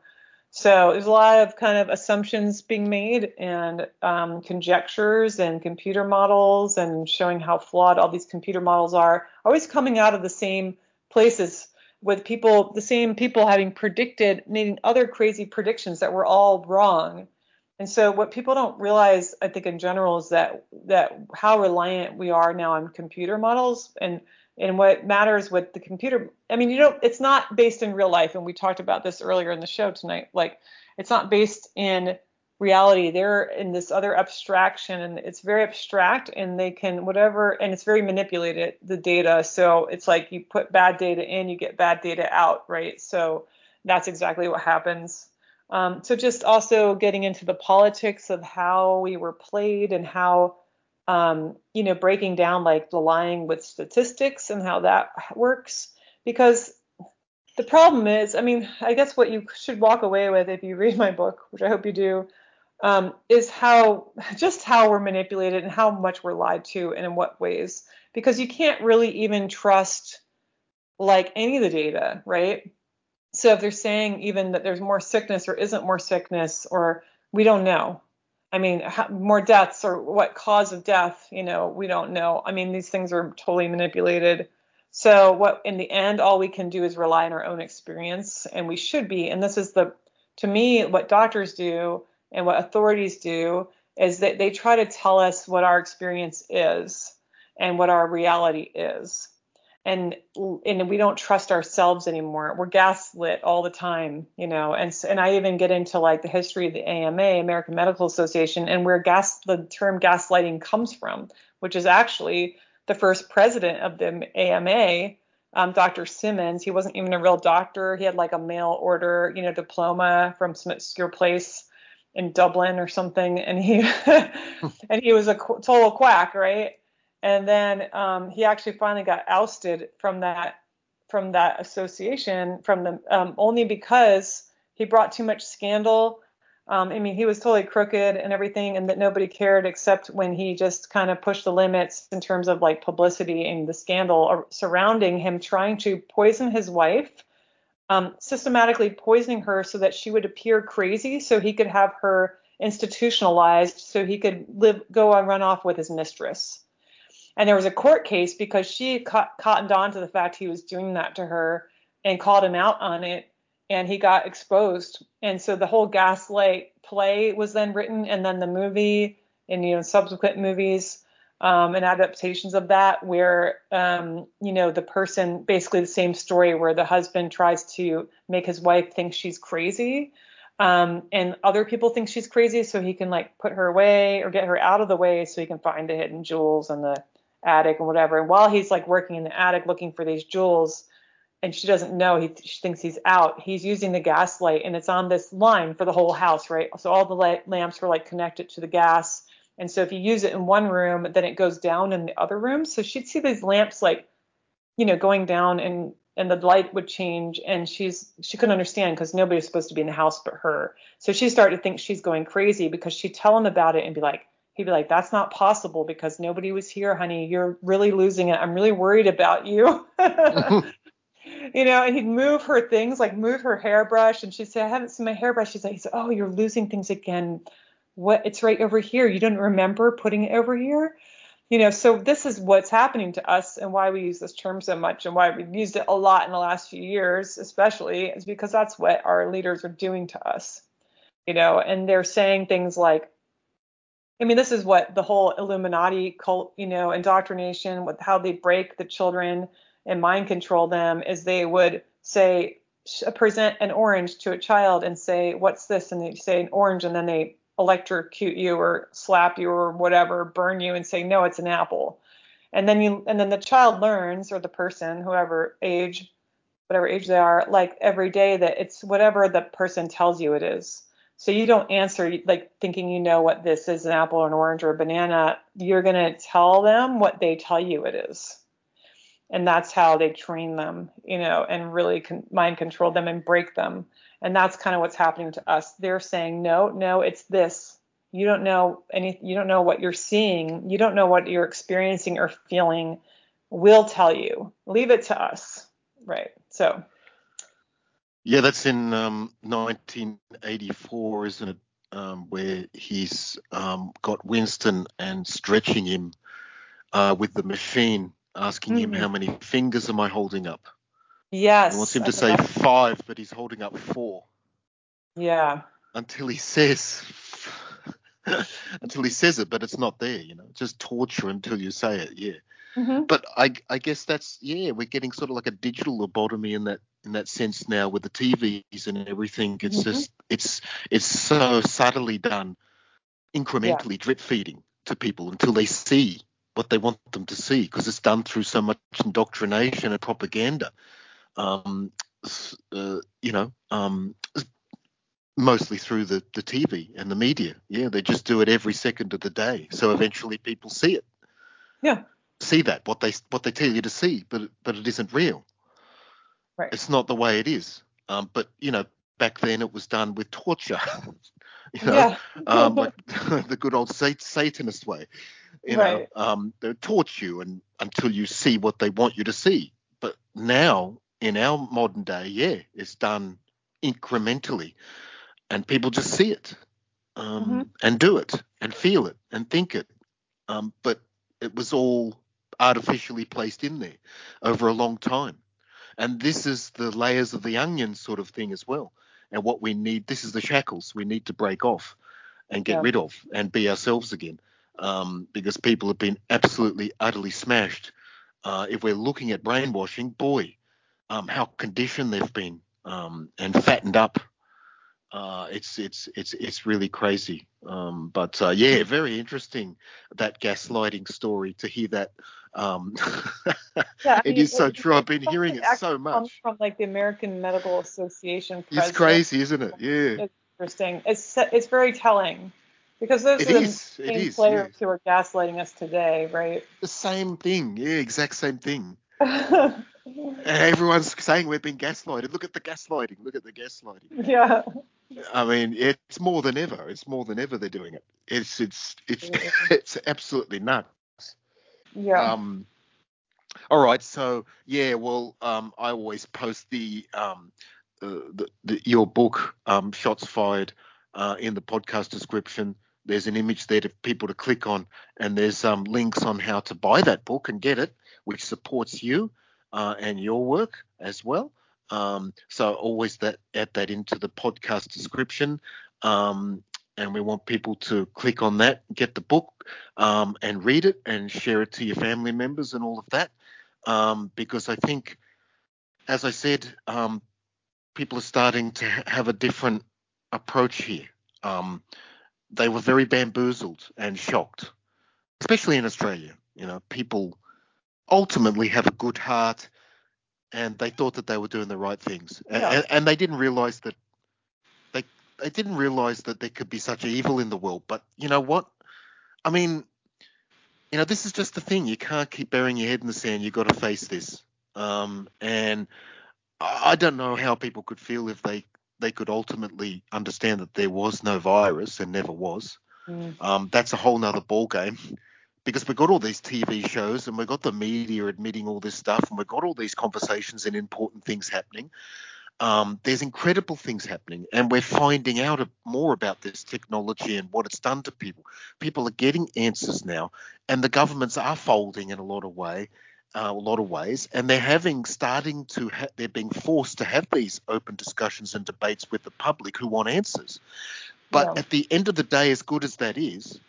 So there's a lot of kind of assumptions being made, and um, conjectures and computer models, and showing how flawed all these computer models are, always coming out of the same places, with people, the same people having predicted, needing other crazy predictions that were all wrong. And so what people don't realize, I think in general, is that that how reliant we are now on computer models, and and what matters with the computer. I mean, you know, it's not based in real life, and we talked about this earlier in the show tonight. Like, it's not based in reality. They're in this other abstraction, and it's very abstract, and they can whatever, and it's very manipulated, the data. So it's like you put bad data in, you get bad data out, right? So that's exactly what happens. Um, so just also getting into the politics of how we were played, and how, um, you know, breaking down like the lying with statistics and how that works. Because the problem is, I mean, I guess what you should walk away with if you read my book, which I hope you do, um, is how, just how we're manipulated and how much we're lied to and in what ways. Because you can't really even trust like any of the data, right? So if they're saying even that there's more sickness or isn't more sickness, or we don't know. I mean, how, more deaths, or what cause of death, you know, we don't know. I mean, these things are totally manipulated. So what, in the end, all we can do is rely on our own experience, and we should be. And this is the, to me, what doctors do and what authorities do is that they try to tell us what our experience is and what our reality is. And and we don't trust ourselves anymore. We're gaslit all the time, you know. And and I even get into like the history of the A M A, American Medical Association, and where gas the term gaslighting comes from, which is actually the first president of the A M A, um, Doctor Simmons. He wasn't even a real doctor. He had like a mail order, you know, diploma from some obscure place in Dublin or something, and he and he was a total quack, right? And then um, he actually finally got ousted from that from that association, from the um, only because he brought too much scandal. Um, I mean, he was totally crooked and everything, and that nobody cared except when he just kind of pushed the limits in terms of like publicity and the scandal surrounding him trying to poison his wife, um, systematically poisoning her so that she would appear crazy, so he could have her institutionalized, so he could live, go and run off with his mistress. And there was a court case because she caught, cottoned on to the fact he was doing that to her and called him out on it, and he got exposed. And so the whole gaslight play was then written, and then the movie and, you know, subsequent movies um, and adaptations of that where, um, you know, the person, basically the same story where the husband tries to make his wife think she's crazy. Um, and other people think she's crazy so he can like put her away or get her out of the way so he can find the hidden jewels in the attic and whatever. And while he's like working in the attic looking for these jewels, and she doesn't know, he she thinks he's out, he's using the gas light, and it's on this line for the whole house, right? So all the light lamps were like connected to the gas. And so if you use it in one room, then it goes down in the other room. So she'd see these lamps like, you know, going down, and and the light would change, and she's she couldn't understand because nobody was supposed to be in the house but her. So she started to think she's going crazy because she'd tell him about it and be like, he'd be like, that's not possible because nobody was here, honey. You're really losing it. I'm really worried about you. You know, and he'd move her things, like move her hairbrush, and she'd say, I haven't seen my hairbrush. She's like, he's like, oh, you're losing things again. What? It's right over here. You don't remember putting it over here? You know, so this is what's happening to us, and why we use this term so much and why we've used it a lot in the last few years, especially, is because that's what our leaders are doing to us, you know, and they're saying things like, I mean, this is what the whole Illuminati cult, you know, indoctrination, with how they break the children and mind control them, is they would say, present an orange to a child and say, what's this? And they say an orange, and then they electrocute you or slap you or whatever, burn you, and say, no, it's an apple. And then you, and then the child learns, or the person, whoever age, whatever age they are, like every day, that it's whatever the person tells you it is. So you don't answer like thinking you know what this is, an apple or an orange or a banana. You're going to tell them what they tell you it is. And that's how they train them, you know, and really con- mind control them and break them. And that's kind of what's happening to us. They're saying, no, no, it's this. You don't know any, you don't know what you're seeing. You don't know what you're experiencing or feeling. We'll tell you. Leave it to us. Right. So. Yeah, that's in um, nineteen eighty-four, isn't it? Um, where he's um, got Winston and stretching him uh, with the machine, asking him, Mm-hmm. how many fingers am I holding up? He wants Yes. him I to say know. five, but he's holding up four Yeah. until he says until he says it, but it's not there. You know, just torture until you say it. Yeah. Mm-hmm. But I, I guess that's, yeah, we're getting sort of like a digital lobotomy in that in that sense now with the T Vs and everything. It's Mm-hmm. just it's it's so subtly done, Yeah. incrementally drip feeding to people until they see what they want them to see, because it's done through so much indoctrination and propaganda. Um, uh, you know, um, mostly through the, the T V and the media. Yeah, they just do it every second of the day. So eventually people see it, Yeah. see that, what they what they tell you to see, but but it isn't real. Right. It's not the way it is. Um, but, you know, back then it was done with torture, you know, Yeah. um, like the good old sat- Satanist way, you know, Right. um, they torture you and until you see what they want you to see. But now in our modern day, yeah, it's done incrementally and people just see it, Mm-hmm. um, and do it and feel it and think it. Um, but it was all artificially placed in there over a long time. And this is the layers of the onion sort of thing as well. And what we need, this is the shackles we need to break off and get Yeah. rid of and be ourselves again, um, because people have been absolutely, utterly smashed. Uh, if we're looking at brainwashing, boy, um, how conditioned they've been, um, and fattened up. Uh, it's it's it's it's really crazy. Um, but uh, yeah, very interesting, that gaslighting story, to hear that. Um, Yeah. I it mean, is so it, true. I've it been hearing probably it actually so comes much. from like the American Medical Association It's president. crazy, isn't it? Yeah, It's interesting. It's it's very telling because those it are the is. It same is. Yeah, players who are gaslighting us today, right? the same thing. Yeah, exact same thing. And everyone's saying we've been gaslighted. Look at the gaslighting. Look at the gaslighting. Yeah. I mean, it's more than ever. It's more than ever they're doing it. It's it's it's it's absolutely nuts. Yeah. Um, all right, so yeah, well, um, I always post the um, uh, the, the your book, um, Shots Fired, uh, in the podcast description. There's an image there for people to click on, and there's um, links on how to buy that book and get it, which supports you uh, and your work as well. Um, so always that add that into the podcast description. Um, and we want people to click on that, get the book, um, and read it and share it to your family members and all of that. Um, because I think, as I said, um, people are starting to ha- have a different approach here. Um, they were very bamboozled and shocked, especially in Australia. You know, people ultimately have a good heart, and they thought that they were doing the right things, Yeah. and, and they didn't realize that they they didn't realize that there could be such evil in the world. But you know what? I mean, you know, this is just the thing. You can't keep burying your head in the sand. You've got to face this. Um, and I I don't know how people could feel if they they could ultimately understand that there was no virus and never was. Mm. Um, that's a whole nother ball game. Because we've got all these T V shows and we've got the media admitting all this stuff and we've got all these conversations and important things happening. Um, there's incredible things happening, and we're finding out more about this technology and what it's done to people. People are getting answers now, and the governments are folding in a lot of way, uh, a lot of ways, and they're having starting to ha- they're being forced to have these open discussions and debates with the public who want answers. But Yeah. at the end of the day, as good as that is,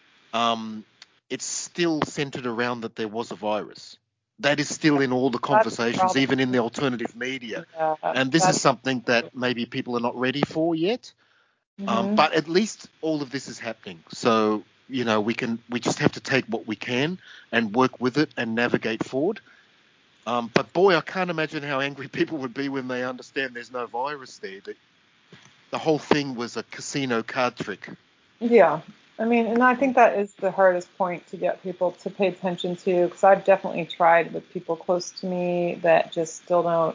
um, it's still centered around that there was a virus. That is still in all the That's the conversations, problem. even in the alternative media. Yeah. And this is That's something that maybe people are not ready for yet. Um, hmm but at least all of this is happening. So, you know, we can we just have to take what we can and work with it and navigate forward. Um, but boy, I can't imagine how angry people would be when they understand there's no virus there. That the whole thing was a casino card trick. Yeah. I mean, and I Mm. think that is the hardest point to get people to pay attention to, because I've definitely tried with people close to me that just still don't,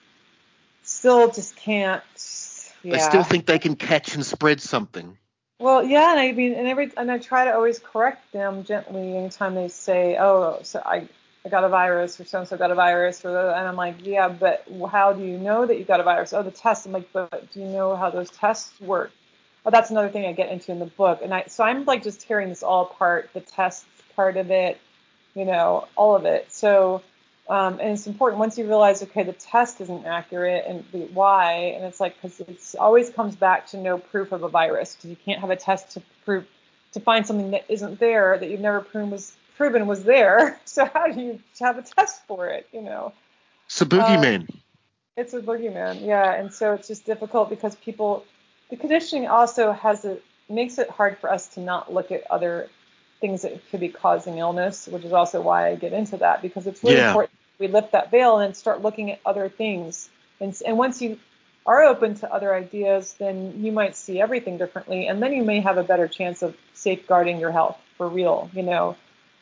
still just can't. They still Yeah. think they can catch and spread something. Well, yeah, and I mean, and every, and I try to always correct them gently anytime they say, "Oh, so I, I got a virus," or "So and so got a virus," or the, and I'm like, "Yeah, but how do you know that you got a virus?" "Oh, the test." I'm like, "But do you know how those tests work?" Oh, that's another thing I get into in the book, and I, so I'm like just tearing this all apart, the tests part of it, you know, all of it. So, um, and it's important once you realize, okay, the test isn't accurate and the why, and it's like, because it always comes back to no proof of a virus, because you can't have a test to prove, to find something that isn't there, that you've never proven was, proven was there. So how do you have a test for it, you know? It's a Um, boogeyman. it's a boogeyman, yeah, and so it's just difficult because people, the conditioning also has a, makes it hard for us to not look at other things that could be causing illness, which is also why I get into that, because it's really Yeah. important we lift that veil and start looking at other things. And, and once you are open to other ideas, then you might see everything differently, and then you may have a better chance of safeguarding your health for real, you know.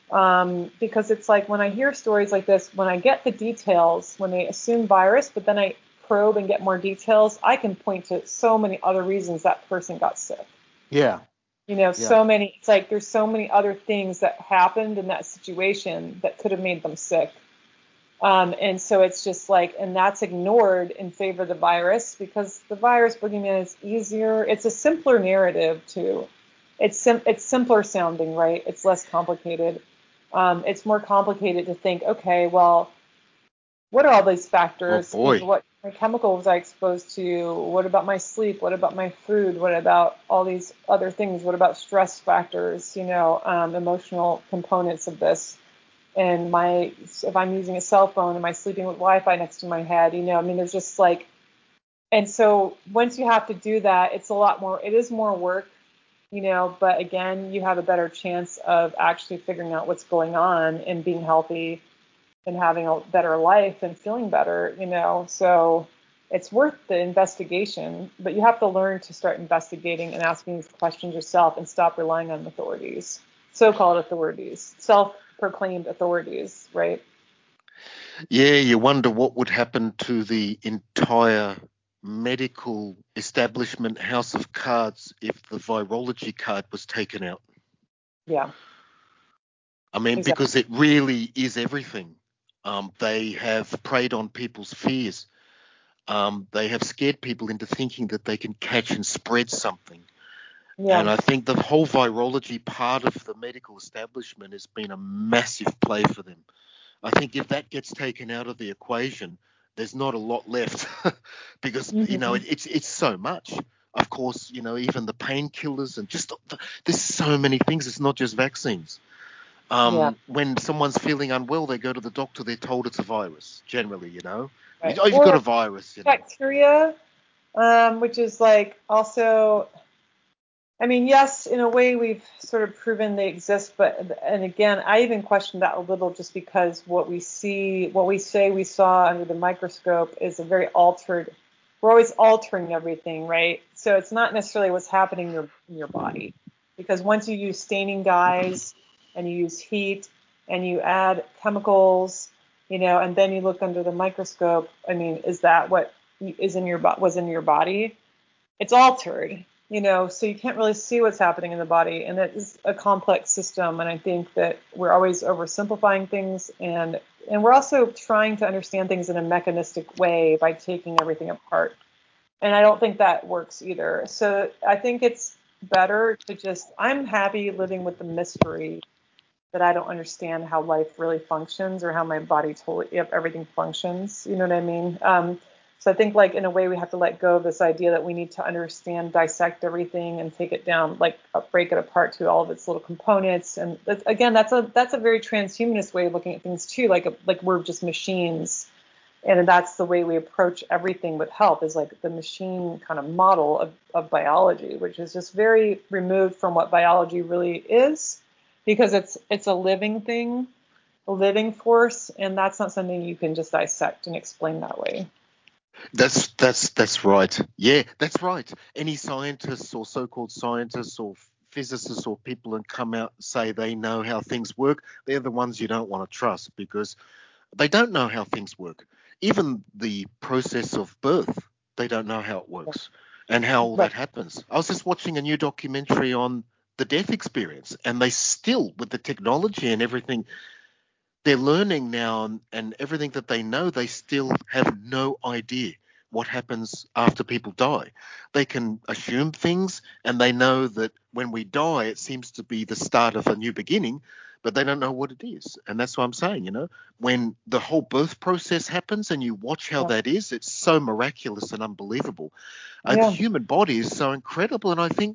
Um, because it's like when I hear stories like this, when I get the details, when they assume virus, but then I probe and get more details, I can point to so many other reasons that person got sick. Yeah. You know, Yeah. so many, it's like there's so many other things that happened in that situation that could have made them sick. Um, and so it's just like, and that's ignored in favor of the virus, because the virus boogeyman is easier. It's a simpler narrative too. It's sim- it's simpler sounding, right? It's less complicated. Um, it's more complicated to think, okay, well, what are all these Oh factors? You know, boy. what chemicals was I exposed to? What about my sleep? What about my food? What about all these other things? What about stress factors? You know, um, emotional components of this. And my, if I'm using a cell phone, am I sleeping with Wi-Fi next to my head? You know, I mean, there's just like, and so once you have to do that, it's a lot more, it is more work, you know, but again, you have a better chance of actually figuring out what's going on and being healthy and having a better life and feeling better, you know. So it's worth the investigation, but you have to learn to start investigating and asking these questions yourself and stop relying on authorities, so-called authorities, self-proclaimed authorities, right? Yeah, you wonder what would happen to the entire medical establishment house of cards if the virology card was taken out. Yeah, I mean, exactly. because it really is everything. Um, they have preyed on people's fears. Um, they have scared people into thinking that they can catch and spread something. And Yeah. I think the whole virology part of the medical establishment has been a massive play for them. I think if that gets taken out of the equation, there's not a lot left because, you know, hmm it, it's it's so much. of course, you know, even the painkillers and just the, there's so many things. It's not just vaccines. Yeah. Um, when someone's feeling unwell, they go to the doctor. They're told it's a virus. Generally, you know, Right. oh, you've got Or a virus. You know, bacteria, um, which is like also, I mean, yes, in a way we've sort of proven they exist, but, and again, I even question that a little just because what we see, what we say we saw under the microscope is a very altered, we're always altering everything, right? So it's not necessarily what's happening in your, in your body. Because once you use staining dyes and you use heat and you add chemicals, you know, and then you look under the microscope, I mean, is that what is in your was in your body? It's altered, you know, so you can't really see what's happening in the body, and it is a complex system. And I think that we're always oversimplifying things, and and we're also trying to understand things in a mechanistic way by taking everything apart. And I don't think that works either. So I think it's better to just, I'm happy living with the mystery that I don't understand how life really functions or how my body totally, if everything functions. You know what I mean? Um, so I think like in a way we have to let go of this idea that we need to understand, dissect everything and take it down, like uh, break it apart to all of its little components. And that's, again, that's a that's a very transhumanist way of looking at things too. Like like we're just machines, and that's the way we approach everything with health, is like the machine kind of model of, of biology, which is just very removed from what biology really is, because it's it's a living thing, a living force, and that's not something you can just dissect and explain that way. that's that's that's right. Yeah, that's right. Any scientists or so-called scientists or physicists or people that come out and say they know how things work, they're the ones you don't want to trust because they don't know how things work. Even the process of birth, they don't know how it works and how all Right. that happens. I was just watching a new documentary on the death experience, and they still, with the technology and everything, they're learning now and, and everything that they know, they still have no idea what happens after people die. They can assume things and they know that when we die, it seems to be the start of a new beginning, but they don't know what it is. And that's what I'm saying, you know, when the whole birth process happens and you watch how Yeah. that is, it's so miraculous and unbelievable. Uh, the Yeah. human body is so incredible. And I think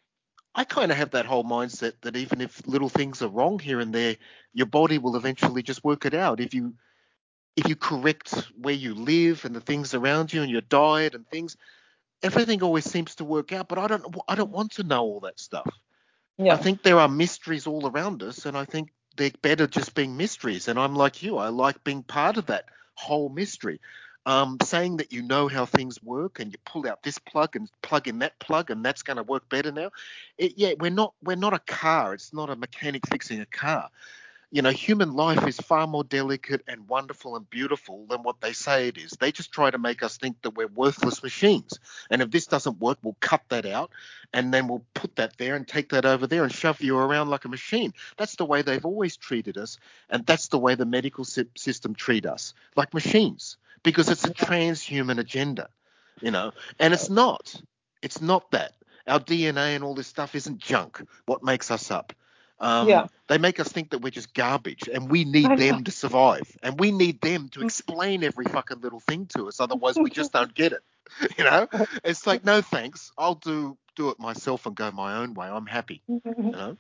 I kind of have that whole mindset that even if little things are wrong here and there, your body will eventually just work it out. If you if you correct where you live and the things around you and your diet and things, everything always seems to work out. But I don't I don't want to know all that stuff. I Yeah. think there are mysteries all around us, and I think they're better just being mysteries. And I'm like you, I like being part of that whole mystery. Um, saying that you know how things work and you pull out this plug and plug in that plug and that's going to work better now. It, yeah, we're not we're not a car. It's not a mechanic fixing a car. You know, human life is far more delicate and wonderful and beautiful than what they say it is. They just try to make us think that we're worthless machines. And if this doesn't work, we'll cut that out and then we'll put that there and take that over there and shove you around like a machine. That's the way they've always treated us. And that's the way the medical system treat us, like machines, because it's a transhuman agenda, you know, and it's not. It's not that. Our D N A and all this stuff isn't junk. What makes us up? Um, Yeah. they make us think that we're just garbage and we need I know. them to survive and we need them to explain every fucking little thing to us. Otherwise, we just don't get it. You know, it's like, no, thanks. I'll do do it myself and go my own way. I'm happy. You know,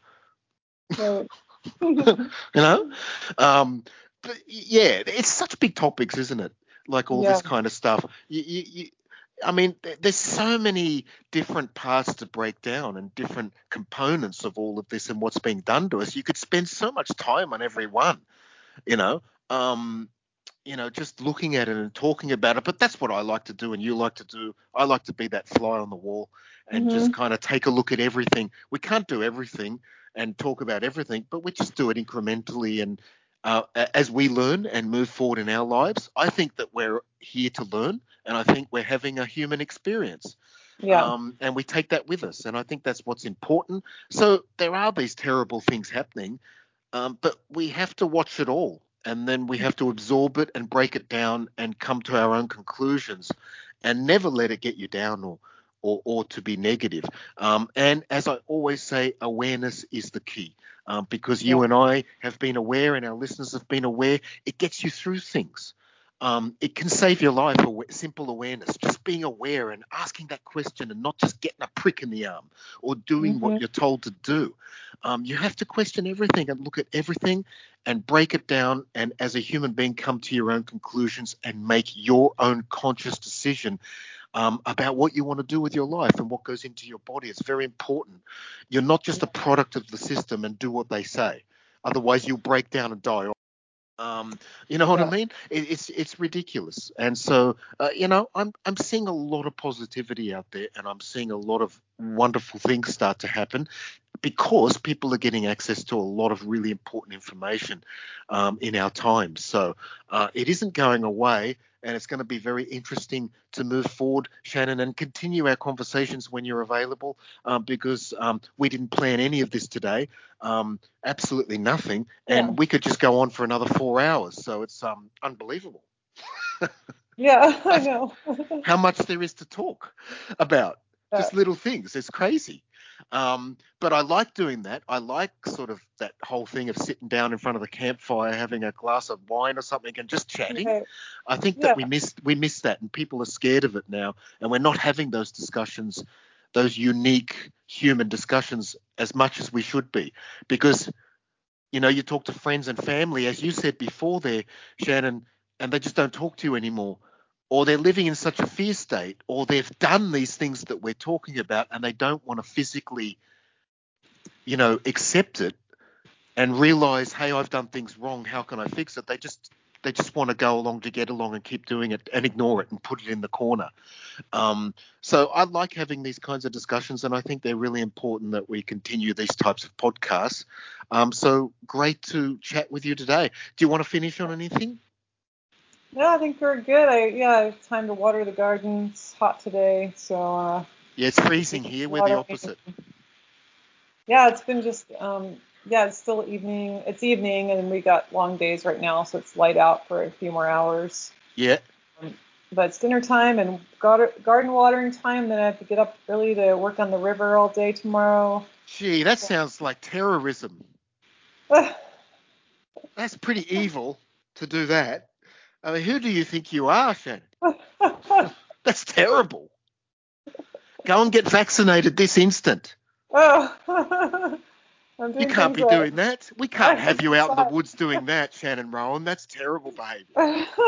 Right. you know. Um, but yeah, it's such big topics, isn't it? Like all Yeah. this kind of stuff. You, you, you, I mean, there's so many different parts to break down and different components of all of this and what's being done to us. You could spend so much time on every one, you know. Um, you know, just looking at it and talking about it. But that's what I like to do and you like to do. I like to be that fly on the wall and Hmm. just kind of take a look at everything. We can't do everything and talk about everything, but we just do it incrementally and uh, as we learn and move forward in our lives. I think that we're here to learn and I think we're having a human experience. Yeah. Um, and we take that with us. And I think that's what's important. So there are these terrible things happening, um, but we have to watch it all and then we have to absorb it and break it down and come to our own conclusions and never let it get you down or or, or to be negative. Um, and as I always say, awareness is the key um, because Yeah. you and I have been aware and our listeners have been aware. It gets you through things. Um, it can save your life. Awa- simple awareness, just being aware and asking that question, and not just getting a prick in the arm or doing Hmm. what you're told to do. Um, you have to question everything and look at everything and break it down, and as a human being come to your own conclusions and make your own conscious decision um, about what you want to do with your life and what goes into your body. It's very important. You're not just a product of the system and do what they say. Otherwise, you'll break down and die. Um, you know what I Yeah. mean? It, it's it's ridiculous, and so uh, you know, I'm I'm seeing a lot of positivity out there, and I'm seeing a lot of wonderful things start to happen because people are getting access to a lot of really important information um, in our times. So uh, it isn't going away, and it's going to be very interesting to move forward, Shannon, and continue our conversations when you're available, um, because um, we didn't plan any of this today, um, absolutely nothing, Yeah. and we could just go on for another four hours. So it's um, unbelievable Yeah, I know. how much there is to talk about. Yeah. Just little things. It's crazy. Um, but I like doing that. I like sort of that whole thing of sitting down in front of the campfire, having a glass of wine or something, and just chatting. Right. I think that Yeah. we missed we missed that, and people are scared of it now, and we're not having those discussions, those unique human discussions, as much as we should be, because you know you talk to friends and family, as you said before there, Shannon, and they just don't talk to you anymore, or they're living in such a fear state, or they've done these things that we're talking about, and they don't want to physically, you know, accept it and realize, hey, I've done things wrong. How can I fix it? They just they just want to go along to get along and keep doing it and ignore it and put it in the corner. Um, so I like having these kinds of discussions, and I think they're really important that we continue these types of podcasts. Um, so great to chat with you today. Do you want to finish on anything? No, I think we're good. I yeah, it's time to water the garden. It's hot today, so uh Yeah, it's freezing here. We're the watering. opposite. Yeah, it's been just um yeah, it's still evening. It's evening and we got long days right now, so it's light out for a few more hours. Yeah. Um, but it's dinner time and gar- garden watering time. Then I have to get up early to work on the river all day tomorrow. Gee, that sounds like terrorism. That's pretty evil to do that. I mean, who do you think you are, Shannon? That's terrible. Go and get vaccinated this instant. Oh, I'm You doing can't things be right. doing that. We can't I have you out in the decide. woods doing that, Shannon Rowan. That's terrible behavior.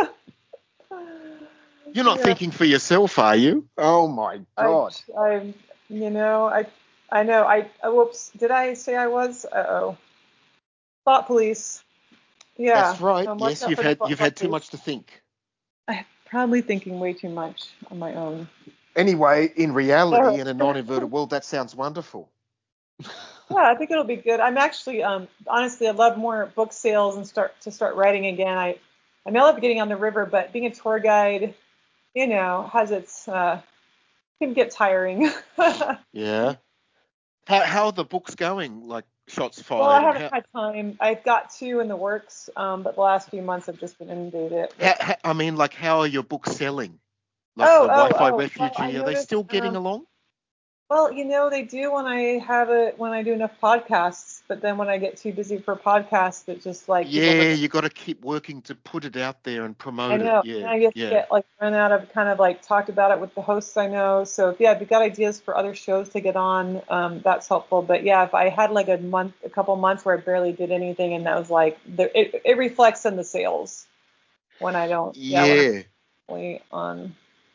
You're not Yeah, thinking for yourself, are you? Oh my I, God. I, you know, I, I know. I, oh, whoops. Did I say I was? Uh oh. Thought police. That's Yeah, right. I'm watching Yes, out you've for the had thought you've had too police. much to think. I'm probably thinking way too much on my own. Anyway, in All reality, in a right. non-inverted world, that sounds wonderful. Yeah, I think it'll be good. I'm actually, um, honestly, I'd love more book sales and start to start writing again. I, I may love getting on the river, but being a tour guide, you know, has its uh, can get tiring. Yeah. How how are the books going? Like shots Well, I fired, and haven't how had time. I've got two in the works, um, but the last few months I've just been inundated how, with. how I mean, like how are your books selling? Like Oh, the oh, Wi-Fi oh. Well, I refugee, are they noticed. still getting Um, along? well, you know, they do when I have it when I do enough podcasts, but then when I get too busy for podcasts, it just like people Yeah, don't. you got to keep working to put it out there and I promote it. know. And Yeah, I just yeah. get like run out of kind of like talked about it with the hosts I know. So if yeah, if you got ideas for other shows to get on, um, that's helpful. But yeah, if I had like a month, a couple months where I barely did anything, and that was like the, it, it reflects in the sales when I don't. Yeah, when I'm Yeah, really on.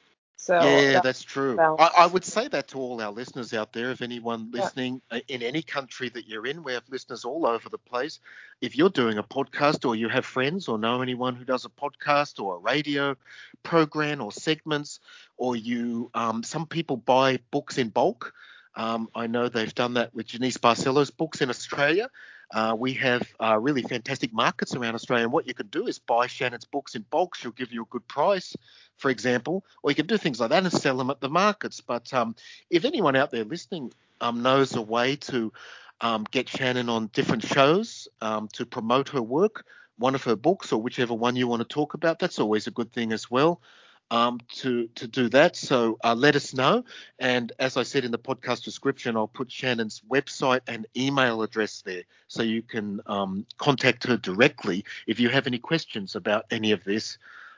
So yeah, that's that's true. I, I balance. would say that to all our listeners out there. If anyone Yeah. listening uh, in any country that you're in, we have listeners all over the place. If you're doing a podcast or you have friends or know anyone who does a podcast or a radio program or segments, or you, um, some people buy books in bulk. Um, I know they've done that with Janice Barcelo's books in Australia. Uh, we have uh, really fantastic markets around Australia. And what you can do is buy Shannon's books in bulk. She'll give you a good price, for example, or you can do things like that and sell them at the markets. But um, if anyone out there listening um, knows a way to um, get Shannon on different shows um, to promote her work, one of her books or whichever one you want to talk about, that's always a good thing as well. Um, to to do that, so uh, let us know. And as I said in the podcast description, I'll put Shannon's website and email address there, so you can um, contact her directly if you have any questions about any of this.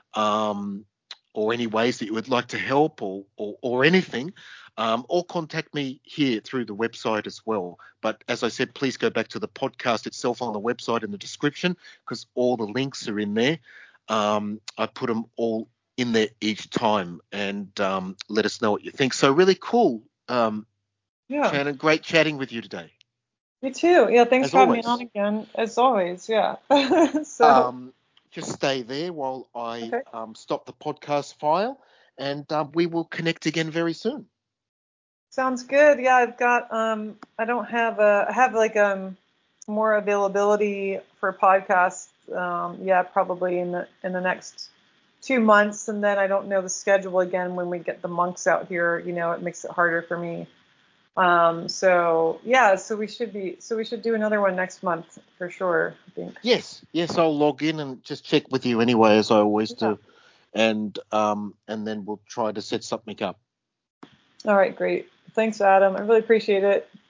um, or any ways that you would like to help or, or, or anything, um, or contact me here through the website as well. But as I said, please go back to the podcast itself on the website in the description, because all the links are in there. Um, I put them all in there each time, and um, let us know what you think. So really cool. Um, Yeah. Shannon, great chatting with you today, You too. Yeah, thanks as for having me on always. again, as always. Yeah. So, Um, just stay there while I okay. um, stop the podcast file, and um, we will connect again very soon. Sounds good. Yeah, I've got um I don't have a I have like um more availability for podcasts um yeah, probably in the in the next two months, and then I don't know the schedule again when we get the monks out here, you know, it makes it harder for me. Um so yeah, so we should be so we should do another one next month for sure, I think. Yes, yes, I'll log in and just check with you anyway, as I always Yeah. do, and um, and then we'll try to set something up. All right, great. Thanks, Adam. I really appreciate it.